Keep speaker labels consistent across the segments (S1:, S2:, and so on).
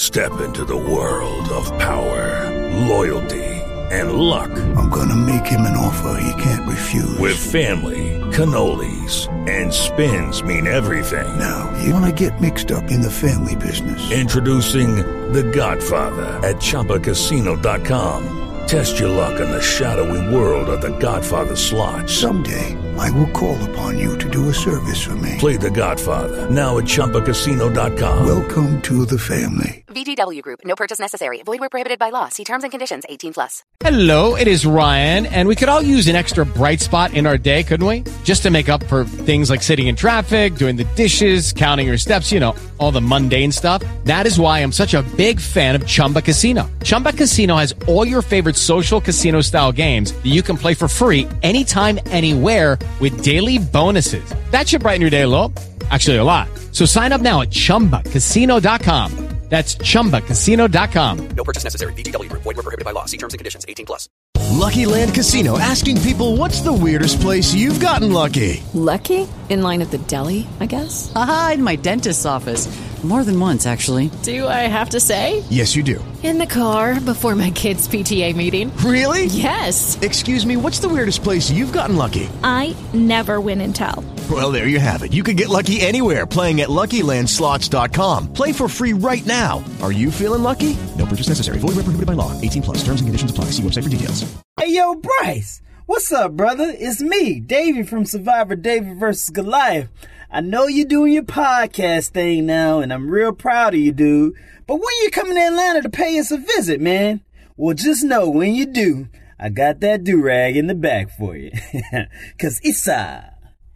S1: Step into the world of power, loyalty, and luck.
S2: I'm gonna make him an offer he can't refuse.
S1: With family, cannolis, and spins mean everything.
S2: Now, you wanna get mixed up in the family business.
S1: Introducing The Godfather at ChumbaCasino.com. Test your luck in the shadowy world of The Godfather slot.
S2: Someday, I will call upon you to do a service for me.
S1: Play The Godfather now at ChumbaCasino.com.
S2: Welcome to the family.
S3: VGW Group. No purchase necessary. Void where prohibited by law. See terms and conditions. 18+.
S4: Hello, it is Ryan, and we could all use an extra bright spot in our day, couldn't we? Just to make up for things like sitting in traffic, doing the dishes, counting your steps, all the mundane stuff. That is why I'm such a big fan of Chumba Casino. Chumba Casino has all your favorite social casino-style games that you can play for free anytime, anywhere with daily bonuses. That should brighten your day a little. Actually, a lot. So sign up now at ChumbaCasino.com. That's ChumbaCasino.com.
S5: No purchase necessary. VGW Group. Void where prohibited by law. See terms and conditions. 18+.
S6: Lucky Land Casino, asking people, what's the weirdest place you've gotten lucky?
S7: Lucky? In line at the deli, I guess?
S8: Aha, in my dentist's office. More than once, actually.
S7: Do I have to say?
S6: Yes, you do.
S7: In the car before my kids' PTA meeting.
S6: Really?
S7: Yes.
S6: Excuse me, what's the weirdest place you've gotten lucky?
S9: I never win and tell.
S6: Well, there you have it. You can get lucky anywhere, playing at LuckyLandSlots.com. Play for free right now. Are you feeling lucky? No purchase necessary. Void where prohibited by law. 18+. Terms and conditions apply. See website for details.
S10: Hey, yo, Bryce. What's up, brother? It's me, Davey from Survivor David vs. Goliath. I know you're doing your podcast thing now, and I'm real proud of you, dude. But when you coming to Atlanta to pay us a visit, man? Well, just know when you do, I got that do-rag in the back for you. 'Cause it's a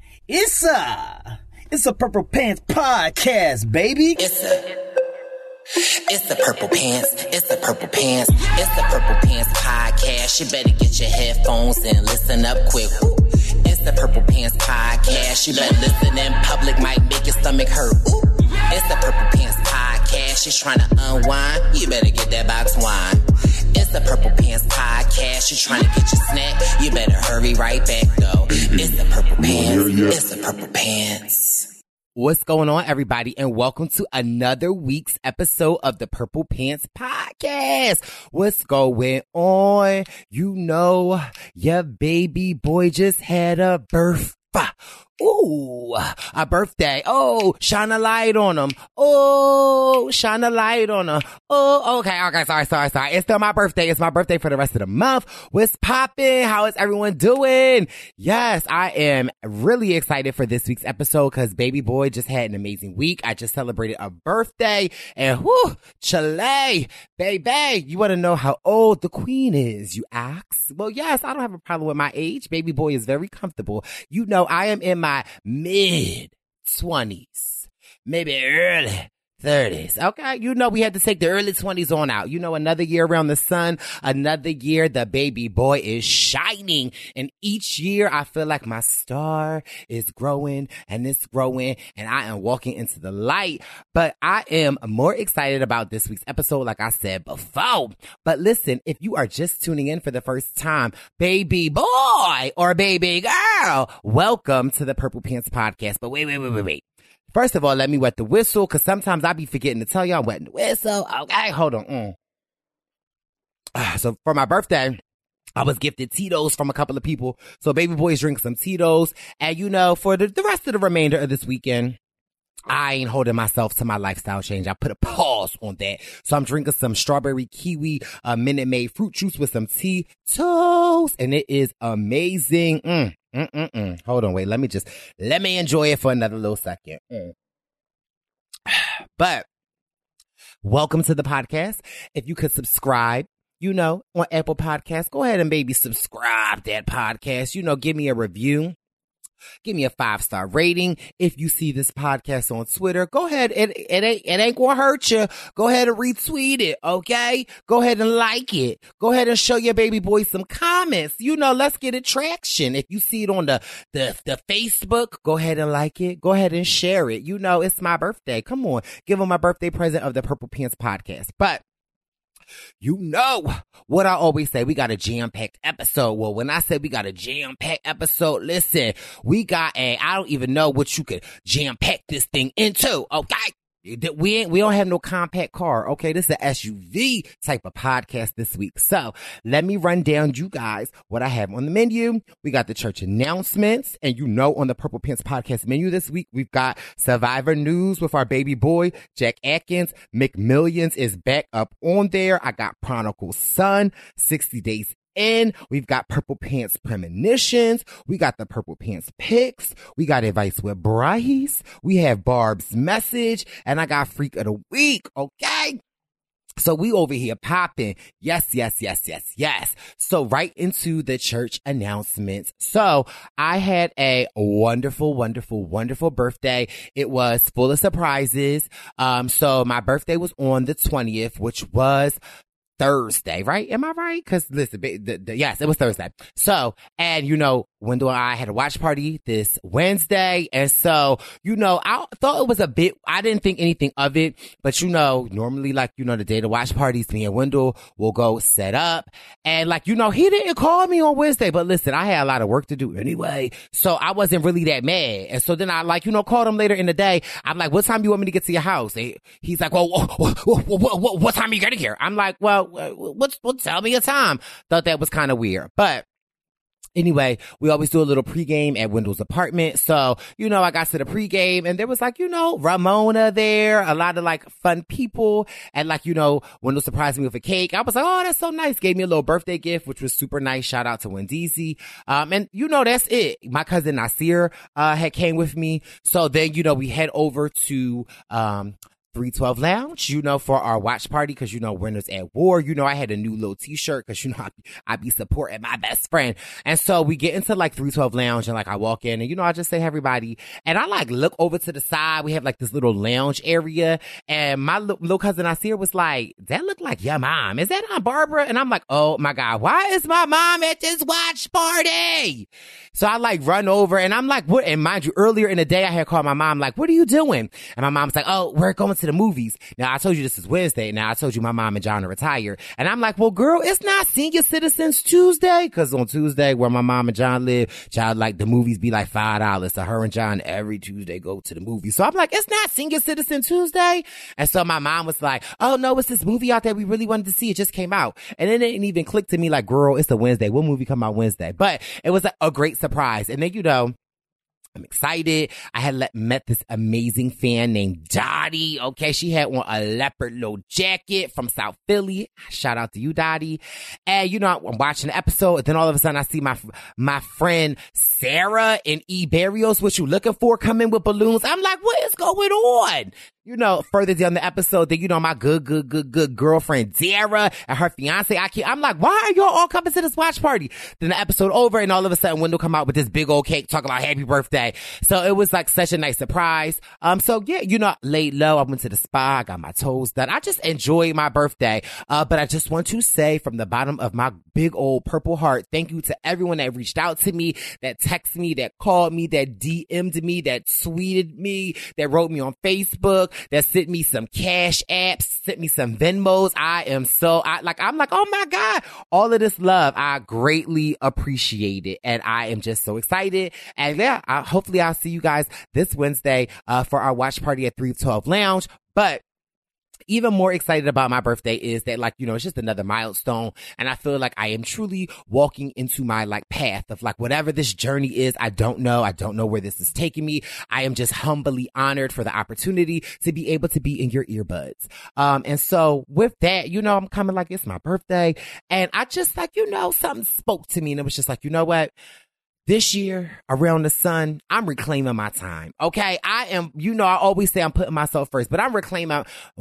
S10: Purple Pants podcast, baby.
S11: It's the Purple Pants. It's the Purple Pants. It's the Purple Pants podcast. You better get your headphones and listen up quick. Ooh. It's the Purple Pants podcast. You better listen in public, might make your stomach hurt. Ooh. It's the Purple Pants podcast. You're trying to unwind, you better get that box wine. It's the Purple Pants podcast. You're trying to get your snack, you better hurry right back though. It's the Purple Pants. It's the Purple Pants.
S12: What's going on, everybody, and welcome to another week's episode of the Purple Pants Podcast. What's going on? You know, your baby boy just had a birthday. Ooh, a birthday. Oh, shine a light on him. Oh, shine a light on him. Oh, okay. Sorry. It's still my birthday. It's my birthday for the rest of the month. What's poppin'? How is everyone doing? Yes, I am really excited for this week's episode because baby boy just had an amazing week. I just celebrated a birthday and whoo, Chile, baby. You want to know how old the queen is, you ask? Well, yes, I don't have a problem with my age. Baby boy is very comfortable. You know, I am in my mid-20s, maybe early 30s. Okay, you know we had to take the early 20s on out. You know, another year around the sun, another year the baby boy is shining. And each year I feel like my star is growing and it's growing and I am walking into the light. But I am more excited about this week's episode, like I said before. But listen, if you are just tuning in for the first time, baby boy or baby girl, welcome to the Purple Pants Podcast. But wait. First of all, let me wet the whistle, because sometimes I be forgetting to tell y'all I'm wetting the whistle. Okay, hold on. So for my birthday, I was gifted Tito's from a couple of people. So baby boys drink some Tito's. And you know, for the rest of the remainder of this weekend, I ain't holding myself to my lifestyle change. I put a pause on that. So I'm drinking some strawberry kiwi Minute Maid fruit juice with some Tito's. And it is amazing. Hold on, wait. Let me enjoy it for another little second. But welcome to the podcast. If you could subscribe, you know, on Apple Podcasts, go ahead and baby subscribe that podcast. You know, give me a review. Give me a 5-star rating. If you see this podcast on Twitter, go ahead. It ain't gonna hurt you. Go ahead and retweet it, okay? Go ahead and like it. Go ahead and show your baby boy some comments. You know, let's get traction. If you see it on the Facebook, go ahead and like it. Go ahead and share it. You know, it's my birthday. Come on. Give him my birthday present of the Purple Pants Podcast. But you know what I always say, we got a jam-packed episode. Well, when I say we got a jam-packed episode, listen, we got I don't even know what you could jam-pack this thing into, okay? We don't have no compact car. Okay. This is an SUV type of podcast this week. So let me run down you guys what I have on the menu. We got the church announcements, and on the Purple Pants podcast menu this week, we've got Survivor news with our baby boy, Jack Atkins. McMillions is back up on there. I got Prodigal Son, 60 Days In. We've got Purple Pants Premonitions. We got the Purple Pants Picks. We got Advice with Bryce. We have Barb's Message, and I got Freak of the Week. Okay. So we over here popping. Yes. So right into the church announcements. So I had a wonderful birthday. It was full of surprises. So my birthday was on the 20th, which was Thursday, right? Am I right? Cause listen, yes, it was Thursday. So, and Wendell and I had a watch party this Wednesday. And so, I thought it was I didn't think anything of it, but normally the day of the watch parties, me and Wendell will go set up. And he didn't call me on Wednesday, but listen, I had a lot of work to do anyway. So I wasn't really that mad. And so then I called him later in the day. I'm like, what time do you want me to get to your house? And he's like, well, what time are you getting here? I'm like, well, tell me a time. Thought that was kind of weird, but anyway, we always do a little pregame at Wendell's apartment. So, I got to the pregame and there was Ramona there, a lot of fun people. And Wendell surprised me with a cake. I was like, oh, that's so nice. Gave me a little birthday gift, which was super nice. Shout out to Wendeezy. And that's it. My cousin Nasir, had came with me. So then, we head over to, 312 Lounge, for our watch party, because, Winners at War. I had a new little t-shirt because, I be supporting my best friend. And so we get into 312 Lounge and I walk in and, I just say, hey, everybody. And I look over to the side. We have this little lounge area. And my little cousin Nasir was like, that look like your mom. Is that Aunt Barbara? And I'm like, oh my God, why is my mom at this watch party? So I run over and I'm like, what? And mind you, earlier in the day, I had called my mom, what are you doing? And my mom's like, oh, we're going to the movies. Now I told you this is Wednesday. Now I told you my mom and John are retired. And I'm like, well, girl, it's not Senior Citizens Tuesday. Cause on Tuesday where my mom and John live, the movies be $5. So her and John every Tuesday go to the movies. So I'm like, it's not Senior Citizen Tuesday. And so my mom was like, oh no, it's this movie out there we really wanted to see. It just came out. And it didn't even click to me girl, it's a Wednesday. What movie come out Wednesday? But it was a great surprise. And then, I'm excited. I had met this amazing fan named Dottie. Okay. She had on a leopard little jacket from South Philly. Shout out to you, Dottie. And, I'm watching the episode. And then all of a sudden I see my friend Sarah and E. Barrios, what you looking for, come in with balloons. I'm like, what is going on? Further down the episode, then, my good girlfriend, Dara, and her fiance, I'm like, why are y'all all coming to this watch party? Then the episode over, and all of a sudden, Wendell come out with this big old cake, talking about happy birthday. So it was such a nice surprise. So yeah, laid low. I went to the spa, I got my toes done. I just enjoyed my birthday. But I just want to say from the bottom of my big old purple heart, thank you to everyone that reached out to me, that texted me, that called me, that DM'd me, that tweeted me, that wrote me on Facebook, that sent me some cash apps, sent me some Venmos. I'm like, oh my God, all of this love, I greatly appreciate it. And I am just so excited. And yeah, hopefully I'll see you guys this Wednesday, for our watch party at 312 Lounge. But even more excited about my birthday is that it's just another milestone. And I feel like I am truly walking into my path of whatever this journey is. I don't know where this is taking me. I am just humbly honored for the opportunity to be able to be in your earbuds. And so with that, I'm coming it's my birthday, and I just something spoke to me, and it was just you know what? This year, around the sun, I'm reclaiming my time. Okay. I am, I always say I'm putting myself first, but I'm reclaiming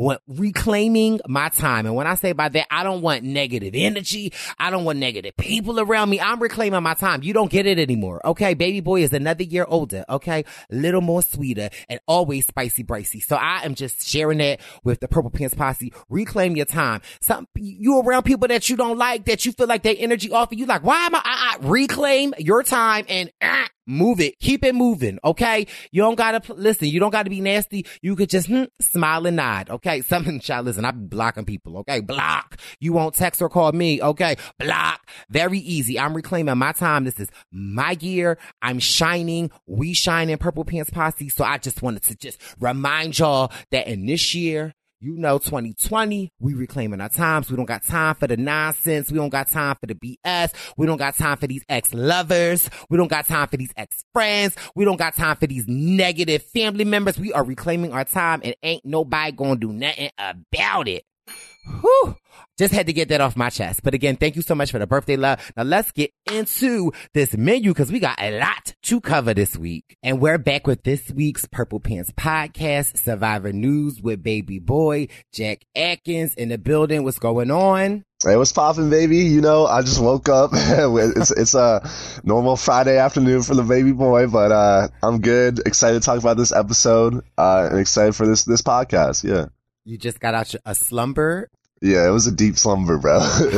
S12: my time. And when I say by that, I don't want negative energy. I don't want negative people around me. I'm reclaiming my time. You don't get it anymore. Okay. Baby boy is another year older. Okay. A little more sweeter and always spicy bricey. So I am just sharing that with the Purple Pants Posse. Reclaim your time. You around people that you don't like, that you feel like their energy off of you. Why am I reclaim your time? time and move it. Keep it moving, okay? You don't gotta, listen, you don't gotta be nasty. You could just smile and nod, okay? Child, listen, I be blocking people, okay? Block. You won't text or call me, okay? Block. Very easy. I'm reclaiming my time. This is my year. I'm shining. We shine in Purple Pants Posse. So I just wanted to just remind y'all that in this year, 2020, we reclaiming our times. We don't got time for the nonsense. We don't got time for the BS. We don't got time for these ex-lovers. We don't got time for these ex-friends. We don't got time for these negative family members. We are reclaiming our time and ain't nobody gonna do nothing about it. Whew. Just had to get that off my chest. But again, thank you so much for the birthday love. Now let's get into this menu because we got a lot to cover this week. And we're back with this week's Purple Pants Podcast, Survivor News with Baby Boy, Jack Atkins in the building. What's going on?
S13: Hey, what's poppin', baby? I just woke up. It's a normal Friday afternoon for the baby boy, but I'm good. Excited to talk about this episode and excited for this podcast. Yeah.
S12: You just got out a slumber?
S13: Yeah, it was a deep slumber, bro.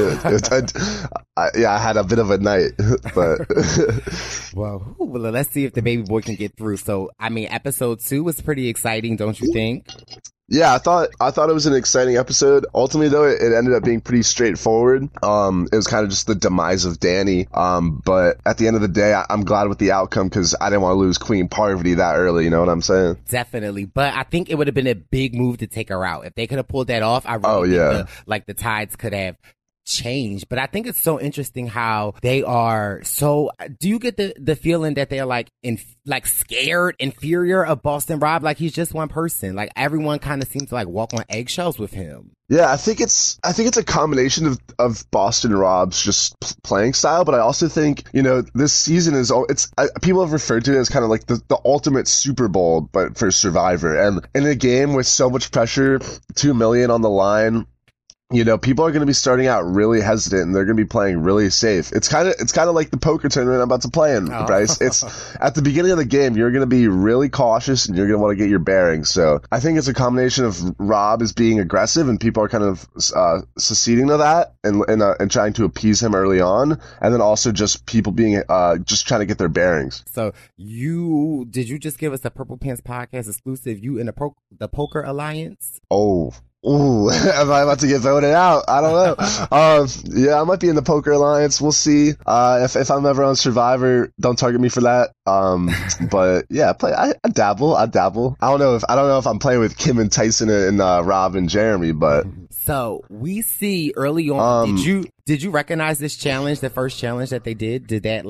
S13: I had a bit of a night, but.
S12: Well, let's see if the baby boy can get through. So, I mean, episode 2 was pretty exciting, don't you think?
S13: Yeah, I thought it was an exciting episode. Ultimately, though, it ended up being pretty straightforward. It was kind of just the demise of Danny. But at the end of the day, I'm glad with the outcome because I didn't want to lose Queen Parvati that early. You know what I'm saying?
S12: Definitely. But I think it would have been a big move to take her out. If they could have pulled that off, I really think the tides could have changed. But I think it's so interesting how they are so. Do you get the feeling that they're like scared, inferior of Boston Rob? Like he's just one person. Like everyone kind of seems to like walk on eggshells with him.
S13: Yeah, I think it's a combination of Boston Rob's just playing style, but I also think this season people have referred to it as kind of like the ultimate Super Bowl, but for Survivor. And in a game with so much pressure, $2 million on the line. People are going to be starting out really hesitant and they're going to be playing really safe. It's kind of like the poker tournament I'm about to play in, Bryce. It's at the beginning of the game, you're going to be really cautious and you're going to want to get your bearings. So I think it's a combination of Rob is being aggressive and people are kind of succeeding to that and trying to appease him early on. And then also just people being just trying to get their bearings.
S12: So did you just give us a Purple Pants Podcast exclusive? You in the Poker Alliance?
S13: Oh. Ooh, am I about to get voted out? I don't know. Yeah, I might be in the Poker Alliance. We'll see. If I'm ever on Survivor, don't target me for that. But yeah, I dabble. I don't know if I'm playing with Kim and Tyson and Rob and Jeremy, but.
S12: So we see early on. Did you recognize this challenge, the first challenge that they did? Did that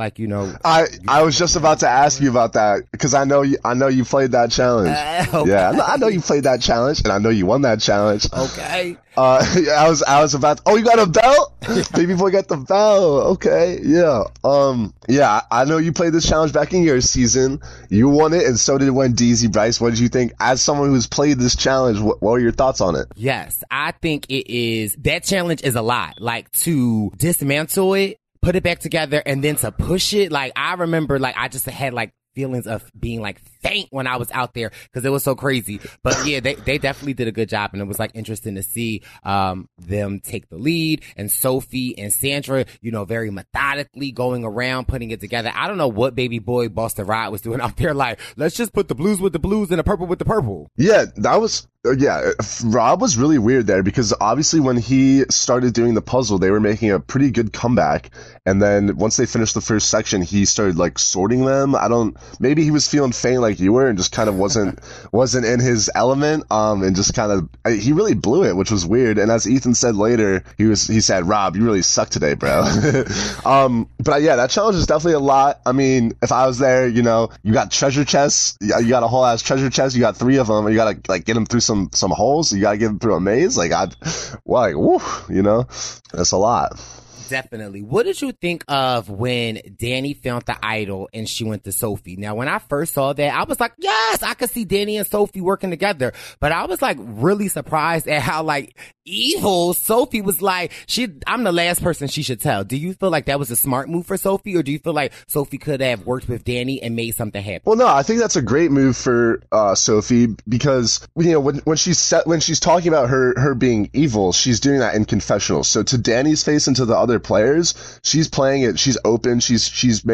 S13: I was just about to ask you about that because I know you played that challenge. Okay. Yeah, I know you played that challenge and I know you won that challenge.
S12: Okay.
S13: I was about to, oh, you got a belt? Baby boy got the belt. Okay. Yeah. Yeah, I know you played this challenge back in your season. You won it and so did Wendeezy. Bryce, what did you think? As someone who's played this challenge, what were your thoughts on it?
S12: Yes, I think that challenge is a lot. Like to dismantle it, put it back together, and then to push it. Like I remember, I just had feelings of being faint when I was out there because it was so crazy. But yeah, they definitely did a good job, and it was interesting to see them take the lead, and Sophie and Sandra, very methodically going around putting it together. I don't know what baby boy Boston Rob was doing out there. Let's just put the blues with the blues and the purple with the purple.
S13: Yeah, that was. Yeah, Rob was really weird there because obviously when he started doing the puzzle, they were making a pretty good comeback. And then once they finished the first section, he started sorting them. Maybe he was feeling faint like you were and just kind of wasn't in his element. And just he really blew it, which was weird. And as Ethan said later, he said, Rob, you really suck today, bro. But yeah, that challenge is definitely a lot. I mean, if I was there, you got treasure chests, you got a whole ass treasure chest, you got 3 of them, you got to get them through some holes, you gotta get them through a maze. Woo, that's a lot.
S12: Definitely. What did you think of when Danny found the idol and she went to Sophie? Now, when I first saw that, I was like, yes, I could see Danny and Sophie working together. But I was really surprised at how evil Sophie was. I'm the last person she should tell. Do you feel like that was a smart move for Sophie, or do you feel like Sophie could have worked with Danny and made something happen?
S13: Well, no, I think that's a great move for Sophie because when she's talking about her being evil, she's doing that in confessionals. So to Danny's face and to the other players, she's playing it. She's open. She's making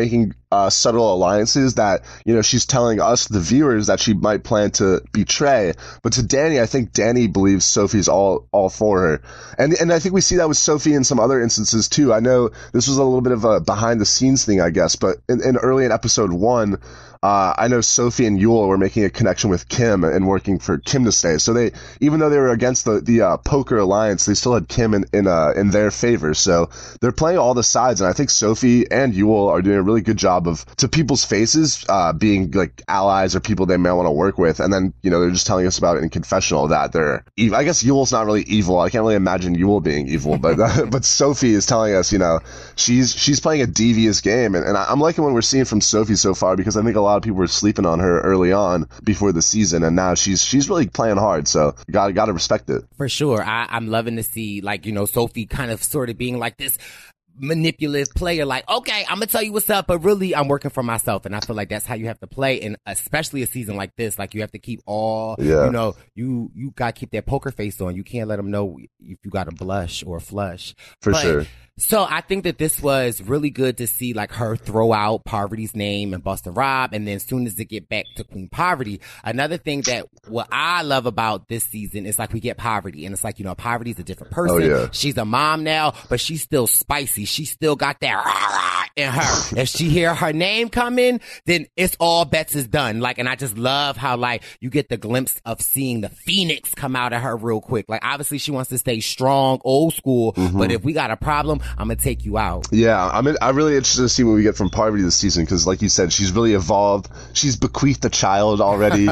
S13: subtle alliances that, you know, she's telling us, the viewers, that she might plan to betray. But to Danny, I think Danny believes Sophie's all for her. And I think we see that with Sophie in some other instances too. I know this was a little bit of a behind the scenes thing, I guess, but early in episode 1, I know Sophie and Yul were making a connection with Kim and working for Kim to stay. So they, even though they were against the poker alliance, they still had Kim in their favor. So they're playing all the sides, and I think Sophie and Yul are doing a really good job of, to people's faces, being like allies or people they may want to work with. And then, you know, they're just telling us about it in confessional that they're evil. I guess Yul's not really evil. I can't really imagine Yul being evil, but but Sophie is telling us, you know, she's playing a devious game, and I'm liking what we're seeing from Sophie so far, because I think a lot of people were sleeping on her early on before the season, and now she's really playing hard. So gotta respect it
S12: for sure. I'm loving to see, like, you know, Sophie kind of sort of being like this manipulative player, like, okay, I'm gonna tell you what's up, but really I'm working for myself. And I feel like that's how you have to play, and especially a season like this, like, you have to keep all, you know, you gotta keep that poker face on. You can't let them know if you got a blush or a flush.
S13: For sure.
S12: So I think that this was really good to see, like, her throw out Parvati's name and Busta Rob, and then as soon as it get back to Queen Parvati. Another thing that what I love about this season is, like, we get Parvati, and it's like, you know, Parvati's a different person.
S13: Oh, yeah.
S12: She's a mom now, but she's still spicy. She still got that rah-rah in her. If she hear her name come in, then it's all bets is done. Like, and I just love how, like, you get the glimpse of seeing the phoenix come out of her real quick. Like, obviously she wants to stay strong, old school, but if we got a problem, I'm gonna take you out.
S13: Yeah, I'm really interested to see what we get from Parvati this season, because like you said, she's really evolved. She's bequeathed a child already,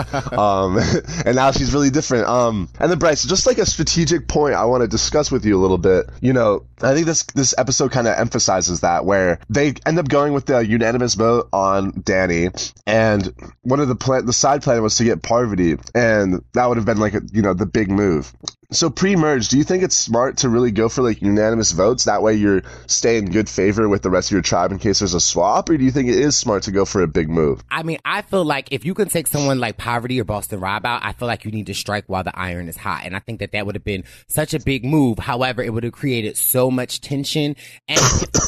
S13: and now she's really different. And then Bryce, just like a strategic point I want to discuss with you a little bit. You know, I think this episode kind of emphasizes that, where they end up going with the unanimous vote on Danny, and one of the side plan was to get Parvati, and that would have been like the big move. So pre-merge, do you think it's smart to really go for like unanimous votes? That way you're staying in good favor with the rest of your tribe in case there's a swap? Or do you think it is smart to go for a big move?
S12: I mean, I feel like if you can take someone like Parvati or Busta Rob out, I feel like you need to strike while the iron is hot. And I think that would have been such a big move. However, it would have created so much tension. And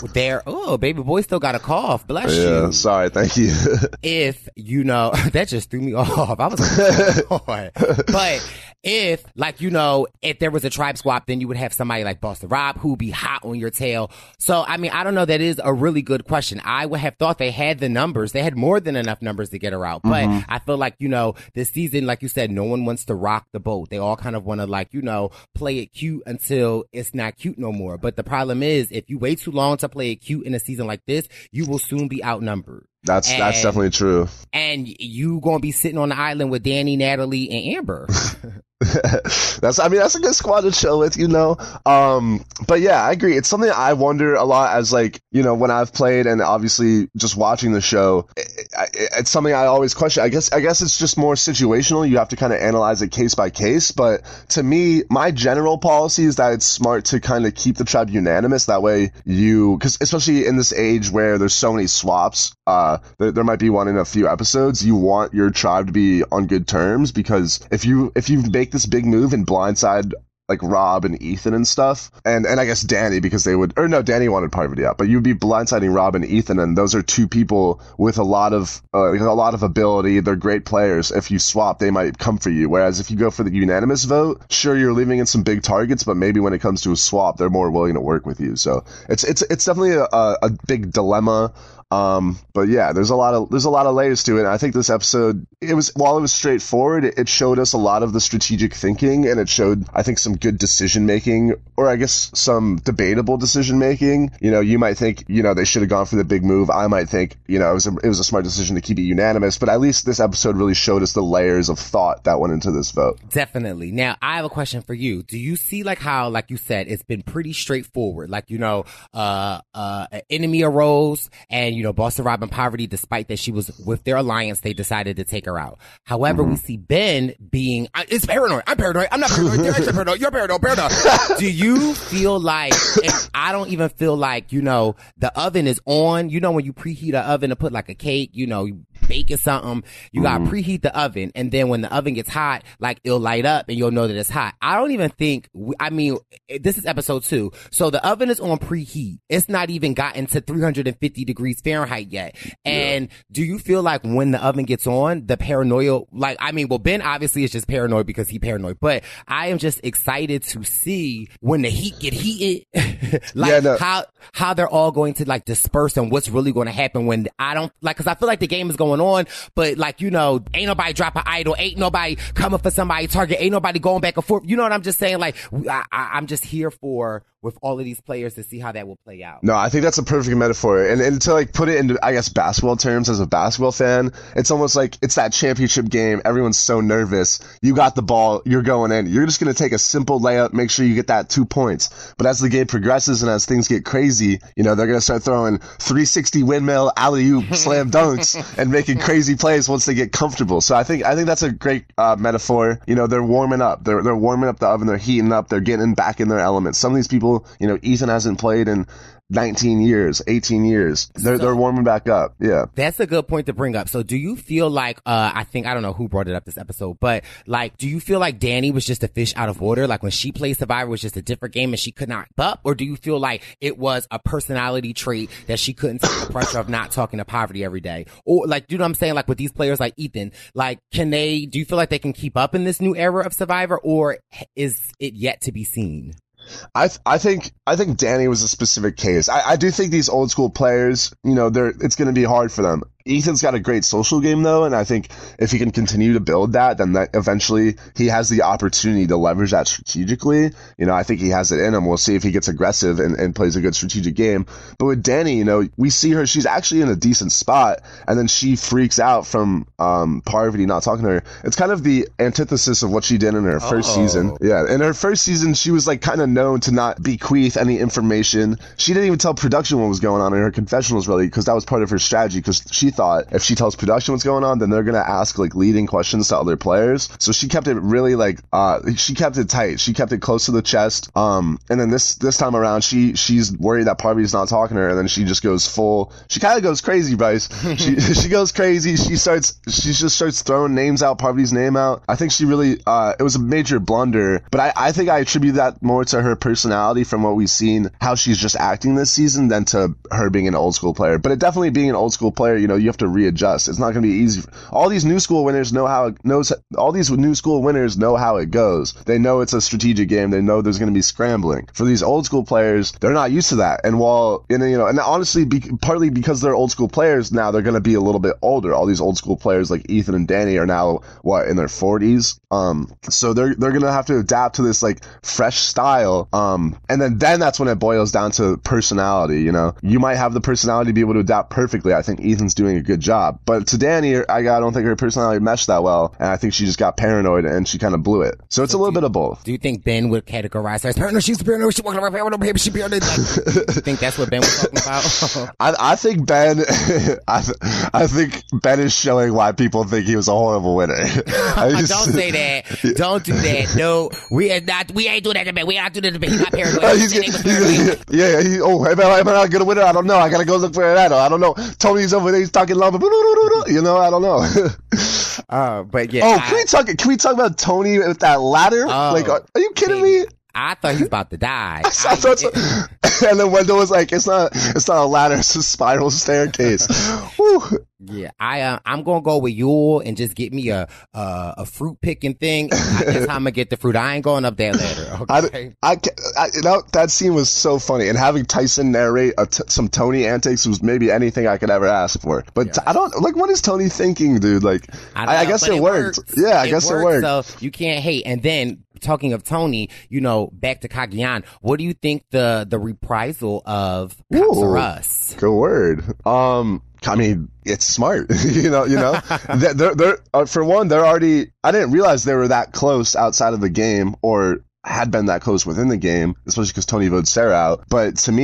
S12: baby boy still got a cough. Bless you.
S13: Yeah, sorry, thank you.
S12: If, you know, that just threw me off. I was like, oh, but if, like, you know, if there was a tribe swap, then you would have somebody like Busta Rob who'd be hot on your tail. So, I mean, I don't know. That is a really good question. I would have thought they had the numbers. They had more than enough numbers to get her out. But I feel like, you know, this season, like you said, no one wants to rock the boat. They all kind of want to, like, you know, play it cute until it's not cute no more. But the problem is, if you wait too long to play it cute in a season like this, you will soon be outnumbered.
S13: That's definitely true.
S12: And you gonna be sitting on the island with Danny, Natalie, and Amber.
S13: That's a good squad to chill with, you know. But yeah, I agree. It's something I wonder a lot as, like, you know, when I've played and obviously just watching the show, it's something I always question. I guess it's just more situational. You have to kind of analyze it case by case. But to me, my general policy is that it's smart to kind of keep the tribe unanimous. That way because especially in this age where there's so many swaps, there might be one in a few episodes. You want your tribe to be on good terms, because if you make this big move and blindside like Rob and Ethan and stuff, and I guess Danny, because Danny wanted Parvati out, but you'd be blindsiding Rob and Ethan, and those are two people with a lot of ability. They're great players. If you swap, they might come for you. Whereas if you go for the unanimous vote, sure, you're leaving in some big targets, but maybe when it comes to a swap, they're more willing to work with you. So it's definitely a big dilemma. But yeah, there's a lot of layers to it. And I think this episode, while it was straightforward, it showed us a lot of the strategic thinking, and it showed, I think, some good decision making, or I guess some debatable decision making. You know, you might think, you know, they should have gone for the big move. I might think, you know, it was a smart decision to keep it unanimous, but at least this episode really showed us the layers of thought that went into this vote.
S12: Definitely. Now, I have a question for you. Do you see, like, how, like you said, it's been pretty straightforward? Like, you know, an enemy arose, and, you know, Busta Rob and Parvati, despite that she was with their alliance, they decided to take her out. However, we see Ben being, it's paranoid. I'm paranoid. I'm not paranoid. You're actually paranoid. You're paranoid. Do you feel like, and I don't even feel like, you know, the oven is on. You know, when you preheat an oven to put like a cake, you know, you baking something, you gotta preheat the oven, and then when the oven gets hot, like it'll light up and you'll know that it's hot. I don't even think, this is episode 2, so the oven is on preheat. It's not even gotten to 350 degrees Fahrenheit yet. And do you feel like when the oven gets on, the paranoia, Ben obviously is just paranoid because he's paranoid, but I am just excited to see when the heat get heated, how they're all going to like disperse and what's really going to happen when cause I feel like the game is going on, but ain't nobody dropping idol, ain't nobody coming for somebody target, ain't nobody going back and forth. You know what I'm just saying? Like, I'm just here with all of these players to see how that will play out.
S13: No, I think that's a perfect metaphor. And to like put it into, I guess, basketball terms as a basketball fan, it's almost like it's that championship game. Everyone's so nervous. You got the ball, you're going in. You're just going to take a simple layup, make sure you get that 2 points. But as the game progresses and as things get crazy, they're going to start throwing 360 windmill, alley-oop, slam dunks, and making crazy plays once they get comfortable. So I think that's a great metaphor. They're warming up. They're warming up the oven. They're heating up. They're getting back in their element. Some of these people, Ethan hasn't played in 19 years, 18 years. They're warming back up. Yeah.
S12: That's a good point to bring up. So do you feel like, I don't know who brought it up this episode, but like, do you feel like Danny was just a fish out of water? Like when she played Survivor, it was just a different game and she could not keep up? Or do you feel like it was a personality trait that she couldn't take the pressure of not talking to Poverty every day? Or like, you know what I'm saying? Like with these players like Ethan, like do you feel like they can keep up in this new era of Survivor, or is it yet to be seen?
S13: I think Danny was a specific case. I do think these old school players, it's going to be hard for them. Ethan's got a great social game though, and I think if he can continue to build that, then that eventually he has the opportunity to leverage that strategically. I think he has it in him. We'll see if he gets aggressive and plays a good strategic game. But with Danny, we see her, she's actually in a decent spot, and then she freaks out from Parvati not talking to her. It's kind of the antithesis of what she did in her first season. Yeah, in her first season, she was like kind of known to not bequeath any information. She didn't even tell production what was going on in her confessionals, really, because that was part of her strategy, because she thought if she tells production what's going on, then they're going to ask like leading questions to other players. So she kept it really she kept it tight. She kept it close to the chest. And then this time around, she's worried that Parvati's not talking to her, and then she just goes she kind of goes crazy, Bryce. She goes crazy. She just starts throwing names out, Parvati's name out. I think she really, it was a major blunder, but I think I attribute that more to her personality from what we've seen, how she's just acting this season, than to her being an old school player. But it definitely being an old school player, you have to readjust. It's not going to be easy. All these new school winners know how it goes. They know it's a strategic game. They know there's going to be scrambling. For these old school players, they're not used to that. And and honestly, partly because they're old school players now, they're going to be a little bit older. All these old school players like Ethan and Danny are now in their 40s. So they're going to have to adapt to this like fresh style. And then that's when it boils down to personality. You might have the personality to be able to adapt perfectly. I think Ethan's doing a good job, but to Danny, I don't think her personality meshed that well, and I think she just got paranoid and she kind of blew it. So it's a little bit of both.
S12: Do you think Ben would categorize her as paranoid? She's paranoid. She's walking around paranoid. She's paranoid. You think that's what Ben was talking about?
S13: I think Ben. I think Ben is showing why people think he was a horrible winner.
S12: Don't say that. Don't do that. No, we ain't doing that to Ben. We are not doing that to Ben. He's not paranoid.
S13: Am I not gonna win it? I don't know. I gotta go look for an idol. I don't know. Tony's over there. He's talking loud. I don't know.
S12: But yeah.
S13: Can we talk about Tony with that ladder? Are you kidding me?
S12: I thought he was about to die.
S13: And then Wendell was like, "It's not a ladder. It's a spiral staircase."
S12: Yeah, I'm gonna go with Yule and just get me a fruit picking thing. That's how I'm gonna get the fruit. I ain't going up that ladder. Okay?
S13: That scene was so funny, and having Tyson narrate some Tony antics was maybe anything I could ever ask for. But I don't what is Tony thinking, dude? Like, I guess it worked. Yeah, I guess it worked.
S12: So you can't hate. And then talking of Tony, back to Cagayan. What do you think the reprisal of Cops R Us?
S13: Good word. I mean, it's smart, they're for one, they're already, I didn't realize they were that close outside of the game, or had been that close within the game, especially because Tony voted Sarah out. But to me,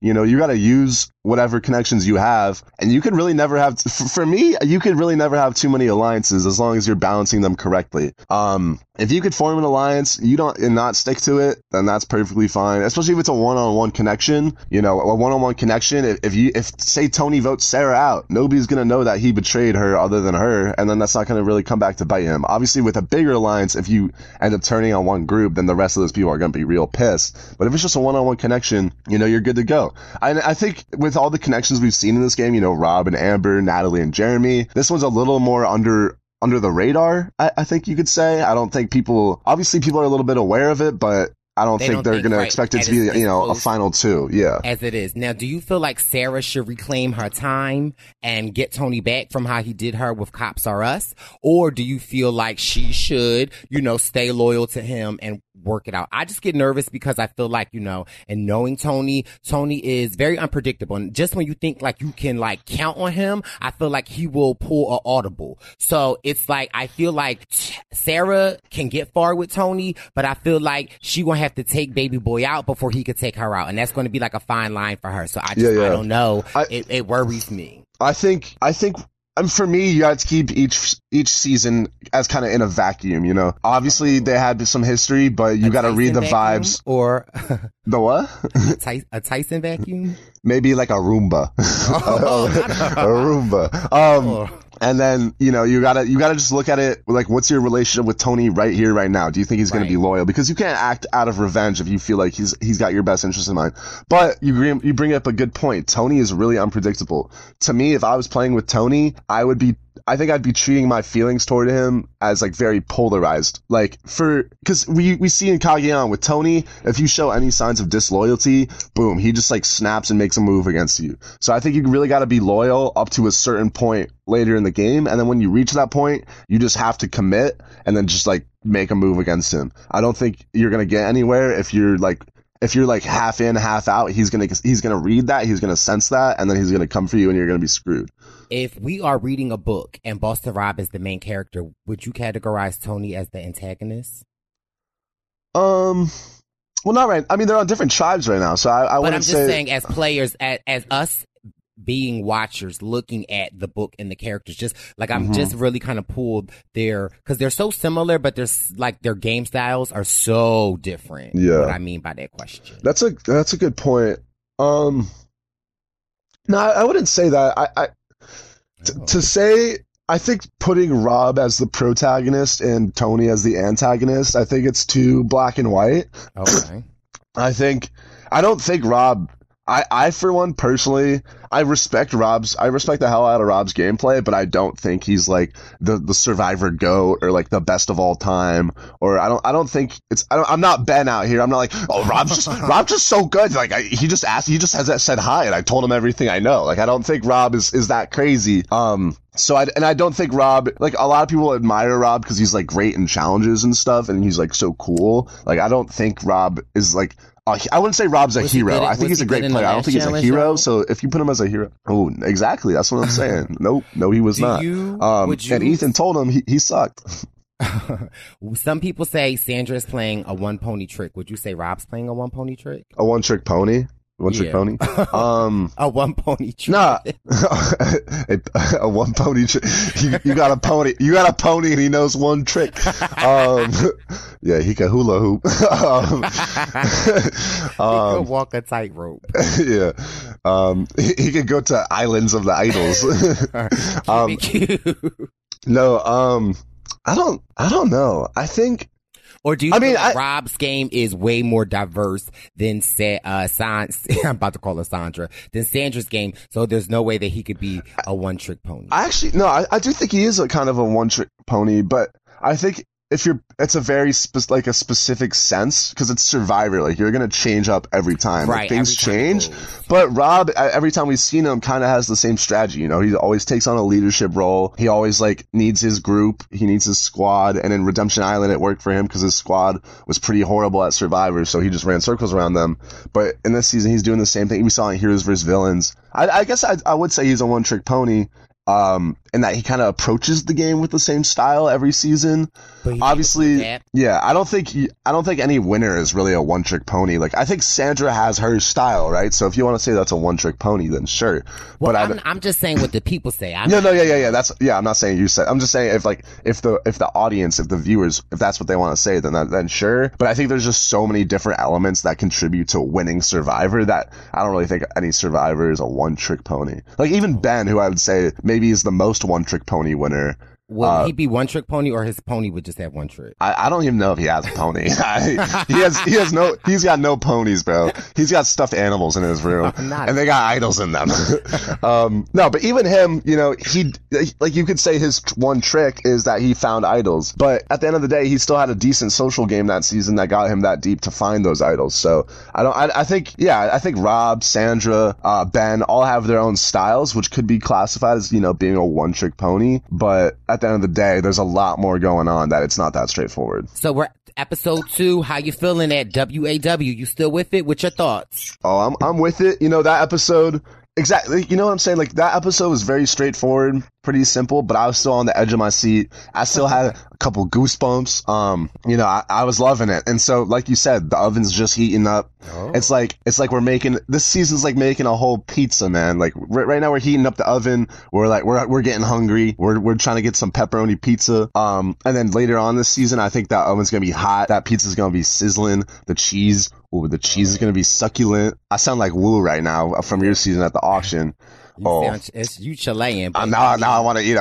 S13: You know, you got to use whatever connections you have, and you could really never have, for me, you could really never have too many alliances as long as you're balancing them correctly. If you could form an alliance, and not stick to it, then that's perfectly fine. Especially if it's a one-on-one connection, you know, a one-on-one connection. If say Tony votes Sarah out, nobody's going to know that he betrayed her other than her, and then that's not going to really come back to bite him. Obviously, with a bigger alliance, if you end up turning on one group, then the rest of those people are going to be real pissed. But if it's just a one-on-one connection, you know, you're good to go. I think with all the connections we've seen in this game, you know, Rob and Amber, Natalie and Jeremy, this one's a little more under the radar, I think you could say. I don't think people are a little bit aware of it, but I don't think they're going to expect it to be, you know, a final two. Yeah.
S12: As it is. Now, do you feel like Sarah should reclaim her time and get Tony back from how he did her with Cops R Us? Or do you feel like she should, you know, stay loyal to him and work it out? I just get nervous because I feel like, you know, and knowing Tony is very unpredictable. And just when you think like you can like count on him, I feel like he will pull an audible. So it's like, I feel like Sarah can get far with Tony, but I feel like she will have to take baby boy out before he could take her out. And that's going to be like a fine line for her. So I don't know. It worries me.
S13: I think for me, you got to keep each season as kind of in a vacuum, you know. Obviously, they had some history, but you got to read the vibes.
S12: Or
S13: the what?
S12: A Tyson vacuum?
S13: Maybe like a Roomba. A Roomba. And then, you know, you gotta just look at it like, what's your relationship with Tony right here, right now? Do you think he's going to be loyal? Because you can't act out of revenge if you feel like he's got your best interest in mind. But you bring up a good point. Tony is really unpredictable. To me, if I was playing with Tony, I think I'd be treating my feelings toward him as like very polarized. Like cause we see in Cagayan with Tony, if you show any signs of disloyalty, boom, he just like snaps and makes a move against you. So I think you really got to be loyal up to a certain point later in the game. And then when you reach that point, you just have to commit and then just like make a move against him. I don't think you're going to get anywhere if you're like half in, half out. He's going to read that. He's going to sense that. And then he's going to come for you and you're going to be screwed.
S12: If we are reading a book and Boston Rob is the main character, would you categorize Tony as the antagonist?
S13: Well, not right. I mean, they're on different tribes right now, so I wouldn't say. But I'm just
S12: saying, as players, as us being watchers, looking at the book and the characters, just like I'm just really kind of pulled there because they're so similar, but there's like their game styles are so different.
S13: Yeah,
S12: what I mean by that question.
S13: That's a good point. No, I wouldn't say that. To say, I think putting Rob as the protagonist and Tony as the antagonist, I think it's too black and white.
S12: Okay.
S13: I don't think Rob, I for one personally, I respect the hell out of Rob's gameplay, but I don't think he's like the Survivor GOAT or like the best of all time. Or I don't think I'm not Ben out here. I'm not like, oh, Rob's just so good. Like he just has said hi and I told him everything I know. Like I don't think Rob is that crazy. So I don't think Rob, like a lot of people admire Rob because he's like great in challenges and stuff and he's like so cool. Like I don't think Rob is like, I wouldn't say Rob's a hero. I think he's a great player. I don't think he's a hero. So if you put him as a hero, oh, exactly. That's what I'm saying. No, he was not. And Ethan told him he sucked.
S12: Some people say Sandra is playing a one pony trick. Would you say Rob's playing a one pony trick?
S13: A one trick pony? One trick pony?
S12: A one pony trick.
S13: Nah. A one pony trick. You got a pony. You got a pony and he knows one trick. Yeah, he can hula hoop.
S12: He can walk a tightrope.
S13: Yeah. He can go to Islands of the Idols. No, I don't know. I think.
S12: Or do you think Rob's game is way more diverse than I'm about to call her Sandra, than Sandra's game, so there's no way that he could be a one-trick pony?
S13: I do think he is a kind of a one-trick pony, but I think it's a very specific sense because it's Survivor. Like you're gonna change up every time.
S12: Right,
S13: like, things change. But Rob, every time we've seen him, kind of has the same strategy. You know, he always takes on a leadership role. He always like needs his group. He needs his squad. And in Redemption Island, it worked for him because his squad was pretty horrible at Survivor, so he just ran circles around them. But in this season, he's doing the same thing we saw in Heroes vs. Villains. I guess I would say he's a one-trick pony. And in that he kind of approaches the game with the same style every season. Obviously, yeah, I don't think any winner is really a one-trick pony. Like, I think Sandra has her style, right? So if you want to say that's a one-trick pony, then sure.
S12: Well, but I'm just saying what the people say.
S13: Yeah. I'm not saying you said. I'm just saying if the audience, if the viewers, if that's what they want to say, then sure. But I think there's just so many different elements that contribute to winning Survivor that I don't really think any Survivor is a one-trick pony. Like, even Ben, who I would say maybe is the most one-trick pony winner.
S12: Will he be one trick pony, or his pony would just have one trick?
S13: I don't even know if he has a pony. He's got no ponies, bro. He's got stuffed animals in his room, and they got idols in them. No, but even him, you know, he, like, you could say his one trick is that he found idols, but at the end of the day, he still had a decent social game that season that got him that deep to find those idols. So I think Rob, Sandra, Ben all have their own styles, which could be classified as, you know, being a one trick pony, but at the end of the day, there's a lot more going on that it's not that straightforward.
S12: So we're episode 2. How you feeling at WAW? You still with it? What's your thoughts?
S13: Oh, I'm with it. You know, that episode, exactly. You know what I'm saying? Like, that episode was very straightforward, pretty simple, but I was still on the edge of my seat. I still had a couple goosebumps. You know, I was loving it. And so, like you said, the oven's just heating up. Oh. It's like this season's like making a whole pizza, man. Like, right now we're heating up the oven. We're getting hungry. We're trying to get some pepperoni pizza. And then later on this season, I think that oven's gonna be hot. That pizza's gonna be sizzling. The cheese is gonna be succulent. I sound like Woo right now from your season at the auction.
S12: It's you Chilean.
S13: Now I want to eat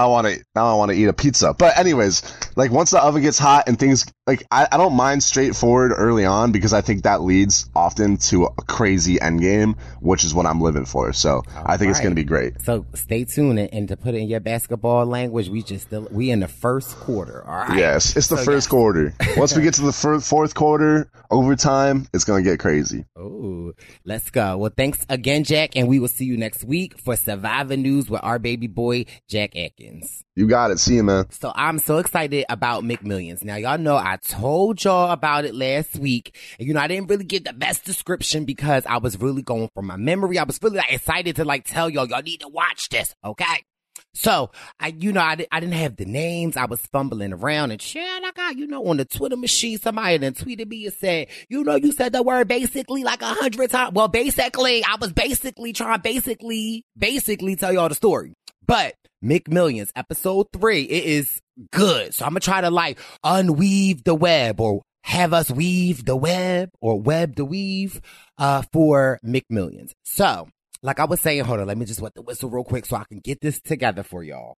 S13: a pizza. But anyways, like, once the oven gets hot and things, like, I don't mind straightforward early on, because I think that leads often to a crazy end game, which is what I'm living for. So I think it's going to be great.
S12: So stay tuned, and to put it in your basketball language, we in the first quarter. All right.
S13: Yes, it's the first quarter. Once we get to the fourth quarter, overtime, it's going to get crazy.
S12: Oh, let's go. Well, thanks again, Jack, and we will see you next week for Survivor News with our baby boy, Jack Atkins.
S13: You got it. See you, man.
S12: So I'm so excited about McMillions. Now, y'all know I told y'all about it last week. And, you know, I didn't really get the best description because I was really going from my memory. I was really excited to tell y'all need to watch this. Okay. So I didn't have the names. I was fumbling around, and shit, I got, on the Twitter machine, somebody then tweeted me and said, you said the word basically like 100 times. Well, basically, I was basically trying basically tell y'all the story. But McMillions, episode 3, it is good. So I'm gonna try to unweave the web, or have us weave the web, or web the weave, for McMillions. So, like I was saying, hold on, let me just wet the whistle real quick so I can get this together for y'all.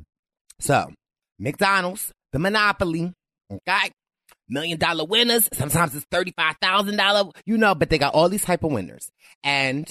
S12: So, McDonald's, the monopoly, okay? $1 million winners. Sometimes it's $35,000, but they got all these type of winners. And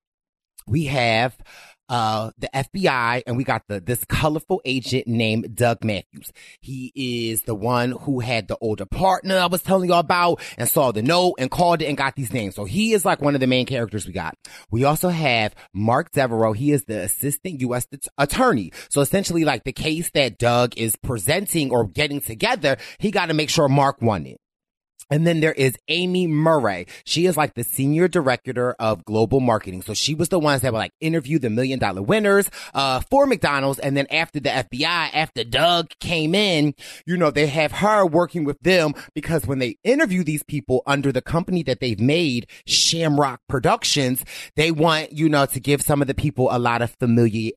S12: we have the FBI, and we got this colorful agent named Doug Matthews. He is the one who had the older partner I was telling y'all about, and saw the note and called it and got these names. So he is one of the main characters we got. We also have Mark Devereaux. He is the assistant U.S. attorney. So essentially, the case that Doug is presenting or getting together, he got to make sure Mark won it. And then there is Amy Murray. She is the senior director of global marketing. So she was the ones that would interview the $1 million winners, for McDonald's. And then after the FBI, after Doug came in, they have her working with them, because when they interview these people under the company that they've made, Shamrock Productions, they want, to give some of the people a lot of familiarity.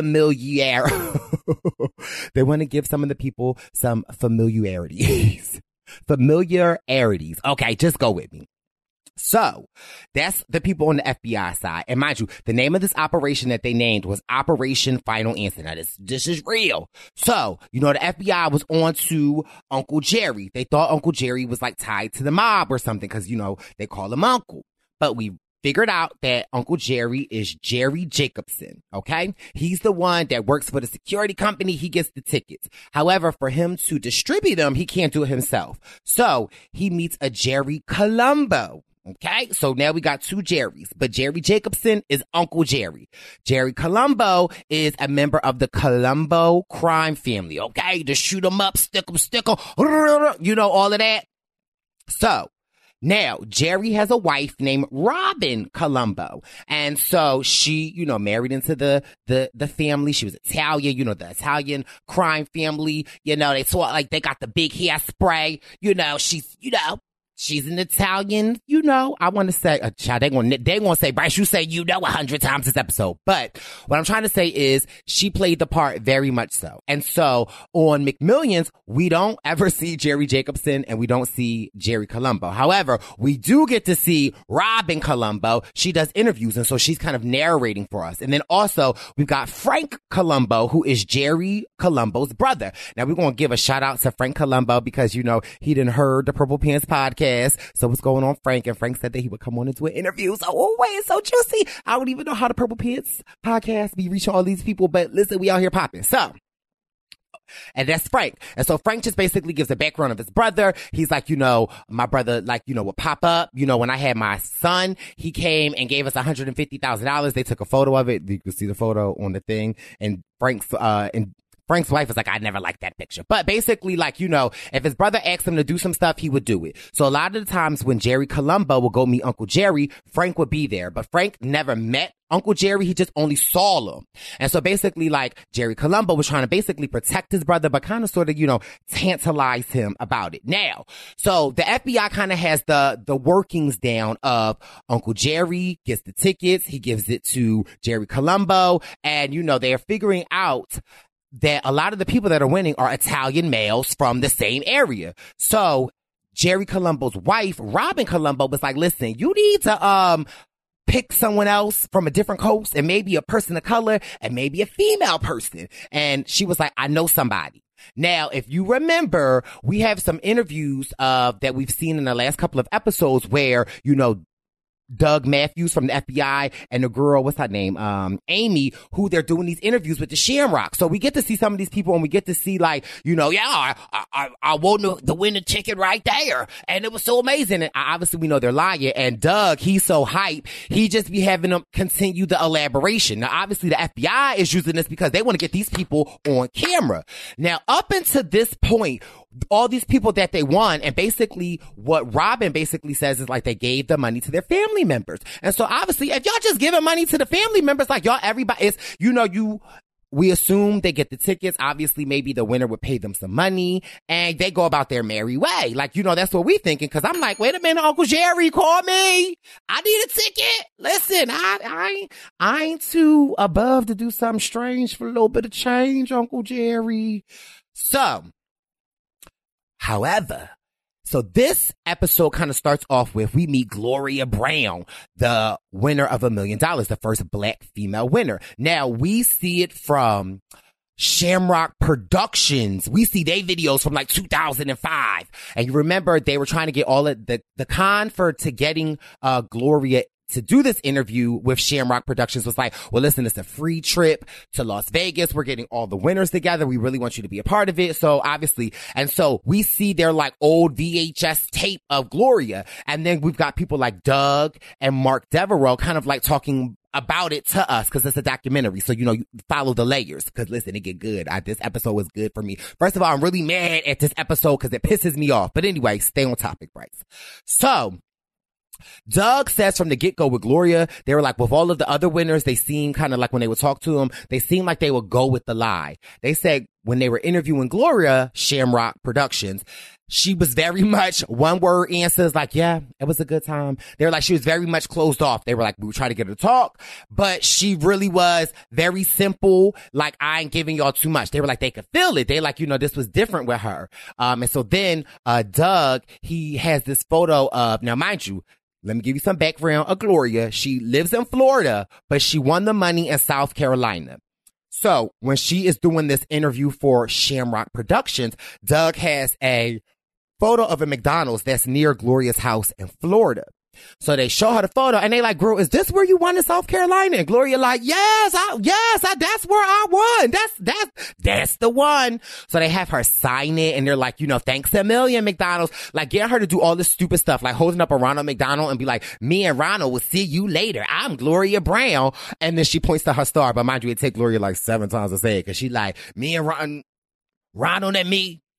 S12: They want to give some of the people some familiarities. Familiarities. Okay, just go with me. So, that's the people on the FBI side. And mind you, the name of this operation that they named was Operation Final Answer. Now, this is real. So, the FBI was on to Uncle Jerry. They thought Uncle Jerry was tied to the mob or something, because, they call him Uncle. But we figured out that Uncle Jerry is Jerry Jacobson, okay? He's the one that works for the security company. He gets the tickets. However, for him to distribute them, he can't do it himself. So he meets a Jerry Colombo, okay? So now we got 2 Jerrys, but Jerry Jacobson is Uncle Jerry. Jerry Colombo is a member of the Colombo crime family, okay? To shoot 'em up, stick 'em, all of that. So, Now, Jerry has a wife named Robin Colombo. And so she, married into the family. She was Italian, the Italian crime family. They saw like they got the big hairspray. She's an Italian, I want to say, child, they gonna say, Bryce, you say 100 times this episode. But what I'm trying to say is she played the part very much so. And so on McMillions, we don't ever see Jerry Jacobson and we don't see Jerry Colombo. However, we do get to see Robin Colombo. She does interviews, and so she's kind of narrating for us. And then also we've got Frank Colombo, who is Jerry Colombo's brother. Now we're going to give a shout out to Frank Colombo because, he didn't heard the Purple Pants podcast. So what's going on, Frank? And Frank said that he would come on and do an interview. So, it's so juicy. I don't even know how the Purple Pants podcast be reaching all these people, but listen, we out here popping. So, and that's Frank. And so Frank just basically gives a background of his brother. He's like, my brother, would pop up. When I had my son, he came and gave us $150,000. They took a photo of it. You can see the photo on the thing. And Frank's wife was like, I never liked that picture. But basically, if his brother asked him to do some stuff, he would do it. So a lot of the times when Jerry Colombo would go meet Uncle Jerry, Frank would be there. But Frank never met Uncle Jerry. He just only saw him. And so basically, Jerry Colombo was trying to basically protect his brother, but kind of sort of, tantalize him about it. Now, so the FBI kind of has the workings down of Uncle Jerry gets the tickets. He gives it to Jerry Colombo. And, they're figuring out that a lot of the people that are winning are Italian males from the same area. So Jerry Colombo's wife, Robin Colombo, was like, listen, you need to pick someone else from a different coast and maybe a person of color and maybe a female person. And she was like, I know somebody. Now, if you remember, we have some interviews that we've seen in the last couple of episodes where, Doug Matthews from the FBI and the girl, what's her name? Amy, who they're doing these interviews with the Shamrock. So we get to see some of these people and we get to see I won the winning ticket right there. And it was so amazing. And obviously we know they're lying. And Doug, he's so hype. He just be having them continue the elaboration. Now, obviously the FBI is using this because they want to get these people on camera. Now, up until this point, all these people that they won, and basically what Robin basically says is they gave the money to their family members. And so obviously if y'all just giving money to the family members, y'all, everybody is, we assume they get the tickets. Obviously maybe the winner would pay them some money and they go about their merry way. That's what we thinking. Cause I'm like, wait a minute, Uncle Jerry, call me. I need a ticket. Listen, I ain't too above to do something strange for a little bit of change, Uncle Jerry. So, however, so this episode kind of starts off with we meet Gloria Brown, the winner of $1 million, the first black female winner. Now we see it from Shamrock Productions. We see their videos from 2005. And you remember they were trying to get all of the con to getting Gloria to do this interview with Shamrock Productions was like, well, listen, it's a free trip to Las Vegas. We're getting all the winners together. We really want you to be a part of it. So obviously, and so we see their old VHS tape of Gloria. And then we've got people like Doug and Mark Devereaux kind of talking about it to us because it's a documentary. So, you follow the layers because listen, it get good. This episode was good for me. First of all, I'm really mad at this episode because it pisses me off. But anyway, stay on topic, Bryce. So, Doug says from the get-go with Gloria, they were with all of the other winners, they seem kind of when they would talk to them, they seemed like they would go with the lie. They said when they were interviewing Gloria, Shamrock Productions, she was very much one-word answers yeah, it was a good time. They were she was very much closed off. They were we were trying to get her to talk, but she really was very simple. I ain't giving y'all too much. They were they could feel it. They this was different with her. And so then, Doug, he has this photo of, now mind you, let me give you some background of Gloria. She lives in Florida, but she won the money in South Carolina. So when she is doing this interview for Shamrock Productions, Doug has a photo of a McDonald's that's near Gloria's house in Florida. So they show her the photo and they girl, is this where you won in South Carolina? And Gloria yes, that's where I won. That's the one. So they have her sign it and they're thanks a million, McDonald's. Get her to do all this stupid stuff, holding up a Ronald McDonald and be me and Ronald will see you later. I'm Gloria Brown. And then she points to her star. But mind you, it take Gloria 7 times to say it because she me and Ronald and me.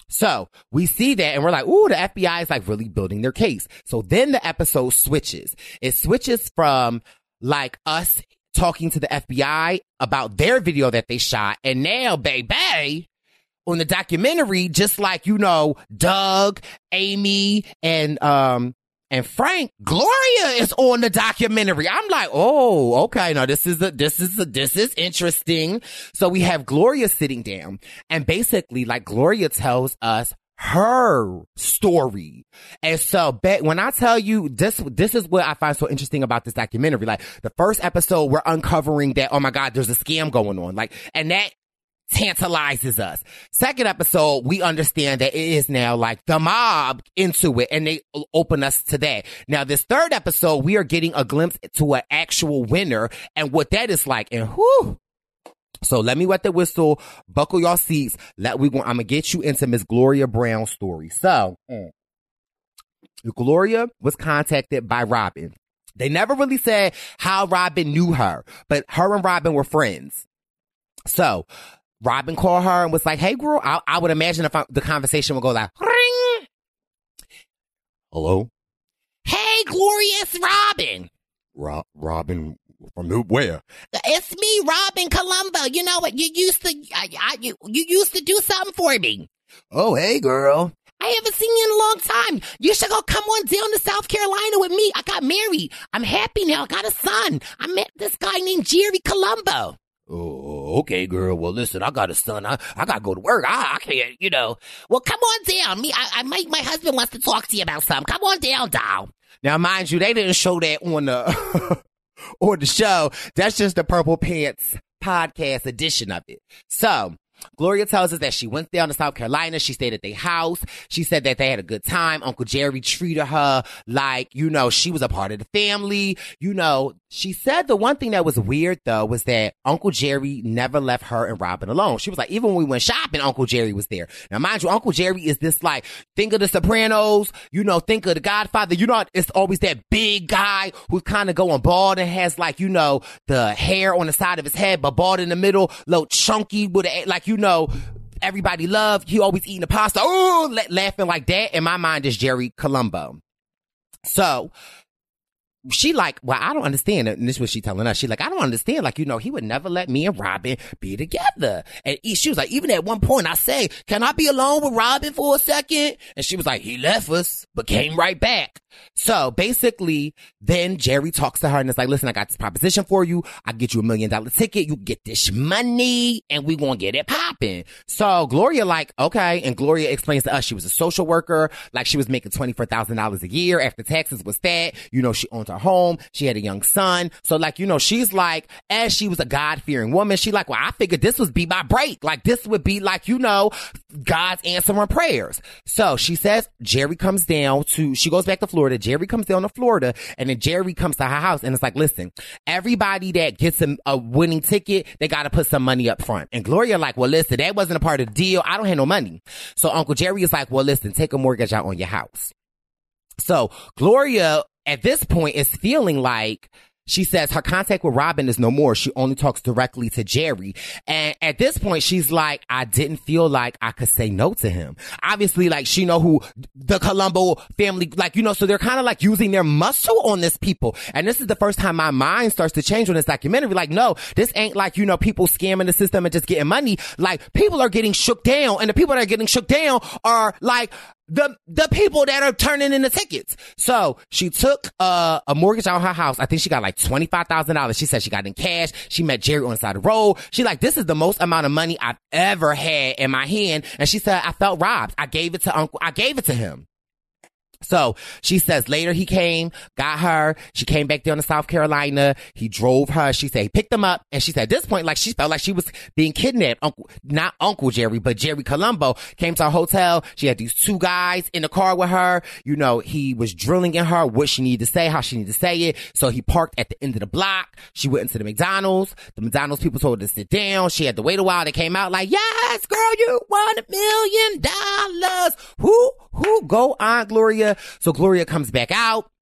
S12: So we see that and we're like, ooh, the FBI is like really building their case. So then the episode switches. It switches from like us talking to the FBI about their video that they shot. And now, baby, on the documentary, just like, you know, Doug, Amy, and Frank, Gloria is on the documentary. I'm like, oh, okay. Now this is interesting. So we have Gloria sitting down and basically like Gloria tells us her story. And so when I tell you this is what I find so interesting about this documentary. Like the first episode, we're uncovering that, oh my God, there's a scam going on. Like, and that tantalizes us. Second episode, we understand that it is now like the mob into it, and they open us to that. Now, this third episode, we are getting a glimpse to an actual winner and what that is like. And whew. So let me wet the whistle, buckle your seats. I'm gonna get you into Miss Gloria Brown's story. So, Gloria was contacted by Robin. They never really said how Robin knew her, but her and Robin were friends. So Robin called her and was like, hey, girl, I would imagine if the conversation would go like, ring.
S14: Hello?
S12: Hey, Gloria, it's Robin.
S14: Robin from where?
S12: It's me, Robin Colombo. You know what? You used to do something for me.
S14: Oh, hey, girl.
S12: I haven't seen you in a long time. You should go come on down to South Carolina with me. I got married. I'm happy now. I got a son. I met this guy named Jerry Colombo.
S14: Oh, okay, girl. Well, listen, I got a son. I got to go to work. I can't, you know.
S12: Well, come on down. My husband wants to talk to you about something. Come on down, doll. Now, mind you, they didn't show that on the on the show. That's just the Purple Pants podcast edition of it. So Gloria tells us that she went down to South Carolina. She stayed at their house. She said that they had a good time. Uncle Jerry treated her like, you know, she was a part of the family. You know, she said the one thing that was weird, though, was that Uncle Jerry never left her and Robin alone. She was like, even when we went shopping, Uncle Jerry was there. Now, mind you, Uncle Jerry is this, like, think of The Sopranos, you know, think of The Godfather. You know, it's always that big guy who's kind of going bald and has, like, you know, the hair on the side of his head, but bald in the middle, little chunky with, like, you know, everybody love. He always eating the pasta. Oh, laughing like that. In my mind is Jerry Colombo. So she like, well, I don't understand. And this is what she telling us. She like, I don't understand. Like, you know, he would never let me and Robin be together. And she was like, even at one point I say, can I be alone with Robin for a second? And she was like, he left us, but came right back. So basically, then Jerry talks to her and is like, listen, I got this proposition for you. I'll get you $1 million ticket. You get this money and we gonna get it popping. So Gloria like, okay. And Gloria explains to us she was a social worker. Like she was making $24,000 a year after taxes was that. You know, she owned her home. She had a young son. So like, you know, she's like, as she was a God-fearing woman, she like, well, I figured this would be my break. Like this would be like, you know, God's answering prayers. So she says Jerry comes down she goes back to Florida. Jerry comes down to Florida and then Jerry comes to her house and it's like, listen, everybody that gets a winning ticket, they got to put some money up front. And Gloria like, well, listen, that wasn't a part of the deal. I don't have no money. So Uncle Jerry is like, well, listen, take a mortgage out on your house. So Gloria at this point is feeling like, she says her contact with Robin is no more. She only talks directly to Jerry. And at this point, she's like, I didn't feel like I could say no to him. Obviously, like, she know who the Colombo family, like, you know, so they're kind of like using their muscle on this people. And this is the first time my mind starts to change on this documentary. Like, no, this ain't like, you know, people scamming the system and just getting money. Like, people are getting shook down, and the people that are getting shook down are like, the people that are turning in the tickets. So she took a mortgage on her house. I think she got like $25,000. She said she got in cash. She met Jerry on the side of the road. She like, this is the most amount of money I've ever had in my hand. And she said, I felt robbed. I gave it to him. So she says later he came, got her. She came back down to South Carolina. He drove her. She said he picked them up. And she said at this point, like she felt like she was being kidnapped. Not Uncle Jerry, but Jerry Colombo came to her hotel. She had these two guys in the car with her. You know, he was drilling in her what she needed to say, how she needed to say it. So he parked at the end of the block. She went into the McDonald's. The McDonald's people told her to sit down. She had to wait a while. They came out like, yes, girl, you won $1 million. Who go on, Gloria? So Gloria comes back out.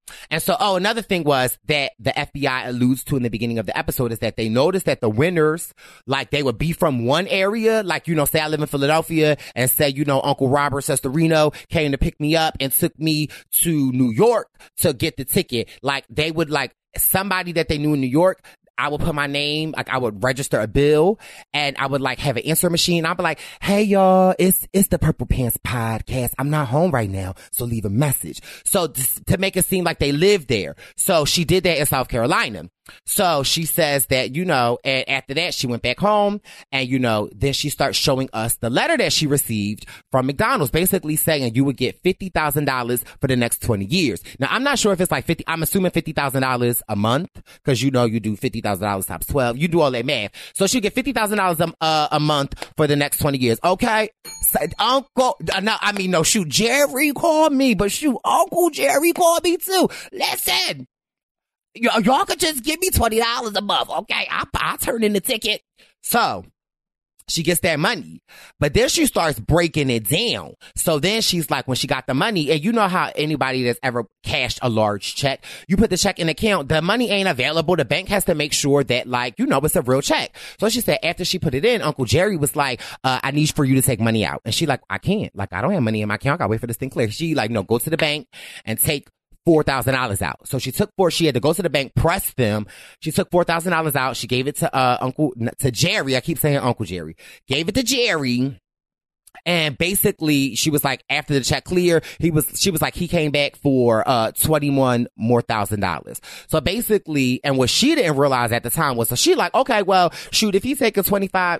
S12: And so, another thing was that the FBI alludes to in the beginning of the episode is that they noticed that the winners, like they would be from one area, like, you know, say I live in Philadelphia and say, you know, Uncle Robert Sestorino came to pick me up and took me to New York to get the ticket. Like they would like somebody that they knew in New York, I would put my name, like I would register a bill and I would like have an answer machine. I'd be like, hey y'all, it's the Purple Pants podcast. I'm not home right now, so leave a message. So to make it seem like they live there. So she did that in South Carolina. So she says that, you know, and after that she went back home and, you know, then she starts showing us the letter that she received from McDonald's, basically saying you would get $50,000 for the next 20 years. Now, I'm not sure if it's like I'm assuming $50,000 a month because, you know, you do $50,000 times 12. You do all that math. So she'll get $50,000 a month for the next 20 years. Okay. So, Jerry called me, but shoot, Uncle Jerry called me too. Listen. Y'all could just give me $20 a month, okay? I'll turn in the ticket. So she gets that money, but then she starts breaking it down. So then she's like, when she got the money, and you know how anybody that's ever cashed a large check, you put the check in the account, the money ain't available. The bank has to make sure that, like, you know, it's a real check. So she said after she put it in, Uncle Jerry was like, I need for you to take money out. And she like, I can't. Like, I don't have money in my account. I gotta wait for this thing clear. She like, no, go to the bank and take $4,000 out. So she had to go to the bank, press them. She took $4,000 out. She gave it to Jerry. I keep saying Uncle Jerry. Gave it to Jerry. And basically she was like, after the check clear, she was like, he came back for, $21,000 more. So basically, and what she didn't realize at the time was, so she like, okay, well, shoot, if he take a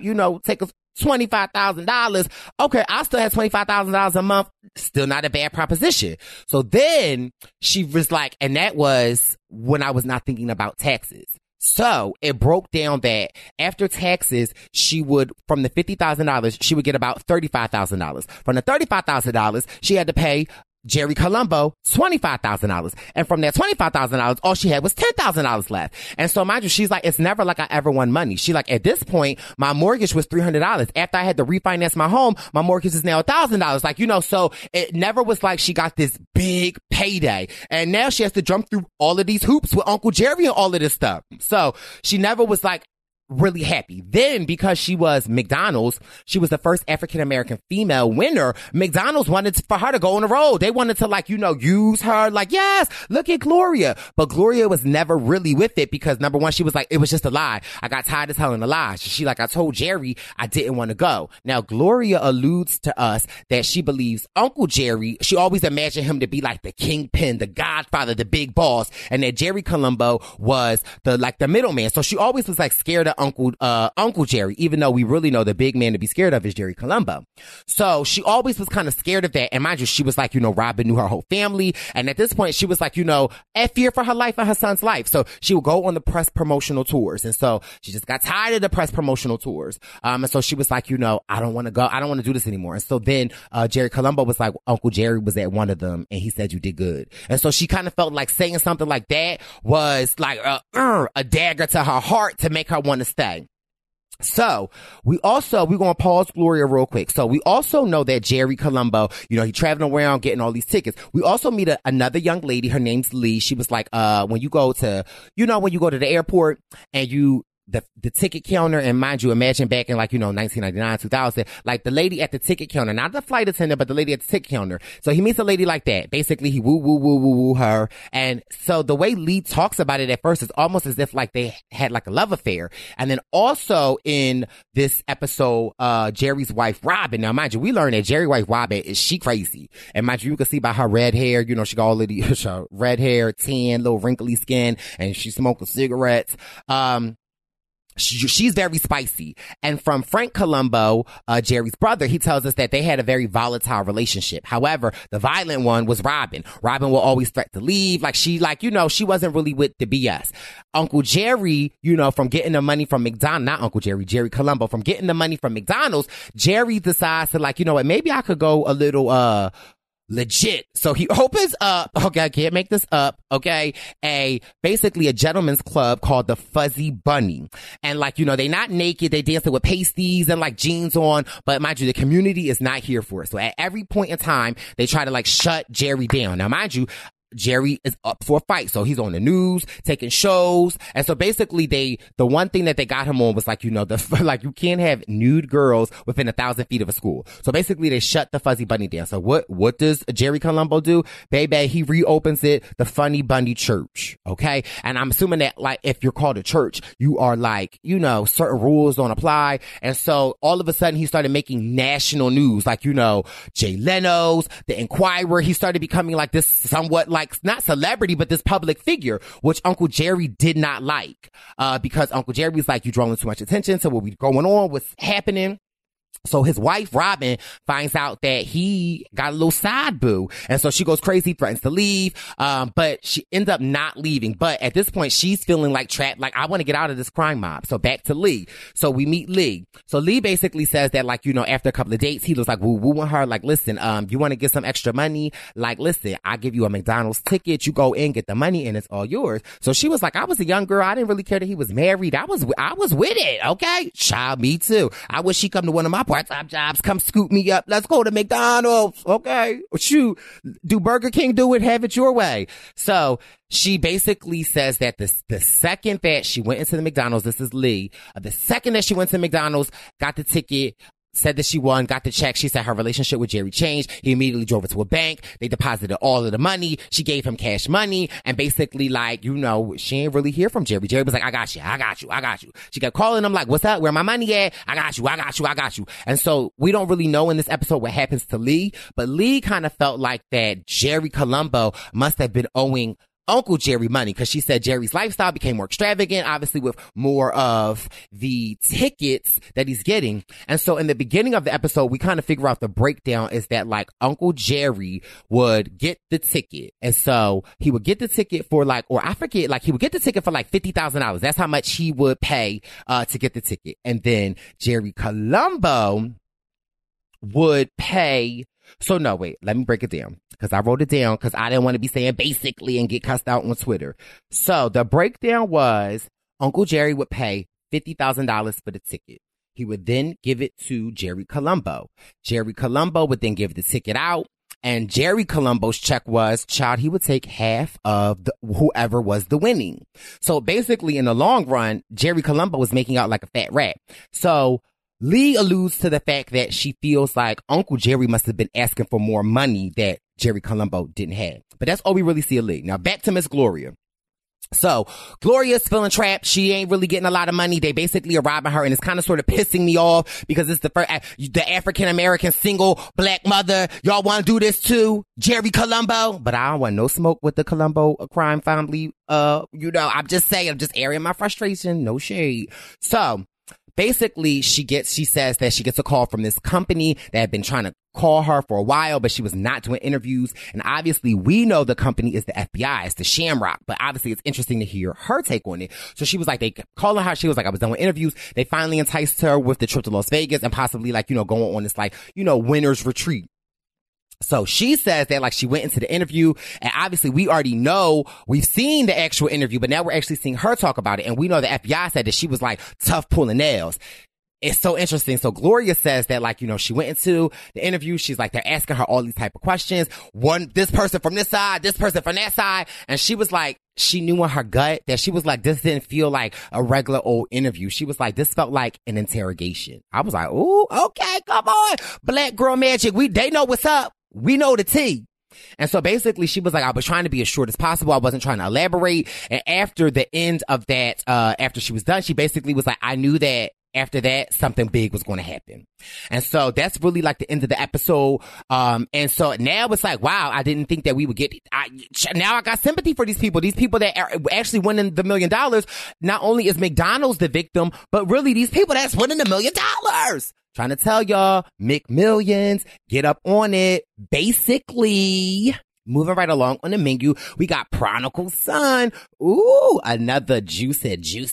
S12: $25,000. Okay, I still have $25,000 a month. Still not a bad proposition. So then she was like, and that was when I was not thinking about taxes. So it broke down that after taxes, she would, from the $50,000, she would get about $35,000. From the $35,000, she had to pay Jerry Colombo $25,000. And from that $25,000, all she had was $10,000 left. And so mind you, she's like, it's never like I ever won money. She like, at this point, my mortgage was $300. After I had to refinance my home, my mortgage is now $1,000. Like, you know, so it never was like she got this big payday. And now she has to jump through all of these hoops with Uncle Jerry and all of this stuff. So she never was like really happy. Then, because she was McDonald's, she was the first African-American female winner, McDonald's wanted for her to go on the road. They wanted to, like, you know, use her, like, yes, look at Gloria. But Gloria was never really with it because, number one, she was like, it was just a lie. I got tired of telling a lie. She like, I told Jerry I didn't want to go. Now, Gloria alludes to us that she believes Uncle Jerry, she always imagined him to be like the kingpin, the godfather, the big boss, and that Jerry Colombo was the middleman. So she always was like scared of Uncle Jerry, even though we really know the big man to be scared of is Jerry Colombo. So she always was kind of scared of that. And mind you, she was like, you know, Robin knew her whole family. And at this point, she was like, you know, at fear for her life and her son's life. So she would go on the press promotional tours. And so she just got tired of the press promotional tours. And so she was like, you know, I don't want to go. I don't want to do this anymore. And so then, Jerry Colombo was like, Uncle Jerry was at one of them and he said you did good. And so she kind of felt like saying something like that was like a dagger to her heart to make her want to stay. So we're going to pause Gloria real quick. So we also know that Jerry Colombo, you know, he traveling around getting all these tickets. We also meet another young lady. Her name's Lee. She was like, when you go to the airport and the ticket counter, and mind you, imagine back in 1999, 2000, like the lady at the ticket counter, not the flight attendant, but the lady at the ticket counter. So he meets a lady like that. Basically, he woo her. And so the way Lee talks about it at first is almost as if like they had like a love affair. And then also in this episode, Jerry's wife, Robin. Now, mind you, we learned that Jerry's wife, Robin, she crazy. And mind you can see by her red hair, you know, she got all of the red hair, tan, little wrinkly skin, and she's smoking cigarettes. She's very spicy. And from Frank Colombo, Jerry's brother, he tells us that they had a very volatile relationship. However, the violent one was Robin. Robin will always threaten to leave. She wasn't really with the BS. Uncle Jerry, you know, from getting the money from McDonald's, not Uncle Jerry, Jerry Colombo, from getting the money from McDonald's, Jerry decides to you know what, maybe I could go a little, legit. So he opens up, okay, I can't make this up, okay, basically a gentleman's club called the Fuzzy Bunny. And they not naked, they dancing with pasties and jeans on, but mind you, the community is not here for it. So at every point in time, they try to shut Jerry down. Now mind you, Jerry is up for a fight. So he's on the news, taking shows. And so basically the one thing that they got him on was like, you know, like you can't have nude girls within 1,000 feet of a school. So basically they shut the Fuzzy Bunny down. So what does Jerry Colombo do? Baby, he reopens it, the Funny Bunny Church. Okay. And I'm assuming that like if you're called a church, you are like, you know, certain rules don't apply. And so all of a sudden he started making national news, like, you know, Jay Leno's, The Inquirer. He started becoming like this somewhat like not celebrity, but this public figure, which Uncle Jerry did not like, because Uncle Jerry was like, you drawing too much attention to what was going on, what's happening. So his wife, Robin, finds out that he got a little side boo. And so she goes crazy, threatens to leave. But she ends up not leaving. But at this point, she's feeling like trapped. Like, I want to get out of this crime mob. So back to Lee. So we meet Lee. So Lee basically says that, like, you know, after a couple of dates, he was like woo-wooing her. Like, listen, you want to get some extra money? Like, listen, I give you a McDonald's ticket. You go in, get the money, and it's all yours. So she was like, I was a young girl. I didn't really care that he was married. I was with it. Okay. Child, me too. I wish he come to one of my part-time jobs. Come scoop me up. Let's go to McDonald's. Okay. Shoot. Do Burger King do it? Have it your way. So she basically says that the second that she went into the McDonald's, this is Lee, the second that she went to McDonald's, got the ticket, said that she won, got the check. She said her relationship with Jerry changed. He immediately drove her to a bank. They deposited all of the money. She gave him cash money. And basically, like, you know, she ain't really hear from Jerry. Jerry was like, I got you. She kept calling him like, what's up? Where my money at? I got you. And so we don't really know in this episode what happens to Lee, but Lee kind of felt like that Jerry Colombo must have been owing Uncle Jerry money, because she said Jerry's lifestyle became more extravagant, obviously with more of the tickets that he's getting. And so in the beginning of the episode, we kind of figure out the breakdown is that like Uncle Jerry would get the ticket. And so he would get the ticket for like, or I forget, like he would get the ticket for like $50,000. That's how much he would pay to get the ticket. And then Jerry Colombo would pay. So no, wait, let me break it down, because I wrote it down because I didn't want to be saying basically and get cussed out on Twitter. So the breakdown was Uncle Jerry would pay $50,000 for the ticket. He would then give it to Jerry Colombo. Jerry Colombo would then give the ticket out. And Jerry Colombo's check was, child, he would take half of whoever was the winning. So basically in the long run, Jerry Colombo was making out like a fat rat. So Lee alludes to the fact that she feels like Uncle Jerry must have been asking for more money that Jerry Colombo didn't have. But that's all we really see of Lee. Now back to Miss Gloria. So Gloria's feeling trapped. She ain't really getting a lot of money. They basically are robbing her, and it's kind of sort of pissing me off because it's the African-American single black mother. Y'all want to do this too? Jerry Colombo? But I don't want no smoke with the Colombo crime family. You know, I'm just saying, I'm just airing my frustration. No shade. So basically, she says that she gets a call from this company that had been trying to call her for a while, but she was not doing interviews. And obviously, we know the company is the FBI, it's the Shamrock. But obviously, it's interesting to hear her take on it. So she was like, they kept calling her. She was like, I was done with interviews. They finally enticed her with the trip to Las Vegas and possibly like, you know, going on this like, you know, winner's retreat. So she says that like she went into the interview, and obviously we already know, we've seen the actual interview, but now we're actually seeing her talk about it. And we know the FBI said that she was like tough pulling nails. It's so interesting. So Gloria says that like, you know, she went into the interview. She's like, they're asking her all these type of questions. This person from this side, this person from that side. And she was like, she knew in her gut that she was like, this didn't feel like a regular old interview. She was like, this felt like an interrogation. I was like, ooh, okay, come on. Black girl magic. They know what's up. We know the tea. And so basically she was like, I was trying to be as short as possible. I wasn't trying to elaborate. And after the end of that, after she was done, she basically was like, I knew that after that, something big was going to happen. And so that's really like the end of the episode. And so now it's like, wow, I didn't think that we would get, now I got sympathy for these people that are actually winning the $1 million. Not only is McDonald's the victim, but really these people that's winning the $1 million. Trying to tell y'all, McMillions, get up on it. Basically, moving right along on the menu, we got Prodigal Son. Ooh, another juicy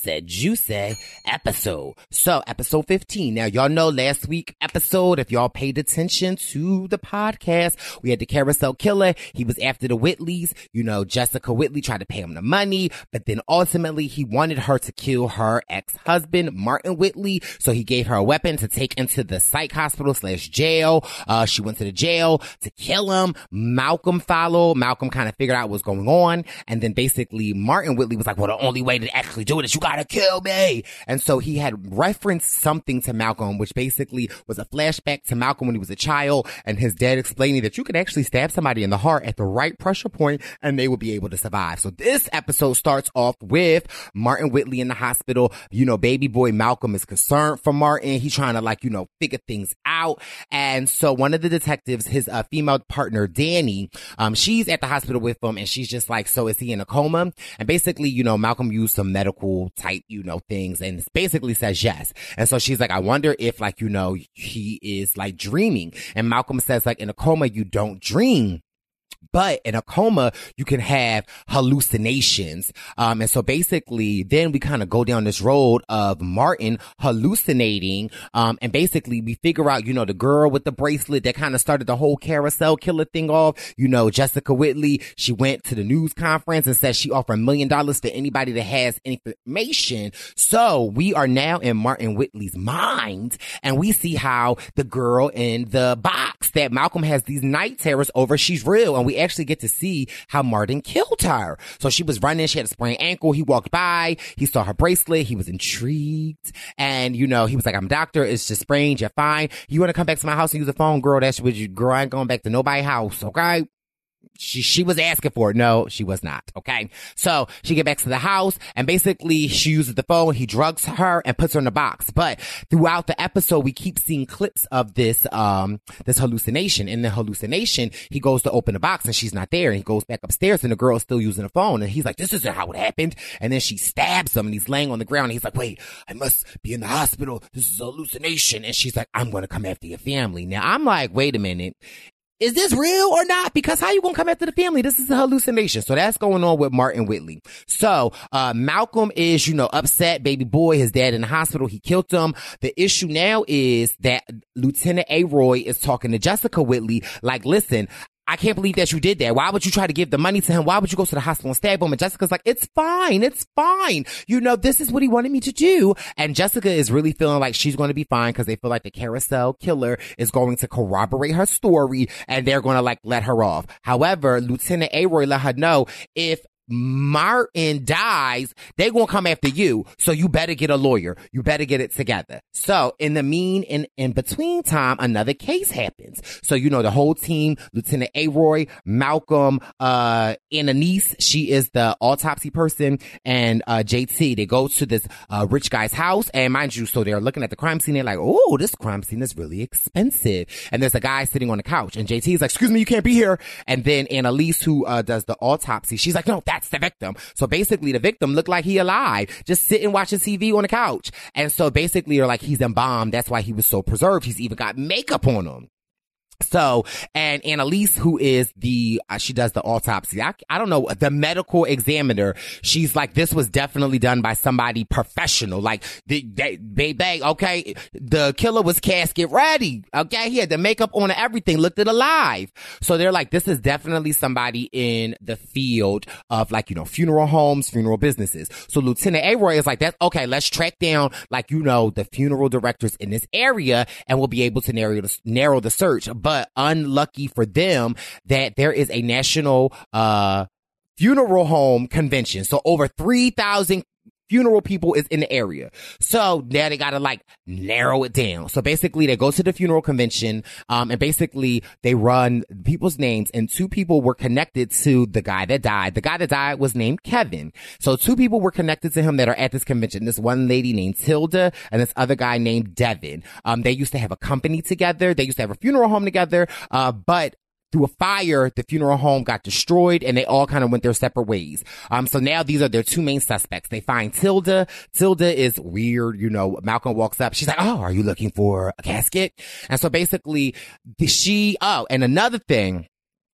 S12: episode. So, episode 15. Now, y'all know last week episode, if y'all paid attention to the podcast, we had the carousel killer. He was after the Whitleys. You know, Jessica Whitley tried to pay him the money, but then ultimately he wanted her to kill her ex-husband, Martin Whitley. So he gave her a weapon to take into the psych hospital / jail. She went to the jail to kill him. Malcolm followed followed. Malcolm kind of figured out what's going on. And then basically Martin Whitley was like, well, the only way to actually do it is you gotta kill me. And so he had referenced something to Malcolm, which basically was a flashback to Malcolm when he was a child and his dad explaining that you could actually stab somebody in the heart at the right pressure point and they would be able to survive. So this episode starts off with Martin Whitley in the hospital. Baby boy Malcolm is concerned for Martin. He's trying to figure things out. And so one of the detectives, his female partner, Danny, she's at the hospital with him and she's just like, so is he in a coma? And basically, Malcolm used some medical type, things and basically says yes. And so she's like, I wonder if he is dreaming. And Malcolm says in a coma, you don't dream. But in a coma, you can have hallucinations. And so basically, then we kind of go down this road of Martin hallucinating. And basically, we figure out, the girl with the bracelet that kind of started the whole carousel killer thing off. Jessica Whitley, she went to the news conference and said she offered $1 million to anybody that has information. So we are now in Martin Whitley's mind. And we see how the girl in the box that Malcolm has these night terrors over, she's real. And we actually get to see how Martin killed her. So she was running, she had a sprained ankle, he walked by, he saw her bracelet, he was intrigued, and he was like, I'm a doctor, it's just sprained, you're fine. You want to come back to my house and use the phone? Girl, that's what you, girl, I ain't going back to nobody's house, okay? She was asking for it. No, she was not. Okay. So she get back to the house and basically she uses the phone. He drugs her and puts her in the box. But throughout the episode, we keep seeing clips of this hallucination. In the hallucination, he goes to open the box and she's not there. And he goes back upstairs and the girl is still using the phone. And he's like, this isn't how it happened. And then she stabs him and he's laying on the ground. And he's like, wait, I must be in the hospital. This is a hallucination. And she's like, I'm going to come after your family. Now I'm like, wait a minute. Is this real or not? Because how you gonna come after the family? This is a hallucination. So that's going on with Martin Whitley. So, Malcolm is, upset. Baby boy, his dad in the hospital. He killed him. The issue now is that Lieutenant Aroy is talking to Jessica Whitley. Like, listen, I can't believe that you did that. Why would you try to give the money to him? Why would you go to the hospital and stab him? And Jessica's like, it's fine. It's fine. This is what he wanted me to do. And Jessica is really feeling like she's going to be fine because they feel like the carousel killer is going to corroborate her story and they're going to let her off. However, Lieutenant Aroy let her know if Martin dies, they gonna come after you. So you better get a lawyer. You better get it together. So in between time, another case happens. So, the whole team, Lieutenant Aroy, Malcolm, Annalise, she is the autopsy person, and JT, they go to this rich guy's house. And mind you, so they're looking at the crime scene. They're like, oh, this crime scene is really expensive. And there's a guy sitting on the couch. And JT is like, excuse me, you can't be here. And then Annalise, who does the autopsy, she's like, no, that's the victim. So basically the victim looked like he alive, just sitting watching TV on the couch. And so basically they're like, he's embalmed. That's why he was so preserved. He's even got makeup on him. So, and Annalise, who is she does the autopsy. I don't know, the medical examiner. She's like, this was definitely done by somebody professional. Like, okay, the killer was casket ready. Okay, he had the makeup on and everything, looked it alive. So they're like, this is definitely somebody in the field of funeral homes, funeral businesses. So Lieutenant Aroy is like, that's okay, let's track down the funeral directors in this area and we'll be able to narrow the search. But unlucky for them that there is a national funeral home convention. So over 3,000 funeral people is in the area. So now they gotta narrow it down. So basically they go to the funeral convention, and basically they run people's names, and 2 people were connected to the guy that died. The guy that died was named Kevin. So 2 people were connected to him that are at this convention. This one lady named Tilda and this other guy named Devin. They used to have a company together. They used to have a funeral home together, but through a fire, the funeral home got destroyed and they all kind of went their separate ways. So now these are their 2 main suspects. They find Tilda. Tilda is weird. Malcolm walks up. She's like, oh, are you looking for a casket? And so basically and another thing,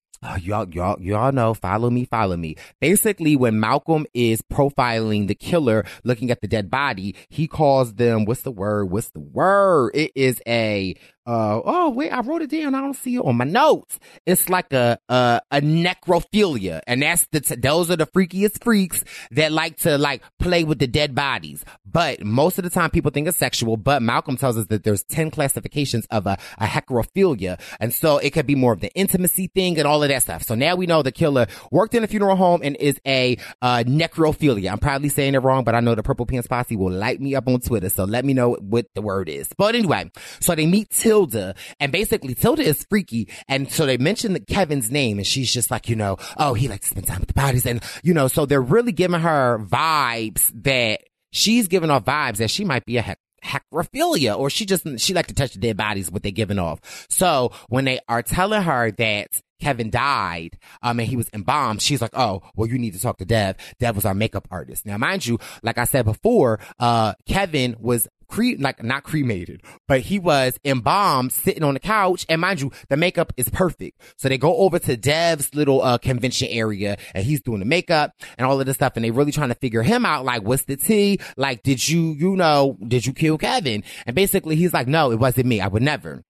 S12: y'all know, follow me. Basically, when Malcolm is profiling the killer, looking at the dead body, he calls them, what's the word? It is a wait, I wrote it down. I don't see it on my notes. It's like a necrophilia. And those are the freakiest freaks that like to like play with the dead bodies. But most of the time people think it's sexual, but Malcolm tells us that there's 10 classifications of a necrophilia. And so it could be more of the intimacy thing and all of that stuff. So now we know the killer worked in a funeral home and is a necrophilia. I'm probably saying it wrong, but I know the Purple Pants Posse will light me up on Twitter. So let me know what the word is. But anyway, so they meet Tilda, and basically Tilda is freaky, and so they mention Kevin's name, and she's just like, he likes to spend time with the bodies, and so they're really giving her vibes that she's giving off vibes that she might be a necrophilia, or she like to touch the dead bodies, what they're giving off. So when they are telling her that Kevin died, and he was embalmed, she's like, oh, well, you need to talk to Dev. Dev was our makeup artist. Now, mind you, like I said before, Kevin was not cremated, but he was embalmed sitting on the couch. And mind you, the makeup is perfect. So they go over to Dev's little convention area, and he's doing the makeup and all of this stuff. And they really trying to figure him out. Like, what's the tea? Like, did you kill Kevin? And basically he's like, no, it wasn't me. I would never.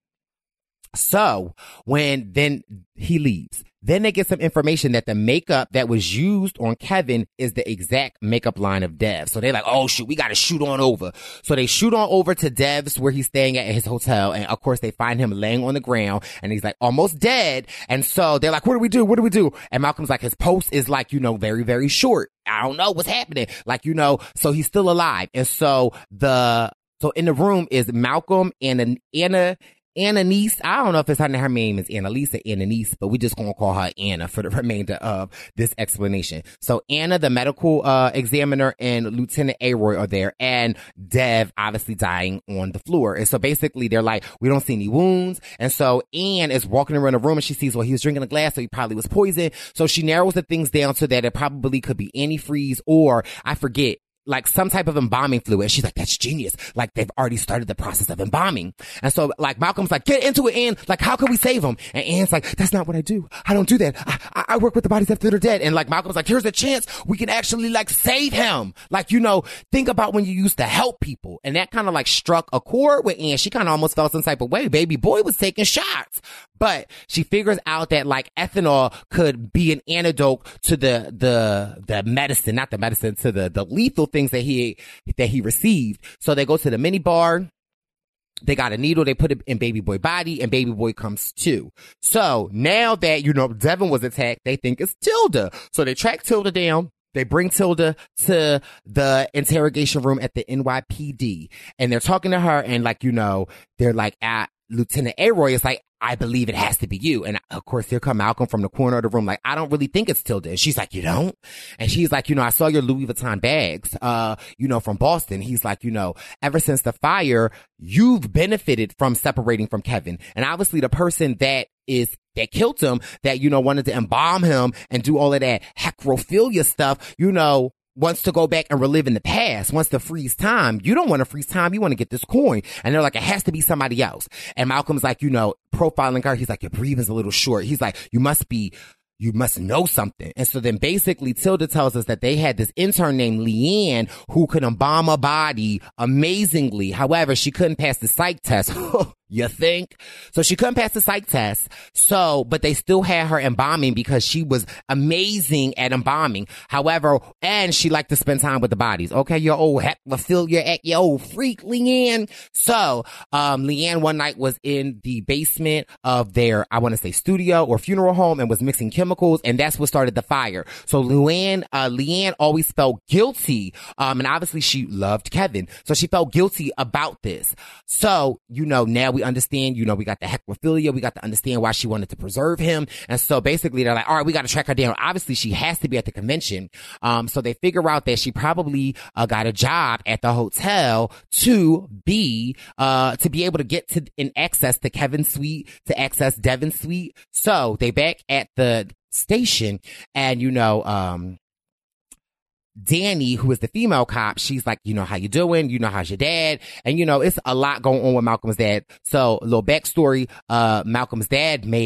S12: So then he leaves. Then they get some information that the makeup that was used on Kevin is the exact makeup line of Dev. So they're like, oh shoot, we got to shoot on over. So they shoot on over to Dev's where he's staying at his hotel. And of course they find him laying on the ground and he's like almost dead. And so they're like, what do we do? What do we do? And Malcolm's like, his pulse is like, very, very short. I don't know what's happening. Like, so he's still alive. And so in the room is Malcolm and Annalise. I don't know if her name is Annalise or Annalise, but we just gonna call her Anna for the remainder of this explanation. So Anna, the medical examiner, and Lieutenant Aroy are there, and Dev obviously dying on the floor. And so basically they're like, we don't see any wounds. And so Anne is walking around the room and she sees, well, he was drinking a glass, so he probably was poisoned. So she narrows the things down so that it probably could be antifreeze, or I forget, like some type of embalming fluid. And she's like, that's genius. Like, they've already started the process of embalming. And so like Malcolm's like, get into it, Anne. Like, how can we save him? And Anne's like, that's not what I do. I don't do that. I work with the bodies after they're dead. And like Malcolm's like, here's a chance we can actually like save him. Like, think about when you used to help people. And that kind of like struck a chord with Anne. She kind of almost felt some type of way. Baby boy was taking shots. But she figures out that like ethanol could be an antidote to the medicine, not the medicine, to the lethal things that he received. So they go to the mini bar. They got a needle. They put it in baby boy body, and baby boy comes to. So now that, Devin was attacked, they think it's Tilda. So they track Tilda down. They bring Tilda to the interrogation room at the NYPD, and they're talking to her, and like, they're like, Lieutenant Aroy is like, I believe it has to be you. And of course, here come Malcolm from the corner of the room, like, I don't really think it's Tilda. And she's like, you don't? And she's like, I saw your Louis Vuitton bags, from Boston. He's like, ever since the fire, you've benefited from separating from Kevin. And obviously the person that killed him, that, wanted to embalm him and do all of that necrophilia stuff, wants to go back and relive in the past, wants to freeze time. You don't want to freeze time. You want to get this coin. And they're like, it has to be somebody else. And Malcolm's like, profiling her. He's like, your breathing's a little short. He's like, you must know something. And so then basically Tilda tells us that they had this intern named Leanne who could embalm a body amazingly. However, she couldn't pass the psych test. You think? So she couldn't pass the psych test. So, but they still had her embalming because she was amazing at embalming. However, and she liked to spend time with the bodies. Okay, your old necrophilia, your old freak, Leanne. So, Leanne one night was in the basement of their, I want to say studio or funeral home, and was mixing chemicals, and that's what started the fire. So Leanne always felt guilty. And obviously she loved Kevin. So she felt guilty about this. So, now we understand, we got the necrophilia. We got to understand why she wanted to preserve him. And so basically they're like, all right, we got to track her down. Obviously she has to be at the convention. So they figure out that she probably got a job at the hotel to be able to get to and access to Kevin's suite, to access Devin's suite. So they back at the station, and Danny, who is the female cop, she's like, how you doing? How's your dad? And, it's a lot going on with Malcolm's dad. So a little backstory, Malcolm's dad made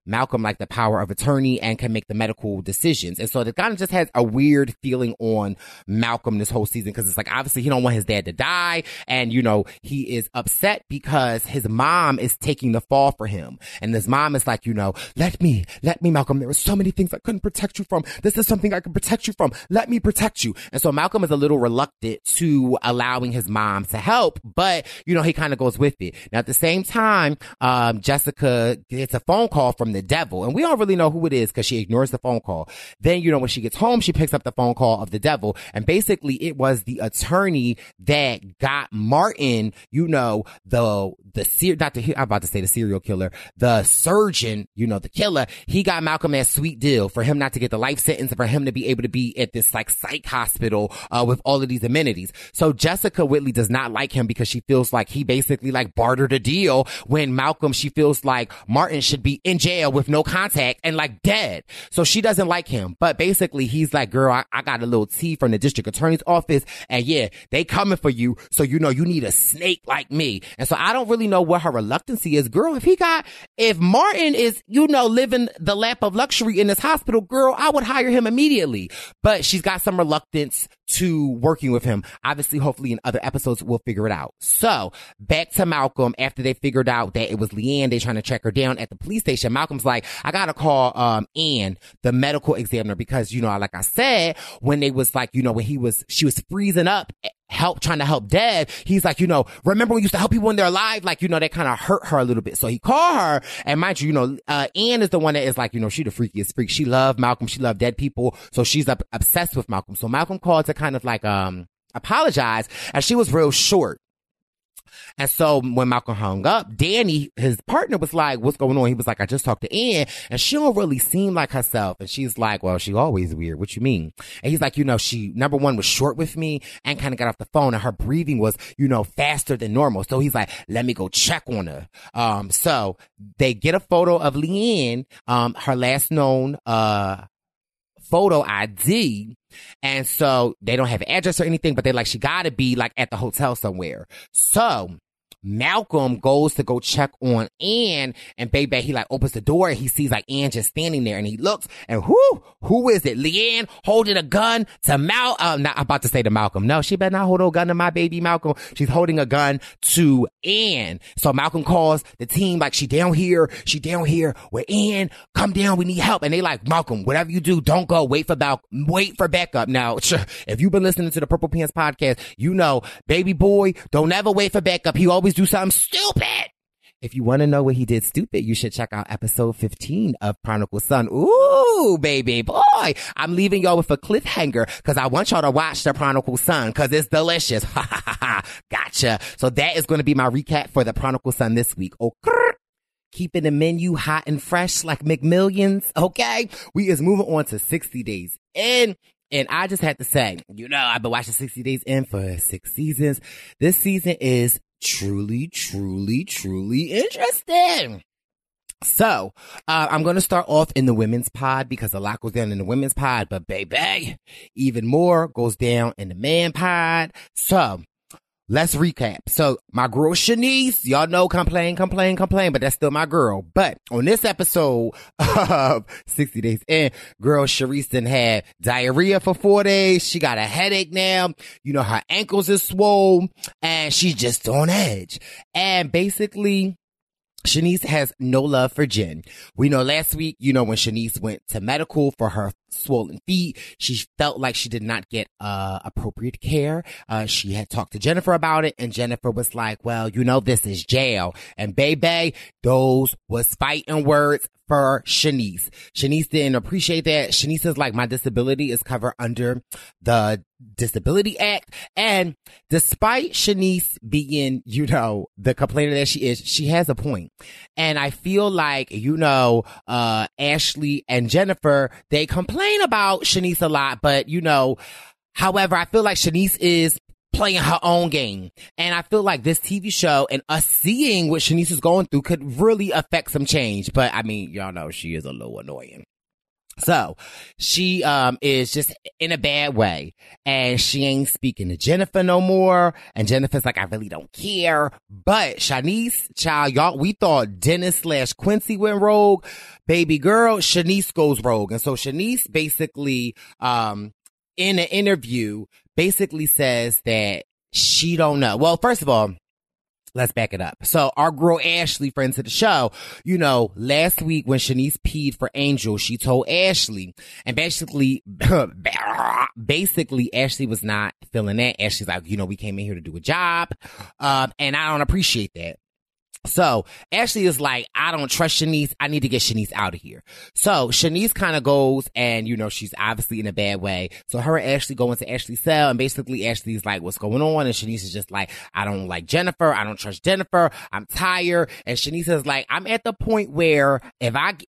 S12: Malcolm like the power of attorney and can make the medical decisions. And so it kind of just has a weird feeling on Malcolm this whole season, because it's like, obviously he don't want his dad to die, and you know, he is upset because his mom is taking the fall for him. And his mom is like, you know, let me, Malcolm, there are so many things I couldn't protect you from. This is something I can protect you from. Let me protect you. And so Malcolm is a little reluctant to allowing his mom to help, but you know, he kind of goes with it. Now at the same time, Jessica gets a phone call from the devil, and we don't really know who it is because she ignores the phone call. Then, you know, when she gets home, she picks up the phone call of the devil, and basically it was the attorney that got Martin, you know, I'm about to say the serial killer, the surgeon, you know, the killer. He got Malcolm that sweet deal for him not to get the life sentence, for him to be able to be at this like psych hospital with all of these amenities. So Jessica Whitley does not like him because she feels like he basically like bartered a deal, when Malcolm, she feels like Martin should be in jail with no contact and like dead. So she doesn't like him. But basically he's like, girl, I got a little tea from the district attorney's office, and yeah, they coming for you. So you know, you need a snake like me. And so I don't really know what her reluctancy is. Girl, if Martin is, you know, living the lap of luxury in this hospital, girl, I would hire him immediately. But she's got some reluctance to working with him. Obviously, hopefully in other episodes, we'll figure it out. So back to Malcolm. After they figured out that it was Leanne, they trying to track her down at the police station. Malcolm's like, I gotta call Ann, the medical examiner, because, you know, like I said, when they was like, you know, when she was freezing up, trying to help Dad, he's like, you know, remember we used to help people when they're alive? Like, you know, that kind of hurt her a little bit. So he called her, and mind you, you know, Ann is the one that is like, you know, she the freakiest freak. She loved Malcolm. She loved dead people. So she's obsessed with Malcolm. So Malcolm called to kind of like, apologize, and she was real short. And so when Malcolm hung up, Danny, his partner, was like, what's going on? He was like, I just talked to Ann, and she don't really seem like herself. And she's like, well, she always weird. What you mean? And he's like, you know, she, number one, was short with me and kind of got off the phone, and her breathing was, you know, faster than normal. So he's like, let me go check on her. So they get a photo of Leanne, her last known, photo ID. And so they don't have an address or anything, but they're like, she gotta be like at the hotel somewhere. So Malcolm goes to go check on Ann, and baby, he like opens the door and he sees like Ann just standing there, and he looks, and who is it? Leanne holding a gun to I'm about to say to Malcolm. No, she better not hold a gun to my baby Malcolm. She's holding a gun to Ann. So Malcolm calls the team like, she down here with Ann. Come down, we need help. And they like, Malcolm, whatever you do, don't go. Wait for backup. Now, if you've been listening to the Purple Pants podcast, you know, baby boy, don't ever wait for backup. He always do something stupid. If you want to know what he did stupid, you should check out episode 15 of Prodigal Son. Ooh, baby boy. I'm leaving y'all with a cliffhanger because I want y'all to watch the Prodigal Son because it's delicious. Ha ha ha ha. Gotcha. So that is going to be my recap for the Prodigal Son this week. Okay. Keeping the menu hot and fresh like McMillions. Okay. We is moving on to 60 Days In. And I just had to say, you know, I've been watching 60 Days In for 6 seasons. This season is truly interesting. So, I'm going to start off in the women's pod because a lot goes down in the women's pod, but baby, even more goes down in the man pod. So, let's recap. So, my girl Shanice, y'all know, complain, but that's still my girl. But on this episode of 60 Days In, girl Sharice done had diarrhea for 4 days. She got a headache now. You know, her ankles is swole, and she's just on edge. And basically, Shanice has no love for Jen. We know last week, you know, when Shanice went to medical for her swollen feet, she felt like she did not get appropriate care. She had talked to Jennifer about it, and Jennifer was like, well, you know, this is jail. And baby, those was fighting words for Shanice. Shanice didn't appreciate that. Shanice is like, my disability is covered under the Disability Act. And despite Shanice being, you know, the complainer that she is, she has a point. And I feel like, you know, Ashley and Jennifer, they complain about Shanice a lot, but you know, however, I feel like Shanice is playing her own game. And I feel like this TV show and us seeing what Shanice is going through could really affect some change. But I mean, y'all know she is a little annoying. So she is just in a bad way, and she ain't speaking to Jennifer no more. And Jennifer's like, I really don't care. But Shanice, child, y'all, we thought Dennis / Quincy went rogue. Baby girl, Shanice goes rogue. And so Shanice basically, in an interview, basically says that she don't know. Well, first of all, let's back it up. So our girl Ashley, friends of the show, you know, last week when Shanice peed for Angel, she told Ashley, and basically Ashley was not feeling that. Ashley's like, you know, we came in here to do a job, and I don't appreciate that. So Ashley is like, I don't trust Shanice. I need to get Shanice out of here. So Shanice kind of goes, and you know, she's obviously in a bad way. So her and Ashley go into Ashley's cell, and basically Ashley's like, what's going on? And Shanice is just like, I don't like Jennifer. I don't trust Jennifer. I'm tired. And Shanice is like, I'm at the point where I'm at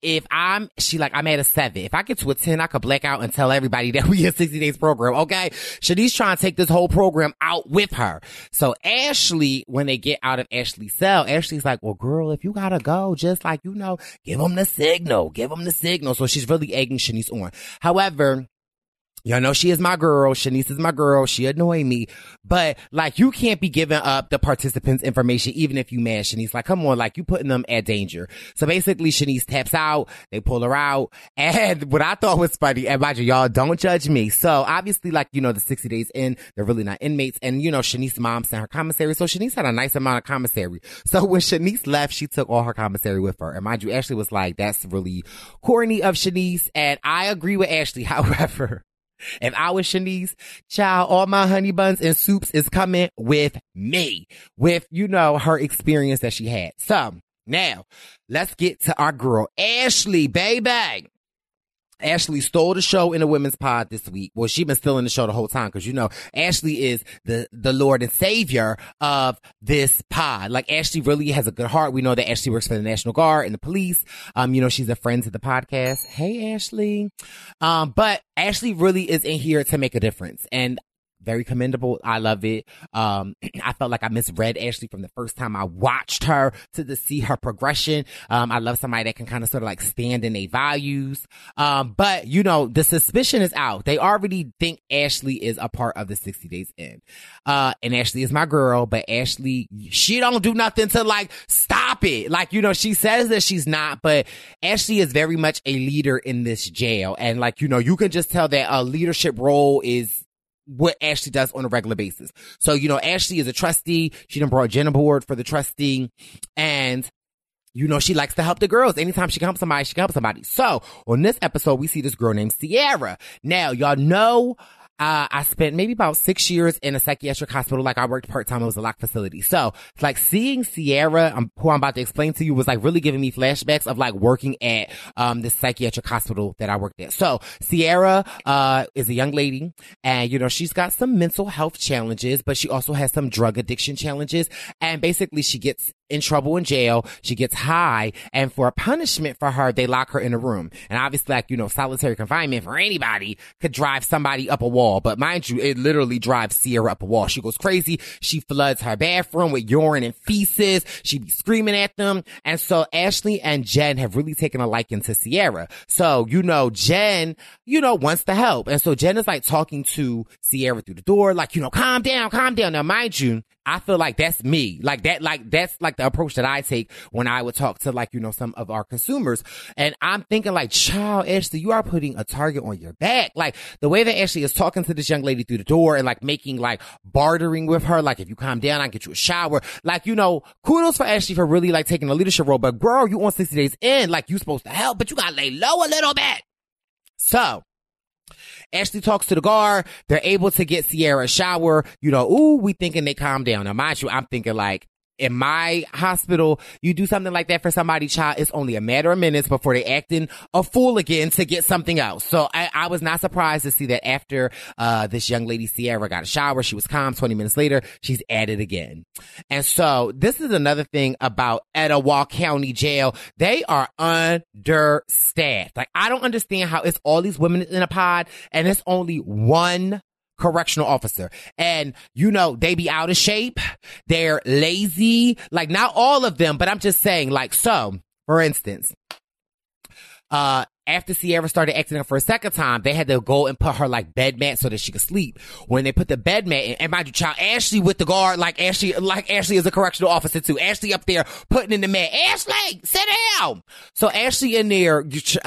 S12: a 7. If I get to a 10, I could black out and tell everybody that we a 60 days program. Okay. Shanice trying to take this whole program out with her. So Ashley, when they get out of Ashley's cell, Ashley's like, well, girl, if you gotta go, just like, you know, give them the signal. So she's really egging Shanice on. However, y'all know she is my girl. Shanice is my girl. She annoy me. But, like, you can't be giving up the participants' information even if you mad. Shanice, like, come on, like, you putting them at danger. So basically, Shanice taps out. They pull her out. And what I thought was funny, and mind you, y'all, don't judge me. So, obviously, like, you know, the 60 days in, they're really not inmates. And, you know, Shanice's mom sent her commissary. So, Shanice had a nice amount of commissary. So, when Shanice left, she took all her commissary with her. And mind you, Ashley was like, that's really corny of Shanice. And I agree with Ashley. However, if I was Shanice, child, all my honey buns and soups is coming with me, with, you know, her experience that she had. So now let's get to our girl, Ashley, baby. Ashley stole the show in a women's pod this week. Well, she's been stealing the show the whole time because, you know, Ashley is the Lord and Savior of this pod. Like, Ashley really has a good heart. We know that Ashley works for the National Guard and the police. You know, she's a friend to the podcast. Hey, Ashley. But Ashley really is in here to make a difference. And very commendable. I love it. I felt like I misread Ashley from the first time I watched her to see her progression. I love somebody that can kind of sort of like stand in their values. But you know, the suspicion is out. They already think Ashley is a part of the 60 Days In. And Ashley is my girl, but Ashley, she don't do nothing to like stop it. Like, you know, she says that she's not, but Ashley is very much a leader in this jail. And like, you know, you can just tell that a leadership role is what Ashley does on a regular basis. So, you know, Ashley is a trustee. She done brought Jen aboard for the trustee. And, you know, she likes to help the girls. Anytime she can help somebody, she can help somebody. So, on this episode, we see this girl named Sierra. Now, y'all know, I spent maybe about 6 years in a psychiatric hospital. Like, I worked part-time. It was a locked facility. So, it's like seeing Sierra, who I'm about to explain to you, was like really giving me flashbacks of like working at, this psychiatric hospital that I worked at. So, Sierra, is a young lady, and, you know, she's got some mental health challenges, but she also has some drug addiction challenges. And basically, she gets in trouble in jail. She gets high, and for a punishment for her, they lock her in a room. And obviously, like, you know, solitary confinement for anybody could drive somebody up a wall. But mind you, it literally drives Sierra up a wall. She goes crazy. She floods her bathroom with urine and feces. She be screaming at them. And so Ashley and Jen have really taken a liking to Sierra. So, you know, Jen, you know, wants to help. And so Jen is like talking to Sierra through the door, like, you know, calm down, calm down. Now, mind you, I feel like that's me. Like that, like that's like the approach that I take when I would talk to, like, you know, some of our consumers. And I'm thinking like, child, Ashley, you are putting a target on your back. Like the way that Ashley is talking to this young lady through the door and like making like bartering with her. Like, if you calm down, I can get you a shower. Like, you know, kudos for Ashley for really like taking a leadership role. But girl, you on 60 Days In, like you supposed to help, but you gotta lay low a little bit. So Ashley talks to the guard. They're able to get Sierra a shower. You know, ooh, we thinking they calm down. Now, mind you, I'm thinking like, in my hospital, you do something like that for somebody, child, it's only a matter of minutes before they acting a fool again to get something else. So I was not surprised to see that after this young lady, Sierra, got a shower, she was calm. 20 minutes later, she's at it again. And this is another thing about Etowah County Jail. They are understaffed. Like, I don't understand how it's all these women in a pod and it's only one correctional officer. And, you know, they be out of shape. They're lazy. Like, not all of them, but I'm just saying, like, so, for instance, after Ciara started acting up for a second time, they had to go and put her like bed mat so that she could sleep. When they put the bed mat in, and mind you, child, Ashley with the guard, like Ashley is a correctional officer too. Ashley up there putting in the mat. Ashley, sit down. So Ashley in there,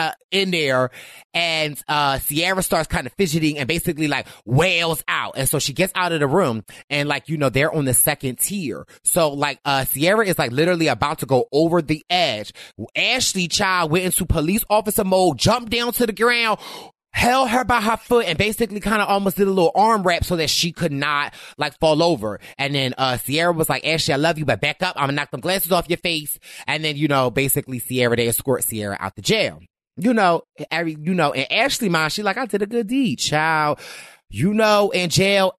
S12: and Ciara starts kind of fidgeting and basically like wails out. And so she gets out of the room, and like, you know, they're on the second tier. So like, Ciara is like literally about to go over the edge. Ashley, child, went into police officer mode, jumped down to the ground, held her by her foot, and basically kind of almost did a little arm wrap so that she could not like fall over. And then Ciara was like, Ashley, I love you, but back up. I'm gonna knock them glasses off your face. And then, you know, basically Ciara, they escort Ciara out the jail. You know, and Ashley, man, she like, I did a good deed, child. You know, in jail,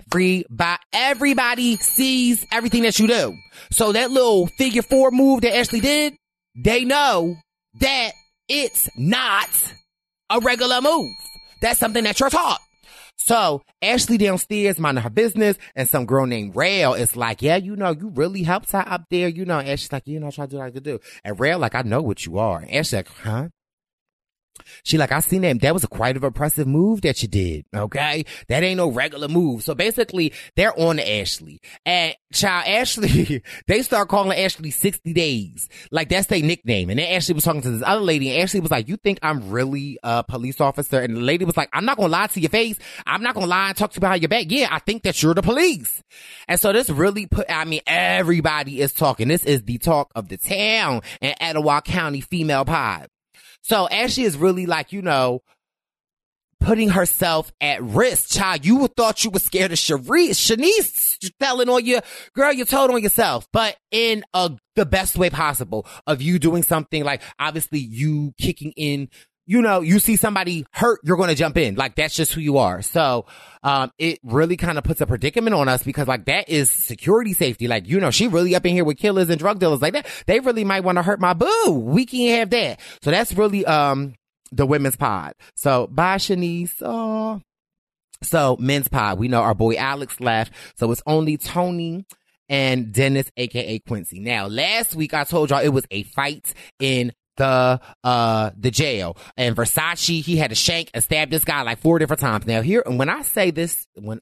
S12: everybody sees everything that you do. So that little figure 4 move that Ashley did, they know that it's not a regular move. That's something that you're taught. So Ashley downstairs minding her business, and some girl named Rail is like, yeah, you know, you really helped her up there. You know, Ashley's like, you know, try to do what I could do. And Rail like, I know what you are. And Ashley's like, huh? She like, I seen that. That was quite an impressive move that you did. Okay. That ain't no regular move. So basically they're on to Ashley, and child, Ashley, they start calling Ashley 60 days. Like that's their nickname. And then Ashley was talking to this other lady, and Ashley was like, you think I'm really a police officer? And the lady was like, I'm not going to lie to your face. I'm not going to lie and talk to you behind your back. Yeah, I think that you're the police. And so this really everybody is talking. This is the talk of the town in Etowah County female pod. So Ashley is really like, you know, putting herself at risk. Child, you thought you were scared of Shanice telling on you. Girl, you told on yourself, but in the best way possible of you doing something like, obviously you kicking in. You know, you see somebody hurt, you're going to jump in. Like, that's just who you are. So, it really kind of puts a predicament on us, because like that is security safety. Like, you know, she really up in here with killers and drug dealers like that. They really might want to hurt my boo. We can't have that. So that's really, the women's pod. So bye, Shanice. Oh. So men's pod, we know our boy Alex left. So it's only Tony and Dennis, aka Quincy. Now, last week I told y'all it was a fight in the jail, and Versace, he had a shank and stabbed this guy like 4 different times. Now here, when I say this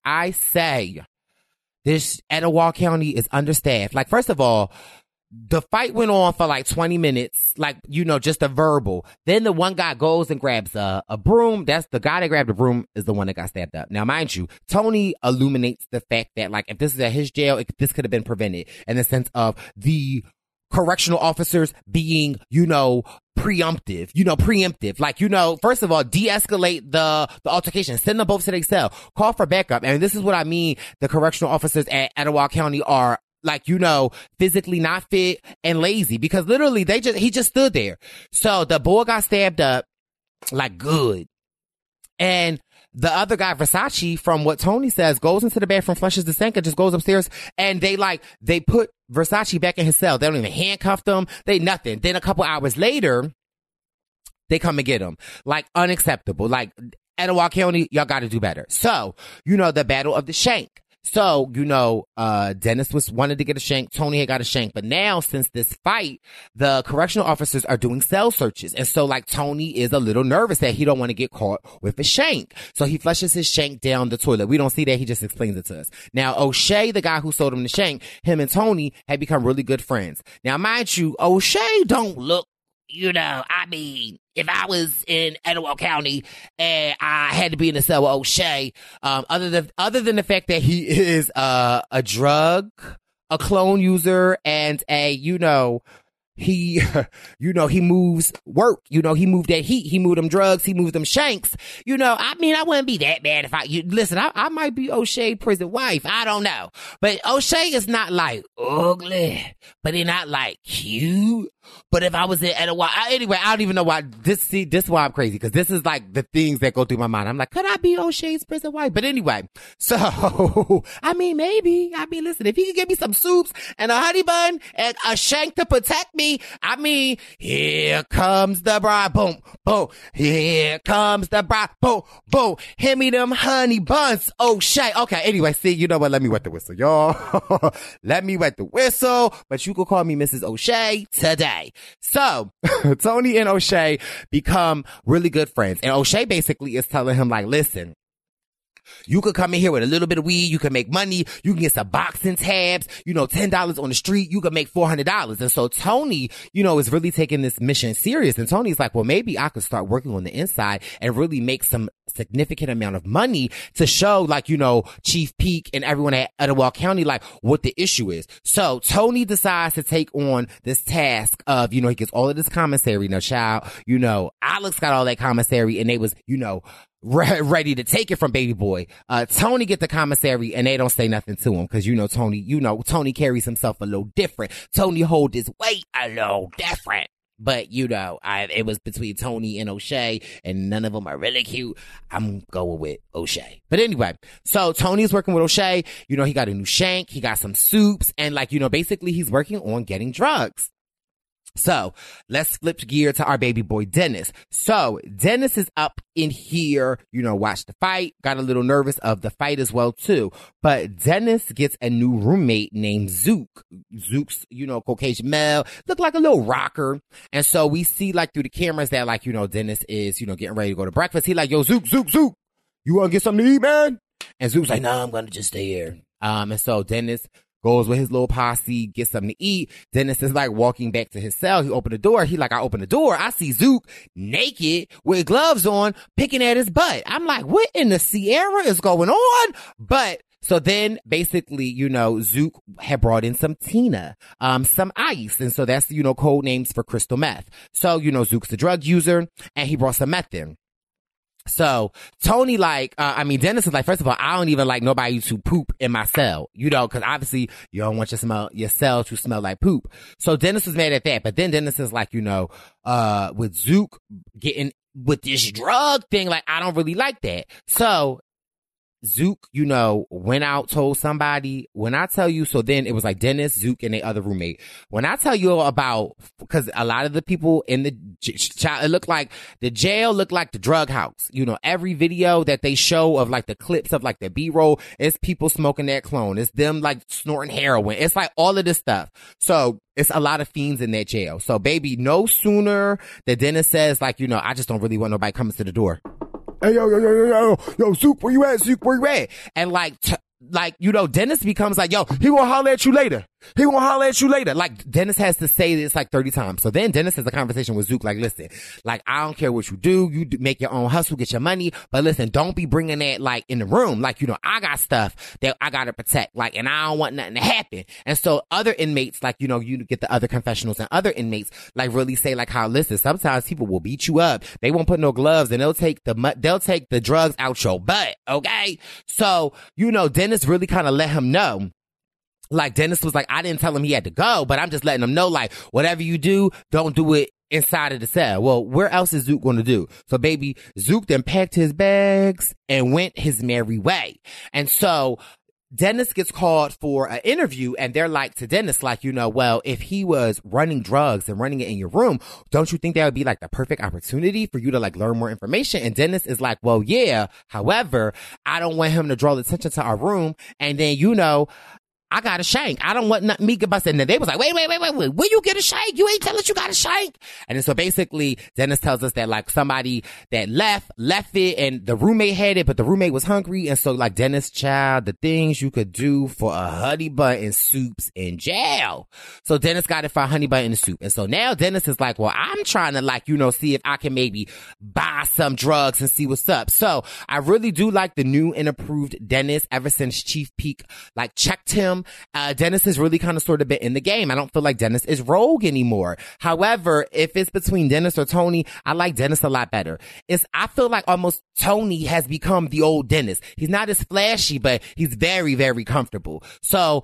S12: Etowah County is understaffed. Like, first of all, the fight went on for like 20 minutes, like, you know, just a verbal. Then the one guy goes and grabs a broom. That's the guy that grabbed the broom is the one that got stabbed up. Now, mind you, Tony illuminates the fact that like, if this is at his jail, this could have been prevented, in the sense of the correctional officers being, you know, preemptive. Like, you know, first of all, de-escalate the altercation. Send them both to their cell. Call for backup. And this is what I mean. The correctional officers at Etowah County are, like, you know, physically not fit and lazy, because literally he just stood there. So the boy got stabbed up like good. And the other guy, Versace, from what Tony says, goes into the bathroom, flushes the sink, and just goes upstairs. And they put Versace back in his cell. They don't even handcuff him. They nothing. Then a couple hours later, they come and get him. Like, unacceptable. Like, Etowah County, y'all got to do better. So, you know, the battle of the shank. So, you know, Dennis wanted to get a shank. Tony had got a shank. But now, since this fight, the correctional officers are doing cell searches. And so, like, Tony is a little nervous that he don't want to get caught with a shank. So he flushes his shank down the toilet. We don't see that. He just explains it to us. Now, O'Shea, the guy who sold him the shank, him and Tony had become really good friends. Now, mind you, O'Shea don't look, you know, I mean, if I was in Etowah County and I had to be in the cell with O'Shea, other than the fact that he is a clone user, and he moves work. You know, he moved that heat. He moved them drugs. He moved them shanks. You know, I mean, I wouldn't be that bad if I might be O'Shea prison wife. I don't know. But O'Shea is not like ugly, but he's not like cute. But if I was in Etowah, anyway, I don't even know why this is why I'm crazy, because this is like the things that go through my mind. I'm like, could I be O'Shea's prison wife? But anyway, so, maybe. Listen, if he could give me some soups and a honey bun and a shank to protect me, me? I mean, here comes the bride, boom, boom. Here comes the bride, boom, boom. Hand me them honey buns, O'Shea. Okay, anyway, see, you know what? Let me wet the whistle, y'all. Let me wet the whistle, but you can call me Mrs. O'Shea today. So, Tony and O'Shea become really good friends. And O'Shea basically is telling him, like, listen, you could come in here with a little bit of weed. You can make money. You can get some boxing tabs, $10 on the street. You can make $400. And so Tony, is really taking this mission serious. And Tony's like, well, maybe I could start working on the inside and really make some significant amount of money to show, like, Chief Peak and everyone at Etowah County, like, what the issue is. So Tony decides to take on this task of, he gets all of this commissary. Now, child, Alex got all that commissary and they was, ready to take it from baby boy. Tony get the commissary and they don't say nothing to him because Tony carries himself a little different. Tony hold his weight a little different. But it was between Tony and O'Shea and none of them are really cute. I'm going with O'Shea. But anyway, so Tony's working with O'Shea. He got a new shank. He got some soups and basically he's working on getting drugs. So let's flip gear to our baby boy, Dennis. So Dennis is up in here, watch the fight, got a little nervous of the fight as well too. But Dennis gets a new roommate named Zook. Zook's, Caucasian male, look like a little rocker. And so we see like through the cameras that like, Dennis is, getting ready to go to breakfast. He like, yo, Zook, you want to get something to eat, man? And Zook's like, no, I'm going to just stay here. And so Dennis goes with his little posse, gets something to eat. Dennis is like walking back to his cell. He opened the door. He like, I opened the door. I see Zook naked with gloves on, picking at his butt. I'm like, what in the Sierra is going on? But so then basically, Zook had brought in some Tina, some ice. And so that's, code names for crystal meth. So, Zook's a drug user and he brought some meth in. So Tony Dennis is like, first of all, I don't even like nobody to poop in my cell, cause obviously you don't want your cell to smell like poop. So Dennis was mad at that. But then Dennis is like, with Zook getting with this drug thing, like, I don't really like that. So Zook, went out, told somebody. When I tell you, so then it was like Dennis, Zook, and the other roommate. When I tell you about, because a lot of the people in the it looked like the jail looked like the drug house. Every video that they show of like the clips of like the B-roll, it's people smoking that clone. It's them like snorting heroin. It's like all of this stuff. So it's a lot of fiends in that jail. So baby, no sooner that Dennis says like, I just don't really want nobody coming to the door. Hey, yo, Zook, where you at? Zook, where you at? And Dennis becomes like, yo, he gonna holler at you later. He gonna holler at you later. Like, Dennis has to say this like 30 times. So then Dennis has a conversation with Zook, like, listen, like, I don't care what you do. You make your own hustle, get your money. But listen, don't be bringing that, like, in the room. Like, I got stuff that I gotta protect. Like, and I don't want nothing to happen. And so other inmates, like, you get the other confessionals and other inmates, like, really say, like, how, listen, sometimes people will beat you up. They won't put no gloves and they'll take the drugs out your butt. Okay? So, Dennis really kind of let him know. Like, Dennis was like, I didn't tell him he had to go, but I'm just letting him know, like, whatever you do, don't do it inside of the cell. Well, where else is Zook going to do? So, baby, Zook then packed his bags and went his merry way. And so Dennis gets called for an interview and they're like to Dennis, like, well, if he was running drugs and running it in your room, don't you think that would be like the perfect opportunity for you to like learn more information? And Dennis is like, well, yeah. However, I don't want him to draw the attention to our room. And then, I got a shank. I don't want nothing me get busted. And then they was like, wait. Where you get a shank? You ain't tell us you got a shank. And then so basically Dennis tells us that like somebody that left it and the roommate had it, but the roommate was hungry. And so like Dennis, child, the things you could do for a honey bun and soups in jail. So Dennis got it for a honey bun and soup. And so now Dennis is like, well, I'm trying to like, see if I can maybe buy some drugs and see what's up. So I really do like the new and improved Dennis ever since Chief Peak like checked him. Dennis has really kind of sort of been in the game. I don't feel like Dennis is rogue anymore. However, if it's between Dennis or Tony, I like Dennis a lot better. I feel like almost Tony has become the old Dennis. He's not as flashy, but he's very, very comfortable. So,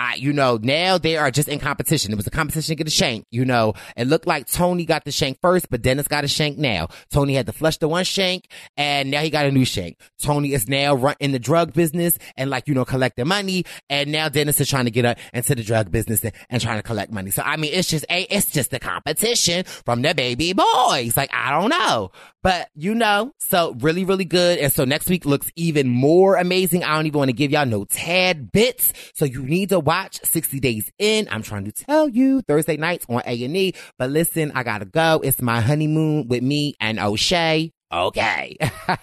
S12: now they are just in competition. It was a competition to get a shank, It looked like Tony got the shank first, but Dennis got a shank now. Tony had to flush the one shank, and now he got a new shank. Tony is now in the drug business and collecting money, and now Dennis business is trying to get into the drug business and trying to collect money. So, I mean, it's just a competition from the baby boys. Like, I don't know. But, so really, really good. And so next week looks even more amazing. I don't even want to give y'all no tad bits. So you need to watch 60 Days In. I'm trying to tell you, Thursday nights on A&E. But listen, I gotta go. It's my honeymoon with me and O'Shea. Okay.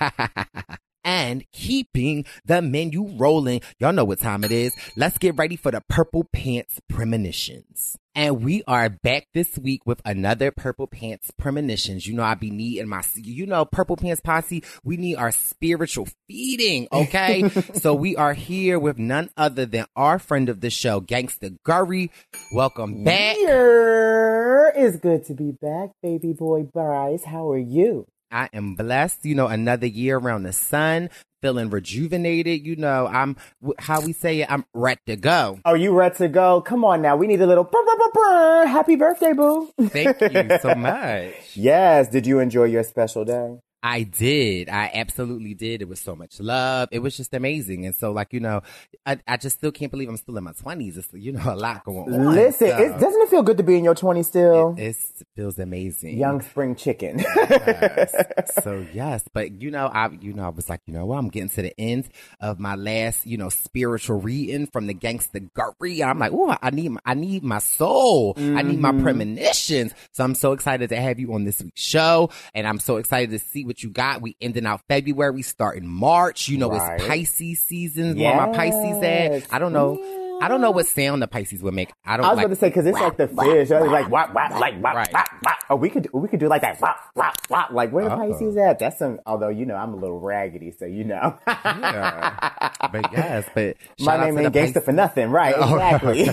S12: And keeping the menu rolling. Y'all know what time it is. Let's get ready for the Purple Pants Premonitions. And we are back this week with another Purple Pants Premonitions. I be needing Purple Pants Posse, we need our spiritual feeding, okay? So we are here with none other than our friend of the show, Gangsta Gurry. Welcome back.
S15: It's good to be back, baby boy Bryce. How are you?
S12: I am blessed, another year around the sun, feeling rejuvenated. I'm, how we say it, I'm ready to go.
S15: Oh, you ready to go? Come on now. We need a little happy birthday, boo.
S12: Thank you so much.
S15: Yes. Did you enjoy your special day?
S12: I did. I absolutely did. It was so much love. It was just amazing. And so, I just still can't believe I'm still in my 20s. It's, a lot going on.
S15: Listen, doesn't it feel good to be in your 20s still?
S12: It feels amazing.
S15: Young spring chicken.
S12: Yes. So, yes. But, I was like, what? I'm getting to the end of my last, spiritual reading from the Gangsta Gurry. I'm like, oh, I need my soul. Mm-hmm. I need my premonitions. So I'm so excited to have you on this week's show. And I'm so excited to see what you got. We ending out February, starting March. Right. It's Pisces season. Yes. Where my Pisces at? I don't know. Yeah. I don't know what sound the Pisces would make. I was
S15: about to say, because it's like the fish. Like wop, wop, like wop, right. Wop, wop. Oh, we could do like that wop, wop, wop. Like where the Pisces at? That's although I'm a little raggedy, so
S12: Yeah. But yes, but
S15: my name ain't gangsta for nothing, right? Exactly.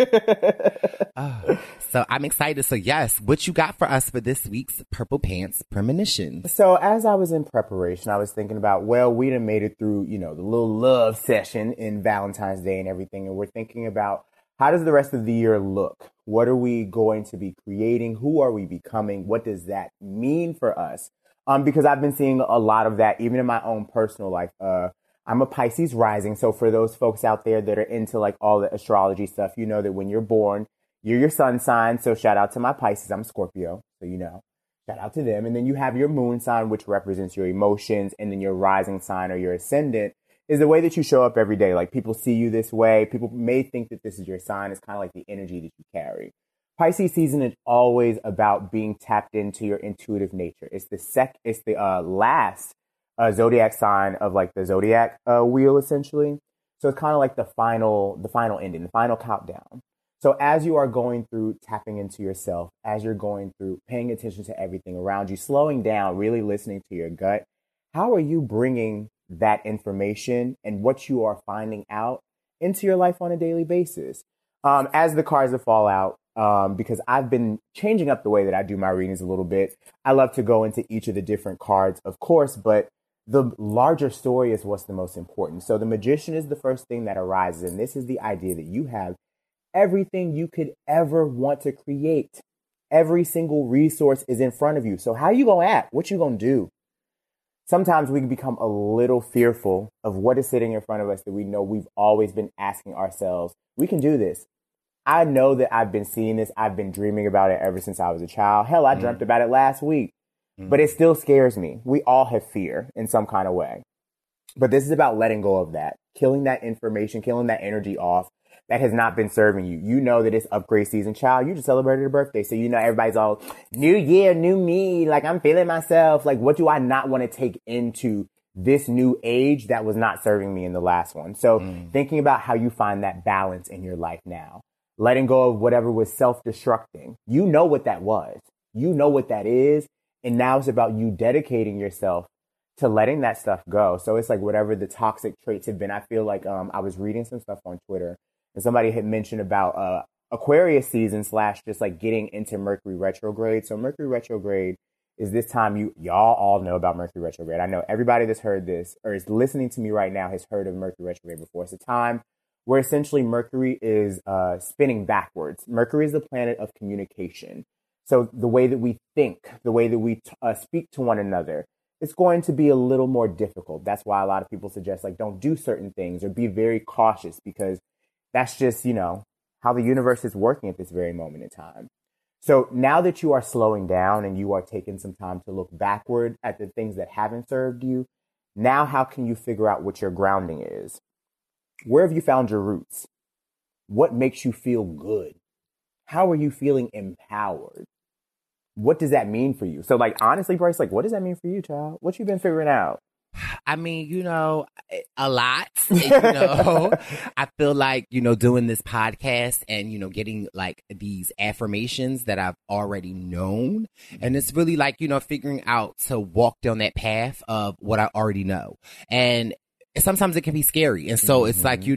S12: So I'm excited. So yes, what you got for us for this week's Purple Pants Premonitions?
S15: So as I was in preparation, I was thinking about, we done made it through, the little love session in Valentine's Day and everything. And we're thinking about, how does the rest of the year look? What are we going to be creating? Who are we becoming? What does that mean for us? Because I've been seeing a lot of that, even in my own personal life. I'm a Pisces rising. So for those folks out there that are into all the astrology stuff, you know that when you're born, you're your sun sign. So shout out to my Pisces. I'm Scorpio. So, shout out to them. And then you have your moon sign, which represents your emotions. And then your rising sign or your ascendant is the way that you show up every day. Like people see you this way. People may think that this is your sign. It's kind of like the energy that you carry. Pisces season is always about being tapped into your intuitive nature. It's the last zodiac sign of the zodiac wheel, essentially. So it's kind of like the final ending, the final countdown. So as you are going through tapping into yourself, as you're going through paying attention to everything around you, slowing down, really listening to your gut, how are you bringing that information and what you are finding out into your life on a daily basis? As the cards that fall out, because I've been changing up the way that I do my readings a little bit. I love to go into each of the different cards, of course, but the larger story is what's the most important. So the Magician is the first thing that arises, and this is the idea that you have everything you could ever want to create. Every single resource is in front of you. So how you gonna act? What you gonna do? Sometimes we can become a little fearful of what is sitting in front of us that we know we've always been asking ourselves. We can do this. I know that I've been seeing this. I've been dreaming about it ever since I was a child. Hell, I dreamt about it last week. But it still scares me. We all have fear in some kind of way. But this is about letting go of that, killing that information, killing that energy off that has not been serving you. You know that it's upgrade season. Child, you just celebrated a birthday. So everybody's all, new year, new me. I'm feeling myself. What do I not want to take into this new age that was not serving me in the last one? So thinking about how you find that balance in your life now. Letting go of whatever was self-destructing. You know what that was. You know what that is. And now it's about you dedicating yourself to letting that stuff go. So it's whatever the toxic traits have been. I feel like I was reading some stuff on Twitter and somebody had mentioned about Aquarius season / just getting into Mercury retrograde. So Mercury retrograde is this time y'all all know about Mercury retrograde. I know everybody that's heard this or is listening to me right now has heard of Mercury retrograde before. It's a time where essentially Mercury is spinning backwards. Mercury is the planet of communication. So the way that we think, the way that we speak to one another, it's going to be a little more difficult. That's why a lot of people suggest don't do certain things or be very cautious, because That's just, how the universe is working at this very moment in time. So now that you are slowing down and you are taking some time to look backward at the things that haven't served you, now how can you figure out what your grounding is? Where have you found your roots? What makes you feel good? How are you feeling empowered? What does that mean for you? So like, honestly, Bryce, like, what does that mean for you, child? What you been figuring out?
S12: I mean, a lot, I feel like, doing this podcast and, getting like these affirmations that I've already known. And it's really like, figuring out to walk down that path of what I already know. And sometimes it can be scary. And so it's like,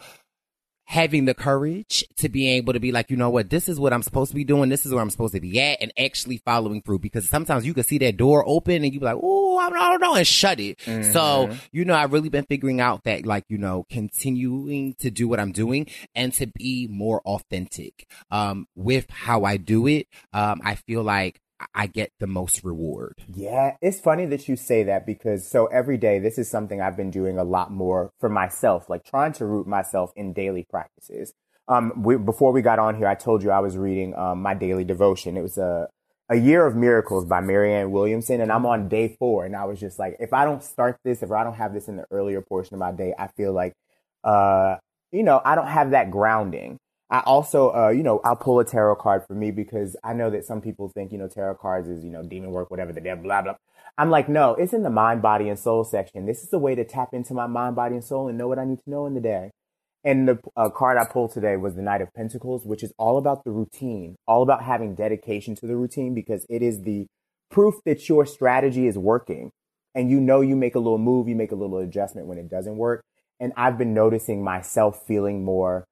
S12: having the courage to be able to be like, you know what, this is what I'm supposed to be doing. This is where I'm supposed to be at, and actually following through, because sometimes you can see that door open and you be like, oh, I don't know, and shut it. So, I've really been figuring out that, like, continuing to do what I'm doing and to be more authentic, with how I do it. I feel like I get the most reward.
S15: Yeah, it's funny that you say that, because so every day, this is something I've been doing a lot more for myself, like trying to root myself in daily practices. Before we got on here, I told you I was reading my daily devotion. It was a Year of Miracles by Marianne Williamson, and I'm on day 4. And I was just like, if I don't start this, if I don't have this in the earlier portion of my day, I feel like, I don't have that grounding. I also, I'll pull a tarot card for me, because I know that some people think, tarot cards is, demon work, whatever, the devil, blah, blah. I'm like, no, it's in the mind, body, and soul section. This is a way to tap into my mind, body, and soul and know what I need to know in the day. And the card I pulled today was the Knight of Pentacles, which is all about the routine, all about having dedication to the routine, because it is the proof that your strategy is working. And you make a little move, you make a little adjustment when it doesn't work. And I've been noticing myself feeling more,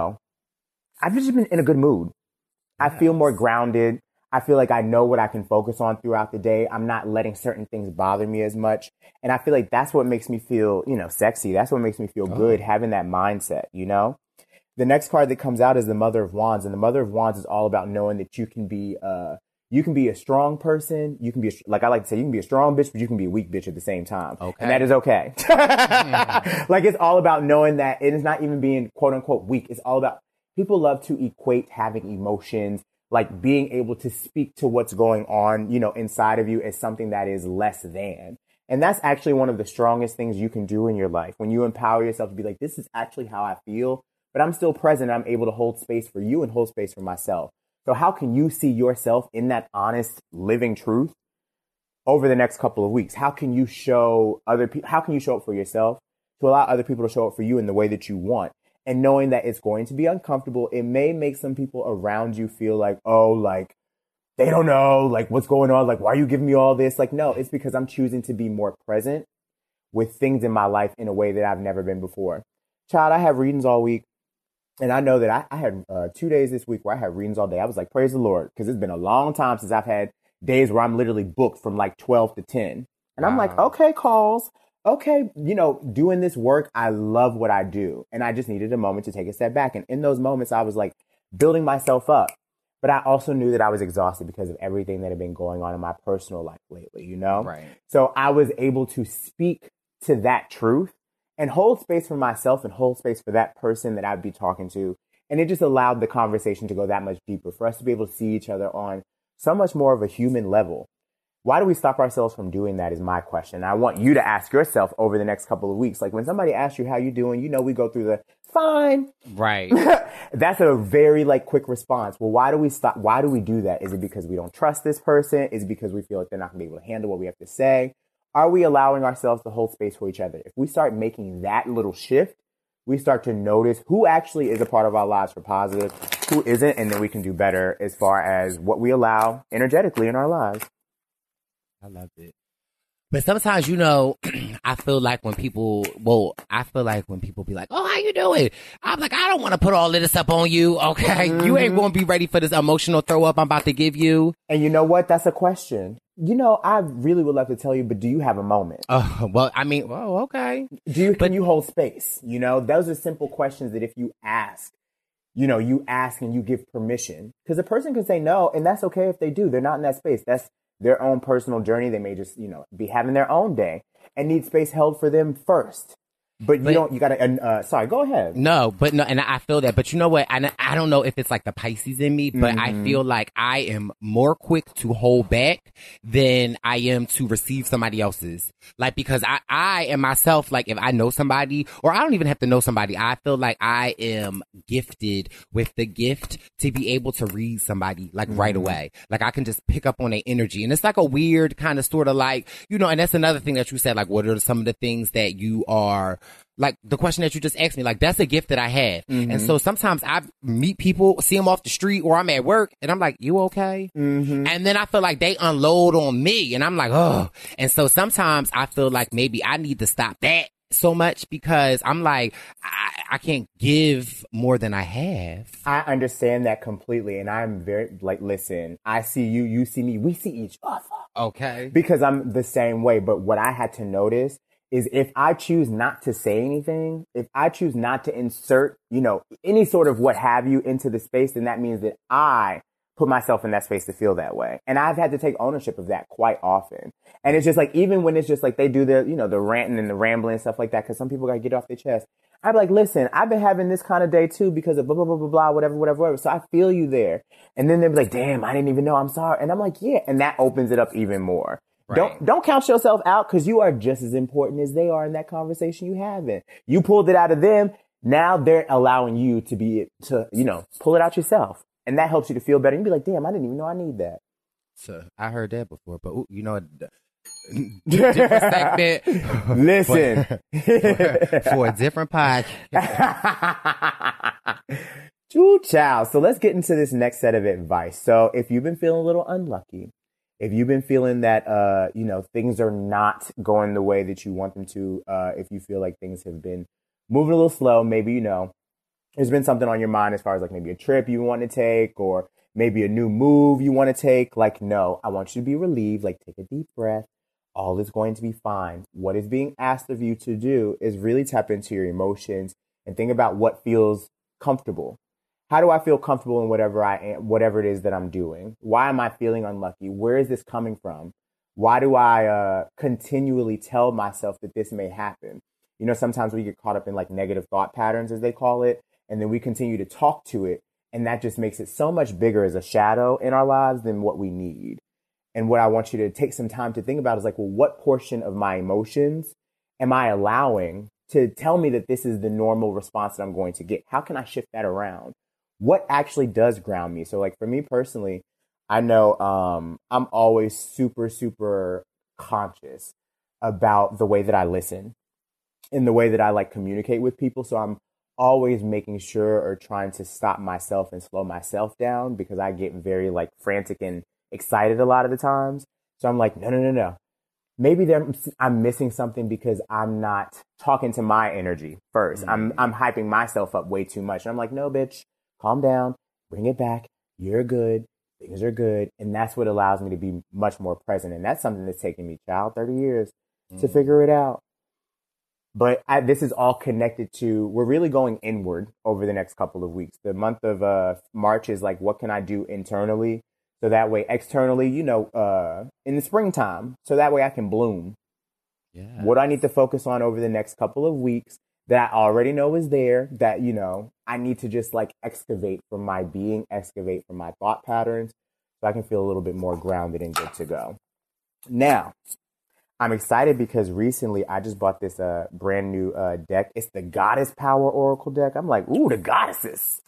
S15: I've just been in a good mood. I feel more grounded. I feel like I know what I can focus on throughout the day. I'm not letting certain things bother me as much. And I feel like that's what makes me feel, sexy. That's what makes me feel good, having that mindset, The next card that comes out is the Mother of Wands. And the Mother of Wands is all about knowing that you can be a strong person. You can be, like I like to say, you can be a strong bitch, but you can be a weak bitch at the same time. Okay. And that is okay. Like, it's all about knowing that it is not even being quote unquote weak. It's all about, people love to equate having emotions, like being able to speak to what's going on, inside of you, as something that is less than. And that's actually one of the strongest things you can do in your life. When you empower yourself to be like, this is actually how I feel, but I'm still present. I'm able to hold space for you and hold space for myself. So how can you see yourself in that honest, living truth over the next couple of weeks? How can you show other people? How can you show up for yourself to allow other people to show up for you in the way that you want? And knowing that it's going to be uncomfortable, it may make some people around you feel like, oh, like, they don't know, like, what's going on? Like, why are you giving me all this? Like, no, it's because I'm choosing to be more present with things in my life in a way that I've never been before. Child, I have readings all week. And I know that I had 2 days this week where I had readings all day. I was like, praise the Lord, because it's been a long time since I've had days where I'm literally booked from like 12 to 10. And I'm like, okay, calls. Okay, doing this work, I love what I do. And I just needed a moment to take a step back. And in those moments, I was like building myself up. But I also knew that I was exhausted because of everything that had been going on in my personal life lately, Right. So I was able to speak to that truth and hold space for myself and hold space for that person that I'd be talking to. And it just allowed the conversation to go that much deeper, for us to be able to see each other on so much more of a human level. Why do we stop ourselves from doing that is my question. I want you to ask yourself over the next couple of weeks. Like, when somebody asks you how you doing, we go through the fine.
S12: Right.
S15: That's a very quick response. Well, why do we stop? Why do we do that? Is it because we don't trust this person? Is it because we feel like they're not going to be able to handle what we have to say? Are we allowing ourselves to hold space for each other? If we start making that little shift, we start to notice who actually is a part of our lives for positive, who isn't, and then we can do better as far as what we allow energetically in our lives.
S12: I love it. But sometimes, I feel like when people be like, oh, how you doing? I'm like, I don't want to put all of this up on you. Okay. Mm-hmm. You ain't going to be ready for this emotional throw up I'm about to give you.
S15: And you know what? That's a question. I really would love to tell you, but do you have a moment?
S12: Okay.
S15: Can you hold space? Those are simple questions that if you ask, you ask and you give permission, because a person can say no, and that's okay if they do. They're not in that space. That's their own personal journey. They may just, be having their own day and need space held for them first. But you gotta, sorry, go ahead.
S12: No, and I feel that. But you know what? I don't know if it's like the Pisces in me, but I feel like I am more quick to hold back than I am to receive somebody else's. Like, because I am myself, like, if I know somebody, or I don't even have to know somebody, I feel like I am gifted with the gift to be able to read somebody, like, right away. Like, I can just pick up on their energy. And it's like a weird kind of sort of like, you know, and that's another thing that you said, like, what are some of the things that you are, like the question that you just asked me, like that's a gift that I have. And so sometimes I meet people, see them off the street or I'm at work and I'm like, you okay? And then I feel like they unload on me and I'm like, oh. And so sometimes I feel like maybe I need to stop that so much because I'm like, I can't give more than I have.
S15: I understand that completely. And I'm very like, listen, I see you, you see me, we see each other.
S12: Okay.
S15: Because I'm the same way. But what I had to notice is if I choose not to say anything, if I choose not to insert, you know, any sort of what have you into the space, then that means that I put myself in that space to feel that way. And I've had to take ownership of that quite often. And it's just like, even when it's just like they do the, you know, the ranting and the rambling and stuff like that, because some people got to get off their chest. I'm like, listen, I've been having this kind of day too because of blah, blah, blah, blah, blah, whatever. So I feel you there. And then they'll be like, damn, I didn't even know. I'm sorry. And I'm like, yeah. And that opens it up even more. Right. Don't count yourself out because you are just as important as they are in that conversation you having. You pulled it out of them. Now they're allowing you to you know, pull it out yourself. And that helps you to feel better. You be like, damn, I didn't even know I need that.
S12: So I heard that before, but you know, different segment.
S15: Listen.
S12: for a different podcast.
S15: Choo chow. So let's get into this next set of advice. So if you've been feeling a little unlucky, if you've been feeling that, you know, things are not going the way that you want them to, if you feel like things have been moving a little slow, maybe, you know, there's been something on your mind as far as like maybe a trip you want to take or maybe a new move you want to take. Like, no, I want you to be relieved. Like, take a deep breath. All is going to be fine. What is being asked of you to do is really tap into your emotions and think about what feels comfortable. How do I feel comfortable in whatever I am, whatever it is that I'm doing? Why am I feeling unlucky? Where is this coming from? Why do I continually tell myself that this may happen? You know, sometimes we get caught up in like negative thought patterns, as they call it, and then we continue to talk to it. And that just makes it so much bigger as a shadow in our lives than what we need. And what I want you to take some time to think about is like, well, what portion of my emotions am I allowing to tell me that this is the normal response that I'm going to get? How can I shift that around? What actually does ground me? So like for me personally, I know I'm always super, super conscious about the way that I listen and the way that I like communicate with people. So I'm always making sure or trying to stop myself and slow myself down because I get very like frantic and excited a lot of the times. So I'm like, no. Maybe I'm missing something because I'm not talking to my energy first. I'm hyping myself up way too much. And I'm like, no, bitch. Calm down, bring it back. You're good. Things are good. And that's what allows me to be much more present. And that's something that's taken me, 30 years to figure it out. But this is all connected to, we're really going inward over the next couple of weeks. The month of March is like, what can I do internally? So that way, externally, you know, in the springtime, so that way I can bloom. Yeah. What I need to focus on over the next couple of weeks that I already know is there, that, you know, I need to just like excavate from my being, excavate from my thought patterns so I can feel a little bit more grounded and good to go. Now, I'm excited because recently I just bought this brand new deck. It's the Goddess Power Oracle deck. I'm like, ooh, the goddesses.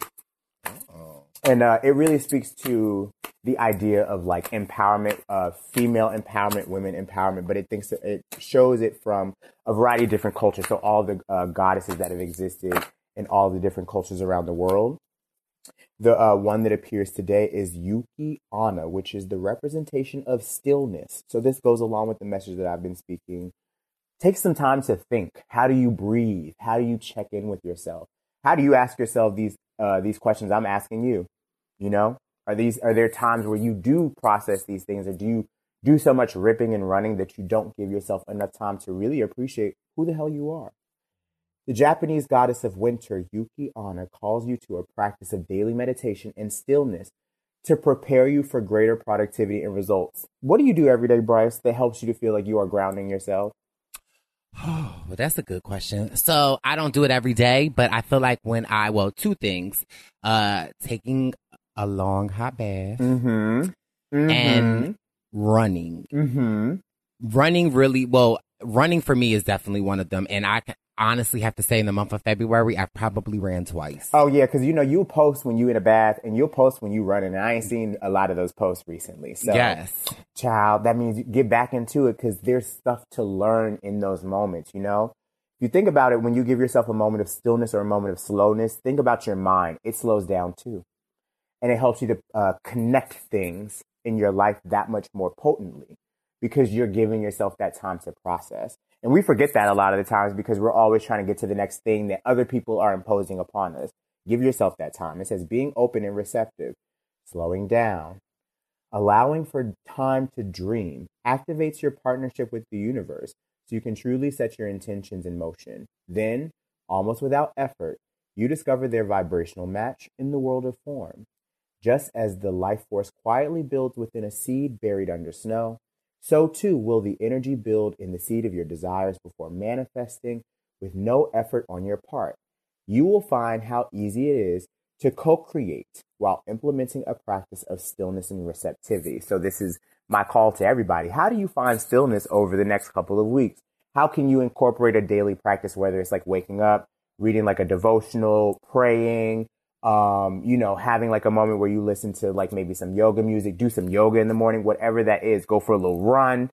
S15: And it really speaks to the idea of like empowerment, female empowerment, women empowerment, but it shows it from a variety of different cultures. So all the goddesses that have existed in all the different cultures around the world. The one that appears today is Yuki Onna, which is the representation of stillness. So this goes along with the message that I've been speaking. Take some time to think. How do you breathe? How do you check in with yourself? How do you ask yourself these questions I'm asking you? You know, are there times where you do process these things, or do you do so much ripping and running that you don't give yourself enough time to really appreciate who the hell you are? The Japanese goddess of winter, Yuki Onna, calls you to a practice of daily meditation and stillness to prepare you for greater productivity and results. What do you do every day, Bryce, that helps you to feel like you are grounding yourself?
S12: Oh, well, that's a good question. So I don't do it every day, but I feel like when two things, taking a long hot bath and running. Running for me is definitely one of them. And I can honestly have to say in the month of February, I probably ran twice.
S15: Oh, yeah, because, you post when you in a bath and you'll post when you running. And I ain't seen a lot of those posts recently. So,
S12: yes.
S15: Child, that means you get back into it because there's stuff to learn in those moments, If you think about it, when you give yourself a moment of stillness or a moment of slowness, think about your mind. It slows down too. And it helps you to connect things in your life that much more potently because you're giving yourself that time to process. And we forget that a lot of the times because we're always trying to get to the next thing that other people are imposing upon us. Give yourself that time. It says being open and receptive, slowing down, allowing for time to dream activates your partnership with the universe so you can truly set your intentions in motion. Then, almost without effort, you discover their vibrational match in the world of form. Just as the life force quietly builds within a seed buried under snow, so too will the energy build in the seed of your desires before manifesting with no effort on your part. You will find how easy it is to co-create while implementing a practice of stillness and receptivity. So this is my call to everybody. How do you find stillness over the next couple of weeks? How can you incorporate a daily practice, whether it's like waking up, reading like a devotional, praying, having like a moment where you listen to like maybe some yoga music, do some yoga in the morning, whatever that is, go for a little run.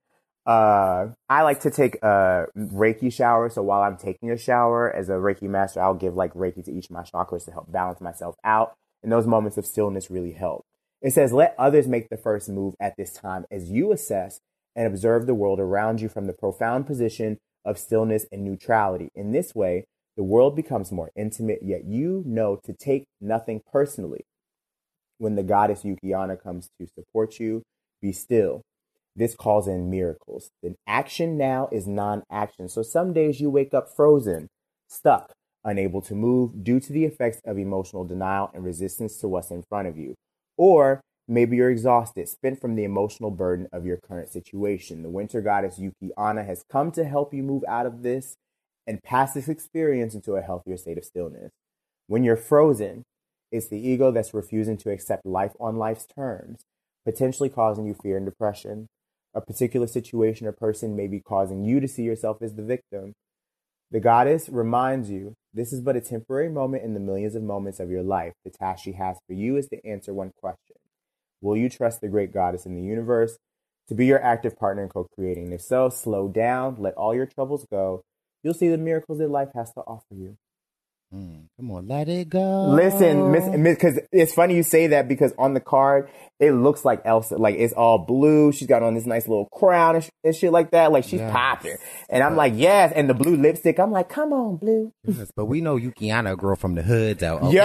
S15: I like to take a Reiki shower. So while I'm taking a shower as a Reiki master, I'll give like Reiki to each of my chakras to help balance myself out. And those moments of stillness really help. It says, let others make the first move at this time as you assess and observe the world around you from the profound position of stillness and neutrality. In this way, the world becomes more intimate, yet you know to take nothing personally. When the goddess Yuki-onna comes to support you, be still. This calls in miracles. Then action now is non-action. So some days you wake up frozen, stuck, unable to move due to the effects of emotional denial and resistance to what's in front of you. Or maybe you're exhausted, spent from the emotional burden of your current situation. The winter goddess Yuki-onna has come to help you move out of this and pass this experience into a healthier state of stillness. When you're frozen, it's the ego that's refusing to accept life on life's terms, potentially causing you fear and depression. A particular situation or person may be causing you to see yourself as the victim. The goddess reminds you this is but a temporary moment in the millions of moments of your life. The task she has for you is to answer one question. Will you trust the great goddess in the universe to be your active partner in co-creating? If so, slow down, let all your troubles go. You'll see the miracles that life has to offer you.
S12: Come on, let it go.
S15: Listen, because it's funny you say that because on the card, it looks like Elsa. Like, it's all blue. She's got on this nice little crown and shit like that. Like, she's popping. And I'm like, yes. And the blue lipstick, I'm like, come on, blue.
S12: Yes, but we know Yuki-onna, a girl from the hood, though. Okay?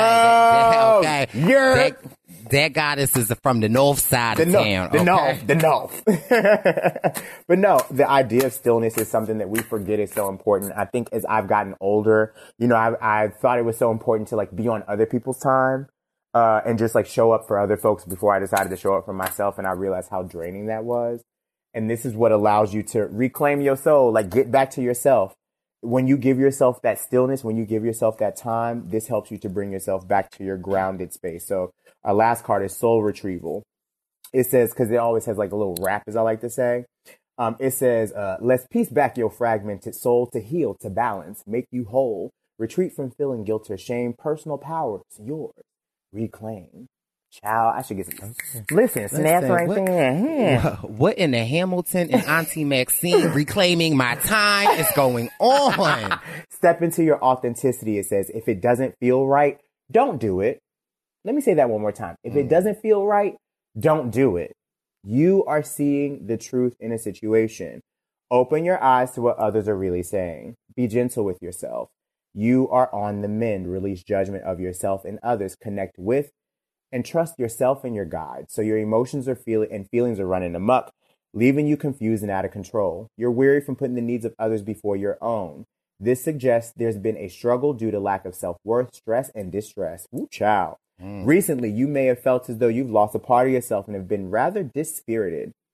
S15: Yo!
S12: That goddess is from the north side of town.
S15: The north. But no, the idea of stillness is something that we forget is so important. I think as I've gotten older, I thought it was so important to like be on other people's time and just like show up for other folks before I decided to show up for myself. And I realized how draining that was. And this is what allows you to reclaim your soul, like get back to yourself. When you give yourself that stillness, when you give yourself that time, this helps you to bring yourself back to your grounded space. So our last card is soul retrieval. It says, because it always has like a little rap, as I like to say. It says, let's piece back your fragmented soul to heal, to balance, make you whole. Retreat from feeling guilt or shame. Personal power is yours. Reclaim. Child, I should get some. Listen, snaps right there.
S12: What in the Hamilton and Auntie Maxine reclaiming my time is going on?
S15: Step into your authenticity. It says, if it doesn't feel right, don't do it. Let me say that one more time. If it doesn't feel right, don't do it. You are seeing the truth in a situation. Open your eyes to what others are really saying. Be gentle with yourself. You are on the mend. Release judgment of yourself and others. Connect with and trust yourself and your guide. So your emotions are feelings are running amok, leaving you confused and out of control. You're weary from putting the needs of others before your own. This suggests there's been a struggle due to lack of self-worth, stress, and distress. Woo, child. Recently, you may have felt as though you've lost a part of yourself and have been rather dispirited.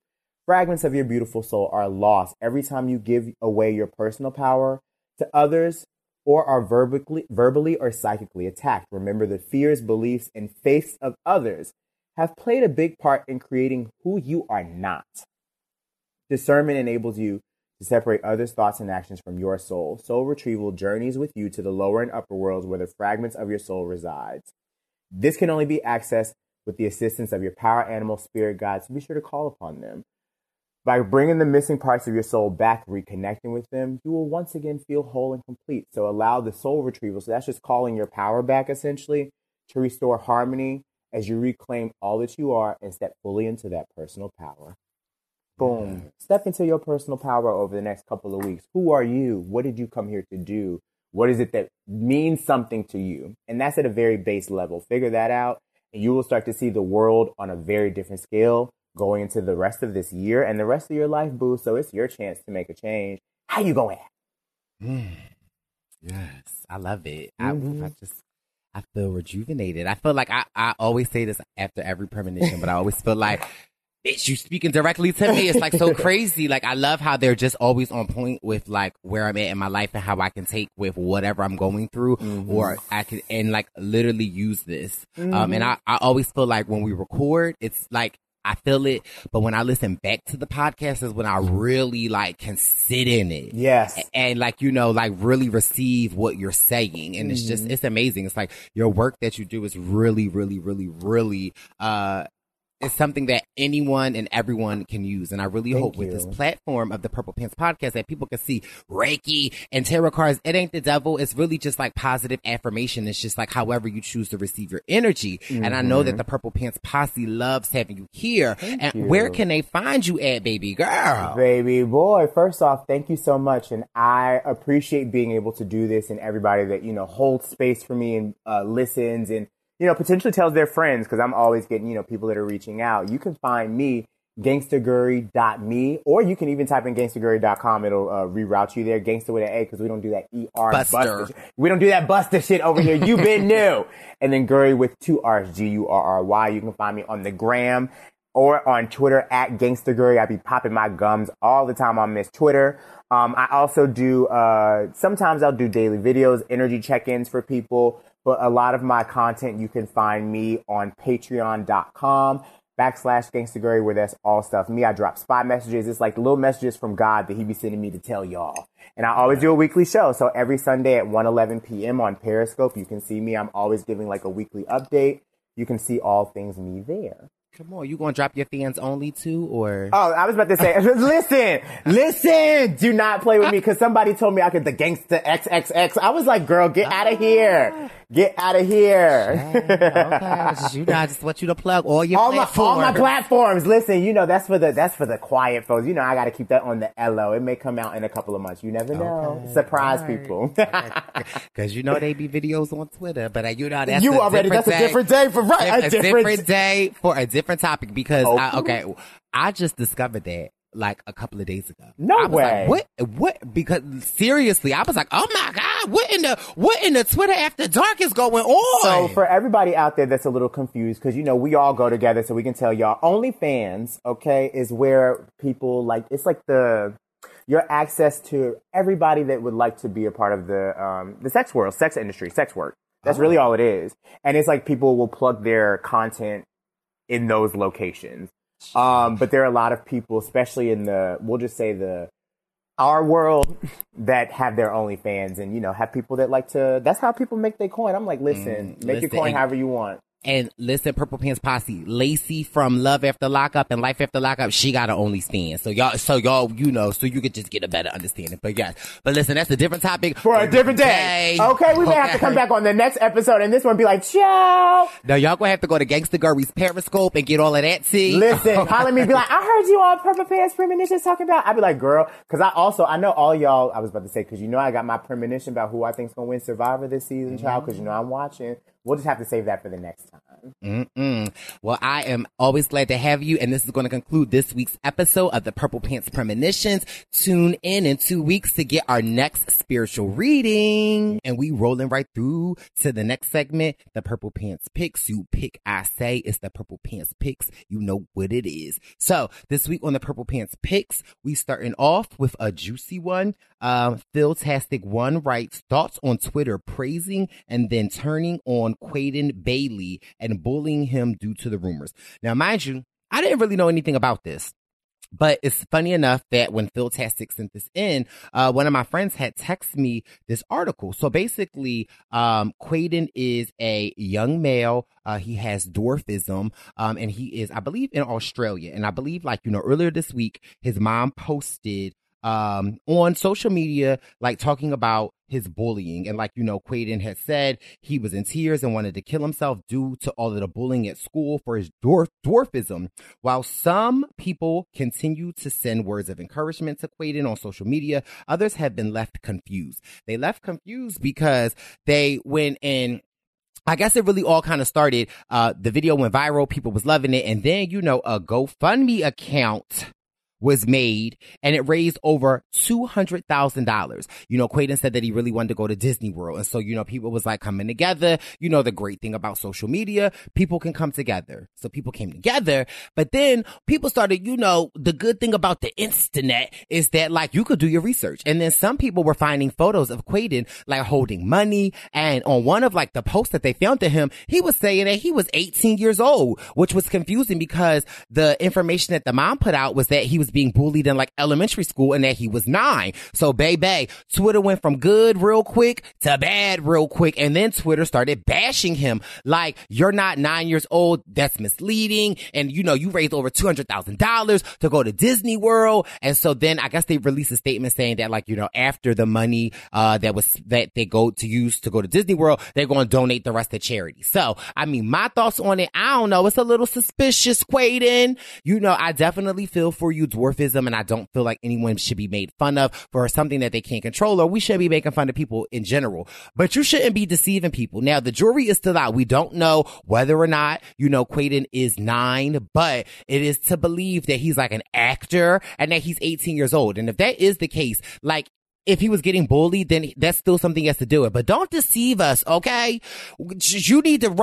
S15: Fragments of your beautiful soul are lost every time you give away your personal power to others or are verbally or psychically attacked. Remember, the fears, beliefs, and faiths of others have played a big part in creating who you are not. Discernment enables you to separate others' thoughts and actions from your soul. Soul retrieval journeys with you to the lower and upper worlds where the fragments of your soul resides. This can only be accessed with the assistance of your power animal spirit guides, so be sure to call upon them. By bringing the missing parts of your soul back, reconnecting with them, you will once again feel whole and complete. So allow the soul retrieval, so that's just calling your power back essentially, to restore harmony as you reclaim all that you are and step fully into that personal power. Boom. Step into your personal power over the next couple of weeks. Who are you? What did you come here to do? What is it that means something to you? And that's at a very base level. Figure that out, and you will start to see the world on a very different scale going into the rest of this year and the rest of your life, boo. So it's your chance to make a change. How you going?
S12: Yes, I love it. I feel rejuvenated. I feel like I always say this after every premonition, but I always feel like, bitch, you speaking directly to me. It's like so crazy. Like, I love how they're just always on point with like where I'm at in my life and how I can take with whatever I'm going through, or I can, and like literally use this. And I always feel like when we record, it's like, I feel it, but when I listen back to the podcast is when I really like can sit in it. Yes. And like, you know, like really receive what you're saying. And it's just, it's amazing. It's like your work that you do is really, really, really, really, it's something that anyone and everyone can use. And I really hope with this platform of the Purple Pants Podcast that people can see Reiki and tarot cards. It ain't the devil. It's really just like positive affirmation. It's just like however you choose to receive your energy. And I know that the Purple Pants Posse loves having you here. Where can they find you at, baby girl?
S15: Baby boy, first off, thank you so much. And I appreciate being able to do this, and everybody that, you know, holds space for me and listens and, you know, potentially tells their friends, because I'm always getting, you know, people that are reaching out. You can find me, gangstergurry.me, or you can even type in gangstergurry.com. It'll reroute you there. Gangster with an A, because we don't do that ER buster. We don't do that buster shit over here. You've been new. And then Gurry with 2 R's, Gurry. You can find me on the gram or on Twitter at gangstergurry. I be popping my gums all the time on Miss Twitter. I also do, sometimes I'll do daily videos, energy check-ins for people. But a lot of my content, you can find me on patreon.com/gangstergurry, where that's all stuff me. I drop spot messages. It's like little messages from God that he be sending me to tell y'all. And I always do a weekly show. So every Sunday at 1:11 p.m. on Periscope, you can see me. I'm always giving like a weekly update. You can see all things me there.
S12: Come on, you gonna drop your fans only too, or?
S15: Oh, I was about to say, listen, do not play with me, because somebody told me I could the gangster XXX. I was like, girl, get out of here. Get out of here.
S12: Okay. You know, I just want you to plug all your platforms.
S15: All my platforms. Listen, you know, that's for the quiet folks. You know, I got to keep that on the LO. It may come out in a couple of months. You never know. Okay. Surprise people.
S12: Because you know they be videos on Twitter, but you know that's
S15: a different day for
S12: a different day for a different topic, because I just discovered that like a couple of days ago.
S15: No way.
S12: Like, what? Because seriously, I was like, oh my God, what in the Twitter after dark is going on?
S15: So for everybody out there that's a little confused, because, you know, we all go together, so we can tell y'all, OnlyFans, okay, is where people like, it's like your access to everybody that would like to be a part of the sex world, sex industry, sex work. That's really all it is. And it's like people will plug their content in those locations. But there are a lot of people, especially in we'll just say our world, that have their OnlyFans, and, you know, have people that like to, that's how people make their coin. I'm like, listen, make your coin however you want.
S12: And listen, Purple Pants Posse, Lacey from Love After Lockup and Life After Lockup, she got an OnlyFans. So y'all, you know, so you could just get a better understanding. But yes, but listen, that's a different topic
S15: for a different day. Okay, we may have to come back on the next episode, and this one be like, ciao.
S12: Now y'all gonna have to go to Gangsta Gurry's Periscope and get all of that tea.
S15: Listen, holler at me, be like, I heard you on Purple Pants Premonitions talking about. I'd be like, girl, because I know all y'all, I was about to say, because you know I got my premonition about who I think's gonna win Survivor this season, child, because you know I'm watching. We'll just have to save that for the next time. time.
S12: Well, I am always glad to have you, and this is going to conclude this week's episode of the Purple Pants Premonitions. Tune in 2 weeks to get our next spiritual reading, and we rolling right through to the next segment, the Purple Pants Picks. You pick, I say. It's the Purple Pants Picks. You know what it is. So this week on the Purple Pants Picks, we starting off with a juicy one. Philtastic1 writes, thoughts on Twitter praising and then turning on Quaden Bailey and bullying him due to the rumors. Now, mind you, I didn't really know anything about this. But it's funny enough that when Philtastic sent this in, one of my friends had texted me this article. So basically, Quaden is a young male. He has dwarfism, and he is, I believe, in Australia. And I believe, earlier this week, his mom posted on social media, talking about his bullying. And Quaden had said he was in tears and wanted to kill himself due to all of the bullying at school for his dwarfism. While some people continue to send words of encouragement to Quaden on social media, others have been left confused. They left confused because they went in. I guess it really all kind of started. The video went viral. People was loving it. And then, a GoFundMe account was made, and it raised over $200,000. Quaden said that he really wanted to go to Disney World. And so, people was coming together. The great thing about social media, people can come together. So people came together, but then people started, the good thing about the internet is that you could do your research. And then some people were finding photos of Quaden holding money. And on one of the posts that they found to him, he was saying that he was 18 years old, which was confusing because the information that the mom put out was that he was being bullied in elementary school and that he was 9. So baby, Twitter went from good real quick to bad real quick. And then Twitter started bashing him. You're not 9 years old. That's misleading. And you raised over $200,000 to go to Disney World. And so then I guess they released a statement saying that after the money, that they go to use to go to Disney World, they're going to donate the rest to charity. So, my thoughts on it, I don't know. It's a little suspicious, Quaden. I definitely feel for you, dwarfism, and I don't feel like anyone should be made fun of for something that they can't control, or we should be making fun of people in general. But you shouldn't be deceiving people. Now, the jury is still out. We don't know whether or not, Quaden is 9, but it is to believe that he's an actor and that he's 18 years old. And if that is the case, if he was getting bullied, then that's still something he has to do it. But don't deceive us, okay? You need to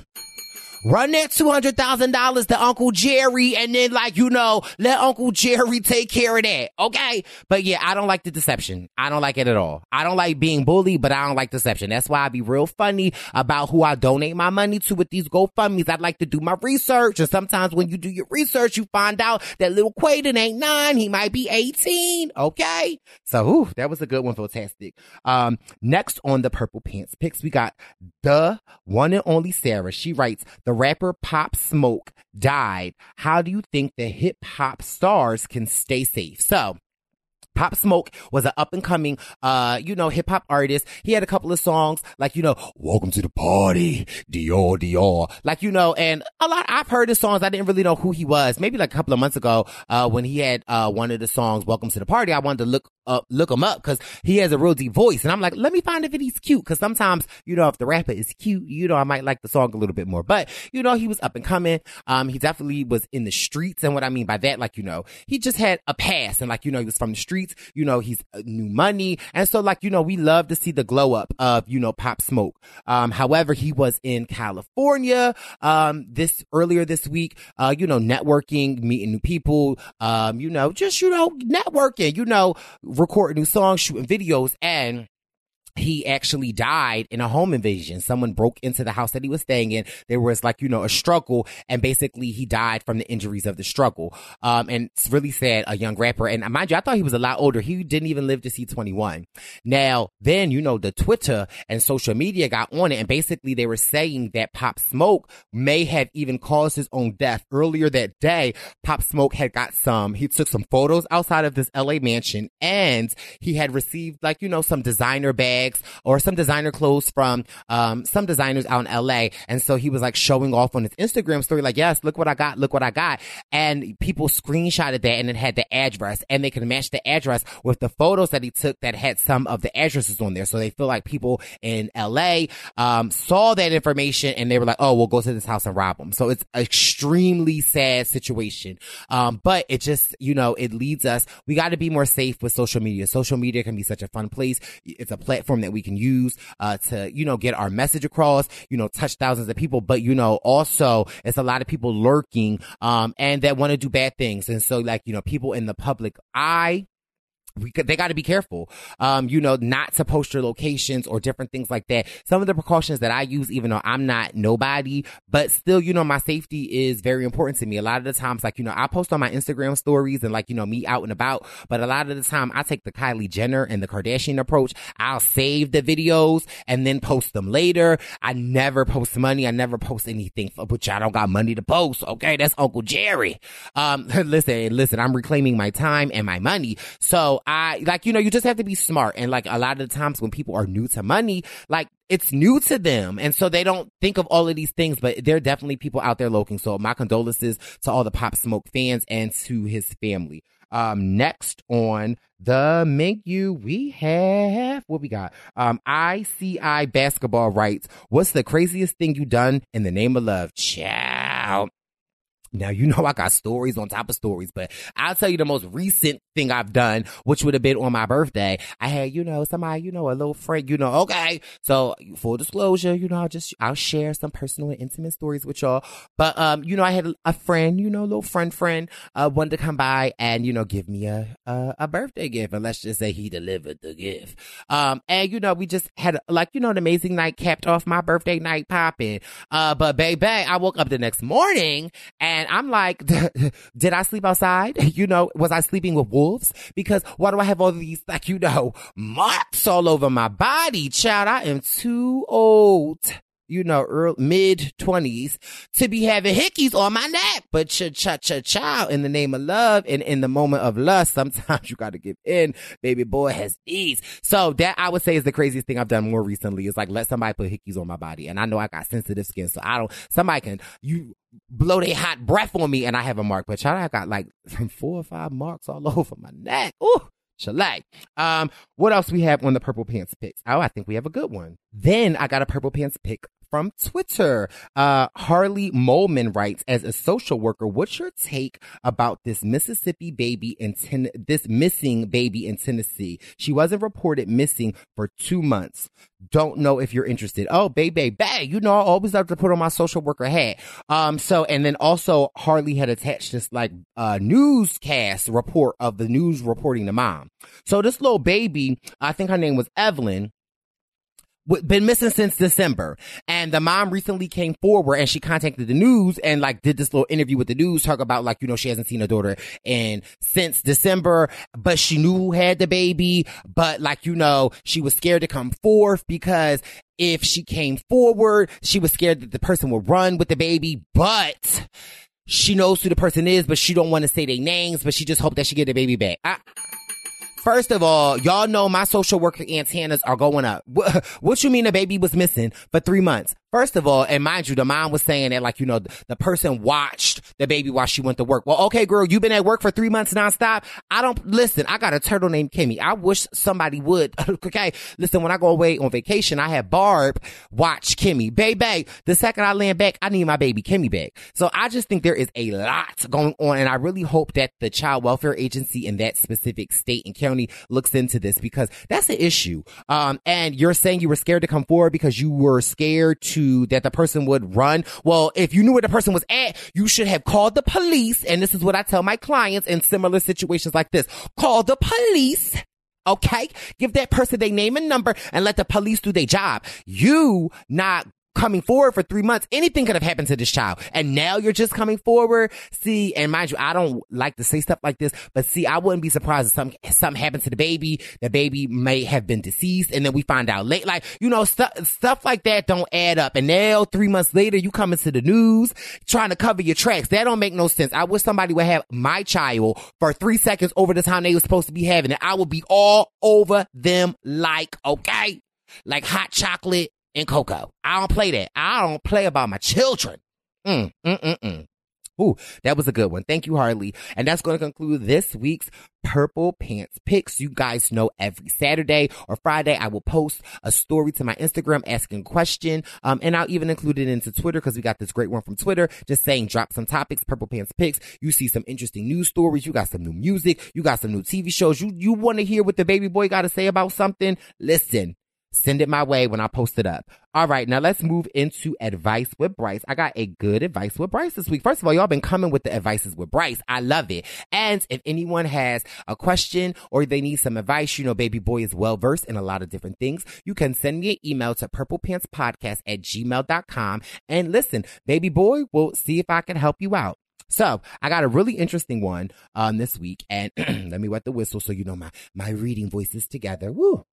S12: run that $200,000 to Uncle Jerry and then let Uncle Jerry take care of that. Okay. But yeah, I don't like the deception. I don't like it at all. I don't like being bullied, but I don't like deception. That's why I be real funny about who I donate my money to with these GoFundMes. I'd like to do my research. And sometimes when you do your research, you find out that little Quaden ain't 9. He might be 18. Okay. So, that was a good one, Fantastic. Next on the Purple Pants Picks, we got the one and only Sarah. She writes, the rapper Pop Smoke died. How do you think the hip hop stars can stay safe? So, Pop Smoke was an up-and-coming, hip-hop artist. He had a couple of songs Welcome to the Party, Dior, Dior. And a lot, I've heard his songs. I didn't really know who he was. Maybe a couple of months ago, when he had, one of the songs, Welcome to the Party, I wanted to look him up because he has a real deep voice. And I'm like, let me find if he's cute. Because sometimes, if the rapper is cute, I might like the song a little bit more. But, he was up and coming. He definitely was in the streets. And what I mean by that, he just had a past. And he was from the streets. He's new money. And so we love to see the glow up of, Pop Smoke. However, he was in California, earlier this week, networking, meeting new people, networking, recording new songs, shooting videos, and he actually died in a home invasion. Someone broke into the house that he was staying in. There was a struggle, and basically he died from the injuries of the struggle. And it's really sad, a young rapper. And mind you, I thought he was a lot older. He didn't even live to see 21. Now, then, the Twitter and social media got on it, and basically they were saying that Pop Smoke may have even caused his own death. Earlier that day, Pop Smoke had he took some photos outside of this LA mansion, and he had received some designer bags bags or some designer clothes from some designers out in LA. And so he was like showing off on his Instagram story, like, yes, look what I got. And people screenshotted that and it had the address, and they could match the address with the photos that he took that had some of the addresses on there. So they feel like people in LA saw that information and they were like, oh, we'll go to this house and rob them. So it's an extremely sad situation. But it just, it leads us, we got to be more safe with social media. Social media can be such a fun place. It's a platform that we can use to, get our message across, touch thousands of people. But, also it's a lot of people lurking and that want to do bad things. And so people in the public eye, they got to be careful, not to post your locations or different things like that. Some of the precautions that I use, even though I'm not nobody, but still, my safety is very important to me. A lot of the times, I post on my Instagram stories and me out and about, but a lot of the time I take the Kylie Jenner and the Kardashian approach. I'll save the videos and then post them later. I never post money. I never post anything for which I don't got money to post. Okay. That's Uncle Jerry. Listen, I'm reclaiming my time and my money. So you just have to be smart. And a lot of the times when people are new to money, it's new to them. And so they don't think of all of these things, but there are definitely people out there lurking. So my condolences to all the Pop Smoke fans and to his family. Next on the menu, we have, what we got? ICI Basketball writes, what's the craziest thing you done in the name of love? Ciao. Now, I got stories on top of stories, but I'll tell you the most recent thing I've done, which would have been on my birthday. I had, somebody, a little friend, okay. So full disclosure, I'll share some personal and intimate stories with y'all. But, I had a friend, little friend, wanted to come by and, give me a birthday gift. And let's just say he delivered the gift. And, we just had an amazing night, capped off my birthday night popping. But baby, I woke up the next morning and I'm like, did I sleep outside? Was I sleeping with wolves? Because why do I have all these, marks all over my body? Child, I am too old, early, mid-20s to be having hickeys on my neck. But child, in the name of love and in the moment of lust, sometimes you got to give in. Baby boy has these. So that I would say is the craziest thing I've done more recently is let somebody put hickeys on my body. And I know I got sensitive skin, so you blow their hot breath on me and I have a mark. But child, I got 4 or 5 marks all over my neck. Ooh. Chalet. What else we have on the Purple Pants picks? Oh, I think we have a good one. Then I got a Purple Pants pick from Twitter. Harley Molman writes, as a social worker, what's your take about this missing baby in Tennessee? She wasn't reported missing for 2 months. Don't know if you're interested. Oh, baby, I always love to put on my social worker hat. And then also Harley had attached this newscast report of the news reporting the mom. So this little baby, I think her name was Evelyn, been missing since December. And the mom recently came forward and she contacted the news and did this little interview with the news, talk about she hasn't seen her daughter since December, but she knew who had the baby. But she was scared to come forth because if she came forward, she was scared that the person would run with the baby. But she knows who the person is, but she don't want to say their names, but she just hoped that she get the baby back. First of all, y'all know my social worker antennas are going up. What you mean the baby was missing for 3 months? First of all, and mind you, the mom was saying that, the person watched the baby while she went to work. Well, okay, girl, you've been at work for 3 months nonstop. I got a turtle named Kimmy. I wish somebody would. Okay. Listen, when I go away on vacation, I have Barb watch Kimmy. Baby, the second I land back, I need my baby Kimmy back. So I just think there is a lot going on. And I really hope that the child welfare agency in that specific state and county looks into this because that's the issue. And you're saying you were scared to come forward because you were scared that the person would run. Well, if you knew where the person was at, you should have called the police. And this is what I tell my clients in similar situations like this. Call the police. Okay? Give that person their name and number and let the police do their job. You not coming forward for 3 months, anything could have happened to this child. And now you're just coming forward. See, and mind you, I don't like to say stuff like this, but see, I wouldn't be surprised if something happened to the baby. The baby may have been deceased, and then we find out late. Stuff like that don't add up. And now 3 months later, you come into the news trying to cover your tracks. That don't make no sense. I wish somebody would have my child for 3 seconds over the time they were supposed to be having it. I would be all over them okay? like hot chocolate and cocoa. I don't play that. I don't play about my children. Ooh, that was a good one. Thank you, Harley. And that's going to conclude this week's Purple Pants Picks. You guys know every Saturday or Friday, I will post a story to my Instagram asking a question. And I'll even include it into Twitter because we got this great one from Twitter just saying drop some topics, Purple Pants Picks. You see some interesting news stories. You got some new music. You got some new TV shows. You want to hear what the baby boy got to say about something? Listen. Send it my way when I post it up. All right, now let's move into Advice with Bryce. I got a good Advice with Bryce this week. First of all, y'all been coming with the Advices with Bryce. I love it. And if anyone has a question or they need some advice, you know, baby boy is well-versed in a lot of different things. You can send me an email to purplepantspodcast@gmail.com. And listen, baby boy will see if I can help you out. So I got a really interesting one this week. And let me wet the whistle so you know my reading voices together. Woo.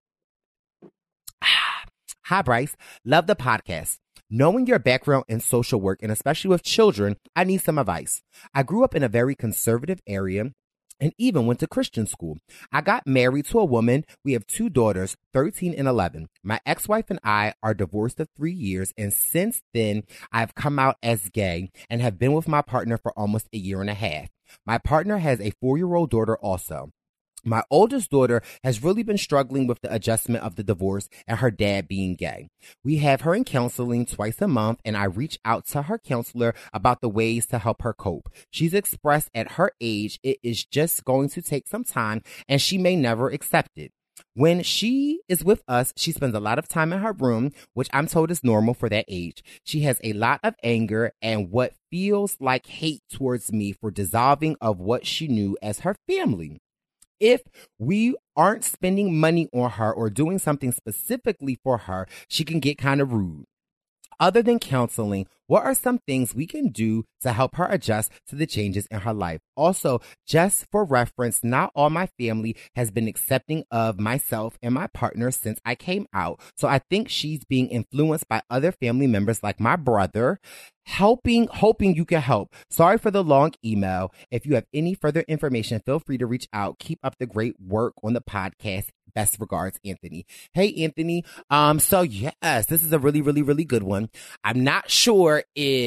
S12: Hi, Bryce. Love the podcast. Knowing your background in social work, and especially with children, I need some advice. I grew up in a very conservative area and even went to Christian school. I got married to a woman. We have 2 daughters, 13 and 11. My ex-wife and I are divorced of 3 years, and since then, I've come out as gay and have been with my partner for almost a year and a half. My partner has a 4-year-old daughter also. My oldest daughter has really been struggling with the adjustment of the divorce and her dad being gay. We have her in counseling twice a month, and I reach out to her counselor about the ways to help her cope. She's expressed at her age it is just going to take some time, and she may never accept it. When she is with us, she spends a lot of time in her room, which I'm told is normal for that age. She has a lot of anger and what feels like hate towards me for dissolving of what she knew as her family. If we aren't spending money on her or doing something specifically for her, she can get kind of rude. Other than counseling, what are some things we can do to help her adjust to the changes in her life? Also, just for reference, not all my family has been accepting of myself and my partner since I came out. So I think she's being influenced by other family members like my brother. Hoping you can help. Sorry for the long email. If you have any further information, feel free to reach out. Keep up the great work on the podcast. Best regards, Anthony. Hey, Anthony. So yes, this is a really, really, really good one. I'm not sure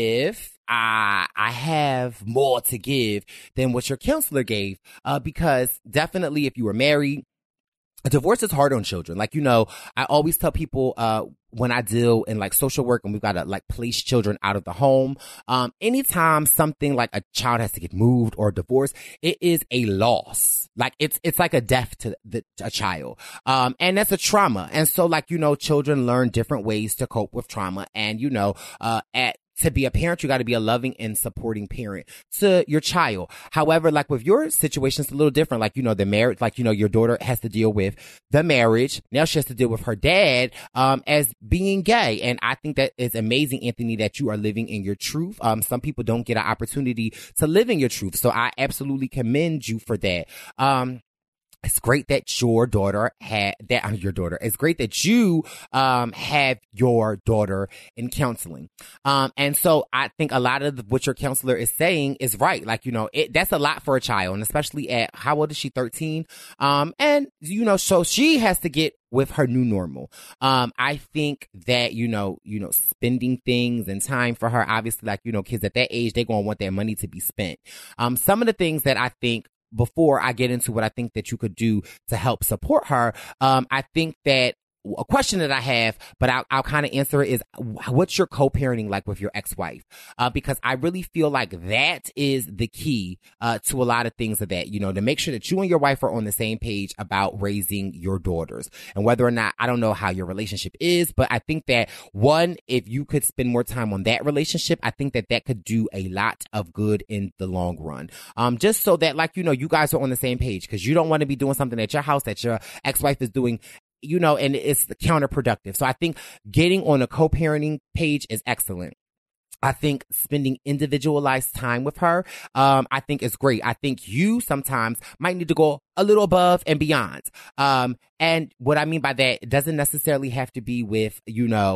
S12: if I have more to give than what your counselor gave, because definitely if you were married, a divorce is hard on children. Like, you know, I always tell people, when I deal in like social work and we've got to like place children out of the home, anytime something like a child has to get moved or divorced, it is a loss. Like it's like a death to a child. And that's a trauma. And so like, you know, children learn different ways to cope with trauma. And, you know, to be a parent, you got to be a loving and supporting parent to your child. However, like with your situation, it's a little different. Like, you know, the marriage, like, you know, your daughter has to deal with the marriage. Now she has to deal with her dad, as being gay. And I think that is amazing, Anthony, that you are living in your truth. Some people don't get an opportunity to live in your truth. So I absolutely commend you for that. It's great that your daughter It's great that you have your daughter in counseling. And so I think a lot of what your counselor is saying is right. Like, you know, that's a lot for a child, and especially at, how old is she? 13. And, you know, so she has to get with her new normal. I think that, you know, spending things and time for her, obviously, like, you know, kids at that age, they're going to want their money to be spent. Some of the things that I think, before I get into what I think that you could do to help support her, I think that a question that I have, but I'll kind of answer it, is what's your co-parenting like with your ex-wife? Because I really feel like that is the key to a lot of things of that, you know, to make sure that you and your wife are on the same page about raising your daughters. And whether or not, I don't know how your relationship is, but I think that one, if you could spend more time on that relationship, I think that that could do a lot of good in the long run. Just so that, like, you know, you guys are on the same page, because you don't want to be doing something at your house that your ex-wife is doing, you know, and it's counterproductive. So I think getting on a co-parenting page is excellent. I think spending individualized time with her, I think is great. I think you sometimes might need to go a little above and beyond. And what I mean by that, it doesn't necessarily have to be with, you know,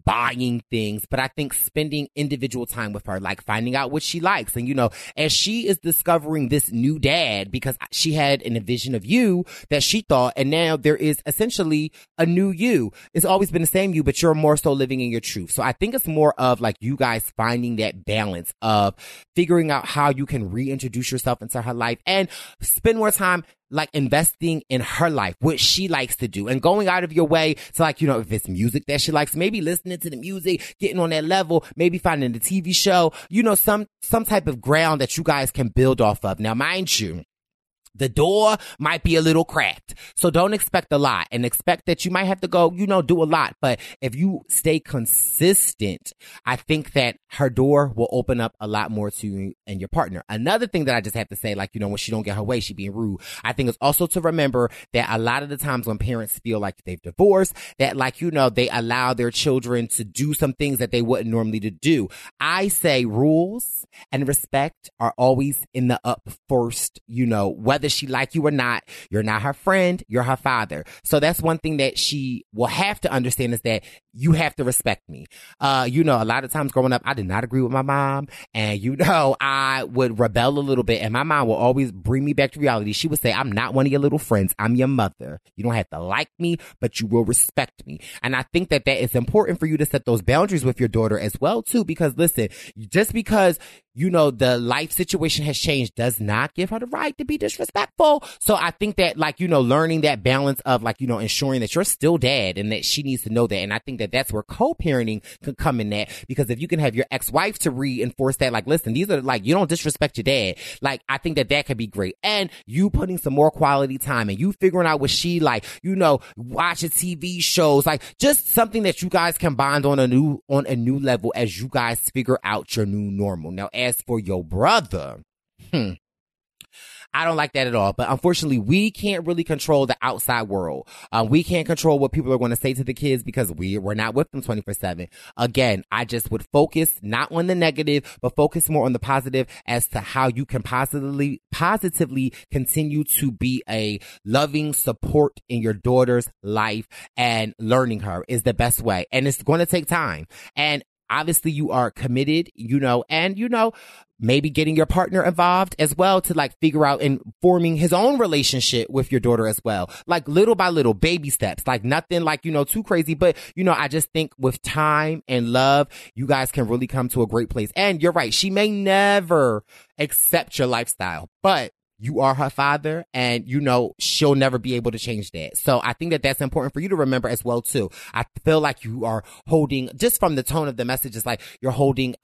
S12: buying things, but I think spending individual time with her, like finding out what she likes. And, you know, as she is discovering this new dad, because she had an vision of you that she thought, and now there is essentially a new you. It's always been the same you, but you're more so living in your truth. So I think it's more of like you guys finding that balance of figuring out how you can reintroduce yourself into her life and spend more time like investing in her life, what she likes to do, and going out of your way to, like, you know, if it's music that she likes, maybe listening to the music, getting on that level, maybe finding a TV show, you know, some type of ground that you guys can build off of. Now, mind you, the door might be a little cracked, so don't expect a lot and expect that you might have to go, you know, do a lot. But if you stay consistent, I think that her door will open up a lot more to you and your partner. Another thing that I just have to say, like, you know, when she don't get her way, she being rude. I think it's also to remember that a lot of the times when parents feel like they've divorced, that, like, you know, they allow their children to do some things that they wouldn't normally do. I say rules and respect are always in the up first, you know, whether she like you or not. You're not her friend, you're her father. So that's one thing that she will have to understand, is that you have to respect me. You know, a lot of times growing up, I did not agree with my mom, and, you know, I would rebel a little bit, and my mom will always bring me back to reality. She would say, I'm not one of your little friends. I'm your mother. You don't have to like me, but you will respect me. And I think that that is important for you to set those boundaries with your daughter as well, too, because listen, just because, you know, the life situation has changed does not give her the right to be disrespectful. So I think that, like, you know, learning that balance of, like, you know, ensuring that you're still dad and that she needs to know that. And I think that that's where co-parenting could come in that, because if you can have your ex-wife to reinforce that, like, listen, these are, like, you don't disrespect your dad. Like, I think that that could be great. And you putting some more quality time and you figuring out what she like, you know, watching TV shows, like just something that you guys can bond on a new level as you guys figure out your new normal. Now, as for your brother, I don't like that at all. But unfortunately, we can't really control the outside world. We can't control what people are going to say to the kids because we're not with them 24/7. Again, I just would focus not on the negative, but focus more on the positive as to how you can positively continue to be a loving support in your daughter's life, and learning her is the best way. And it's going to take time. And obviously you are committed, you know, and, you know, maybe getting your partner involved as well to, like, figure out and forming his own relationship with your daughter as well. Like, little by little, baby steps, like nothing like, you know, too crazy. But, you know, I just think with time and love, you guys can really come to a great place. And you're right. She may never accept your lifestyle, but you are her father, and, you know, she'll never be able to change that. So I think that that's important for you to remember as well, too. I feel like you are holding, just from the tone of the message, it's like you're holding,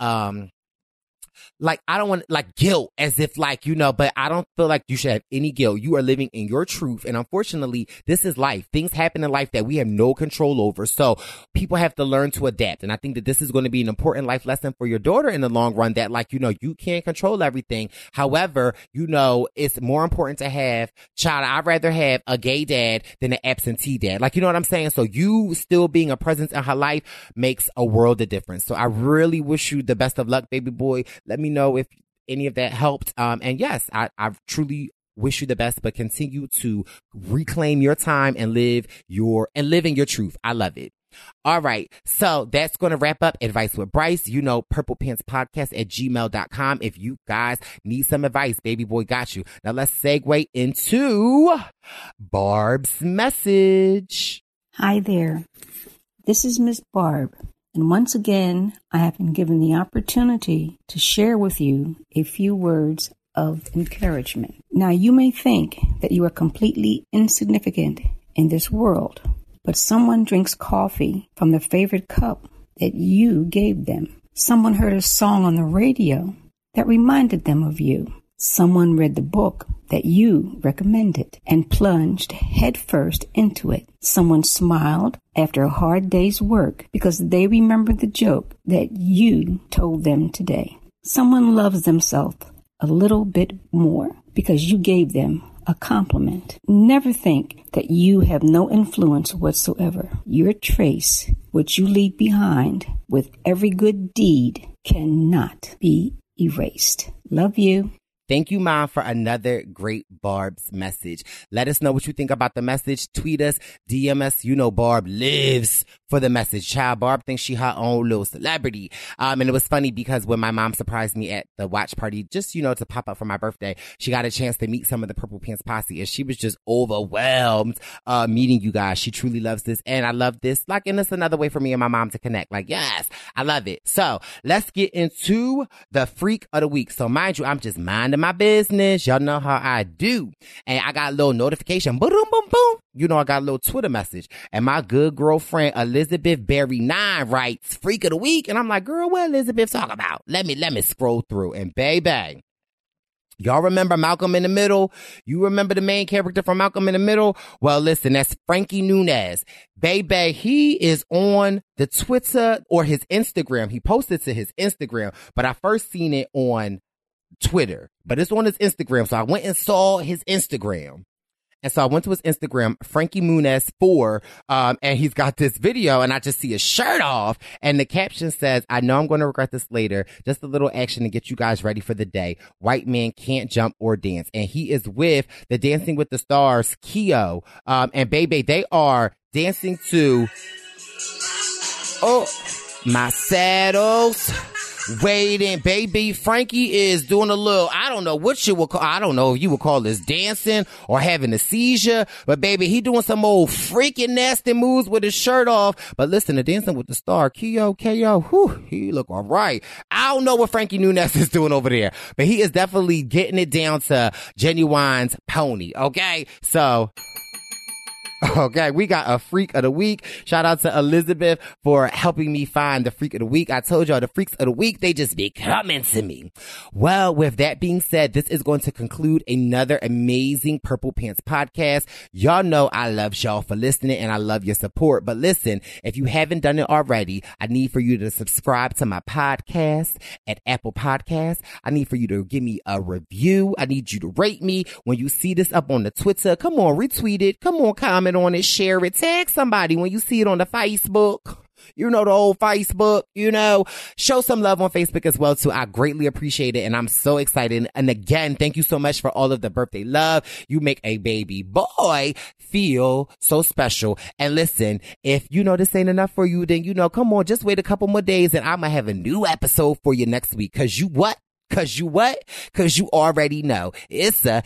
S12: like, I don't want, like, guilt, as if, like, you know, but I don't feel like you should have any guilt. You are living in your truth. And unfortunately, this is life. Things happen in life that we have no control over. So people have to learn to adapt. And I think that this is going to be an important life lesson for your daughter in the long run, that, like, you know, you can't control everything. However, you know, it's more important to have, child, I'd rather have a gay dad than an absentee dad. Like, you know what I'm saying? So you still being a presence in her life makes a world of difference. So I really wish you the best of luck, baby boy. Let me know if any of that helped. And yes, I truly wish you the best, but continue to reclaim your time and live in your truth. I love it. All right. So that's going to wrap up Advice with Bryce. You know, purplepantspodcast@gmail.com. If you guys need some advice, baby boy got you. Now let's segue into Barb's message.
S16: Hi there. This is Miss Barb. And once again, I have been given the opportunity to share with you a few words of encouragement. Now, you may think that you are completely insignificant in this world, but someone drinks coffee from the favorite cup that you gave them. Someone heard a song on the radio that reminded them of you. Someone read the book that you recommended and plunged headfirst into it. Someone smiled after a hard day's work because they remembered the joke that you told them today. Someone loves themselves a little bit more because you gave them a compliment. Never think that you have no influence whatsoever. Your trace, which you leave behind with every good deed, cannot be erased. Love you.
S12: Thank you, Mom, for another great Barb's message. Let us know what you think about the message. Tweet us, DM us. You know Barb lives for the message. Child, Barb thinks she her own little celebrity. And it was funny because when my mom surprised me at the watch party, just, you know, to pop up for my birthday, she got a chance to meet some of the Purple Pants posse, and she was just overwhelmed meeting you guys. She truly loves this, and I love this. Like, and it's another way for me and my mom to connect. Like, yes, I love it. So let's get into the freak of the week. So mind you, I'm just minding my business. Y'all know how I do. And I got a little notification. Boom, boom, boom. You know, I got a little Twitter message, and my good girlfriend Elizabeth Berry 9 writes freak of the week. And I'm like, girl, what Elizabeth talk about? Let me scroll through, and baby, y'all remember Malcolm in the Middle? You remember the main character from Malcolm in the Middle? Well, listen, that's Frankie Muniz. Baby, he is on the Twitter or his Instagram. He posted to his Instagram, but I first seen it on Twitter, but it's on his Instagram. So I went and saw his Instagram. And so I went to his Instagram, Frankie Muniz 4, and he's got this video, and I just see his shirt off, and the caption says, I know I'm going to regret this later, just a little action to get you guys ready for the day. White man can't jump or dance. And he is with the Dancing with the Stars, Keo, and baby, they are dancing to, oh, my saddles. Waiting, baby. Frankie is doing a little, I don't know what you would call, I don't know if you would call this dancing or having a seizure, but baby, he doing some old freaking nasty moves with his shirt off. But listen, the Dancing with the Star, Keo, whew, he look all right. I don't know what Frankie Muniz is doing over there, but he is definitely getting it down to Genuine's pony, okay? So, okay, we got a freak of the week. Shout out to Elizabeth for helping me find the freak of the week. I told y'all the freaks of the week, they just be coming to me. Well, with that being said, this is going to conclude another amazing Purple Pants podcast. Y'all know I love y'all for listening, and I love your support. But listen, if you haven't done it already, I need for you to subscribe to my podcast at Apple Podcasts. I need for you to give me a review. I need you to rate me. When you see this up on the Twitter, come on, retweet it. Come on, comment on it, share it, tag somebody when you see it on the Facebook. You know, the old Facebook, you know, show some love on Facebook as well too. I greatly appreciate it, and I'm so excited. And again, thank you so much for all of the birthday love. You make a baby boy feel so special. And listen, if you know this ain't enough for you, then you know, come on, just wait a couple more days and I'm gonna have a new episode for you next week. Cause you what? Cause you already know. It's the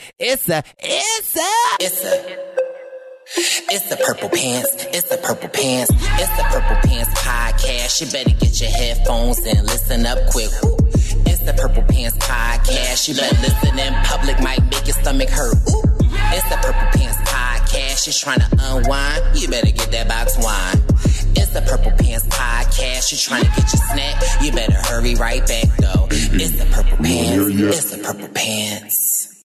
S11: Purple Pants. It's the Purple Pants. It's the Purple Pants podcast. You better get your headphones and listen up quick. Ooh. It's the Purple Pants podcast. You better listen in public, might make your stomach hurt. Ooh. It's the Purple Pants podcast. You're trying to unwind, you better get that box wine. It's the Purple Pants podcast. You're trying to get your snack, you better hurry right back though. It's the Purple Pants. It's the Purple Pants.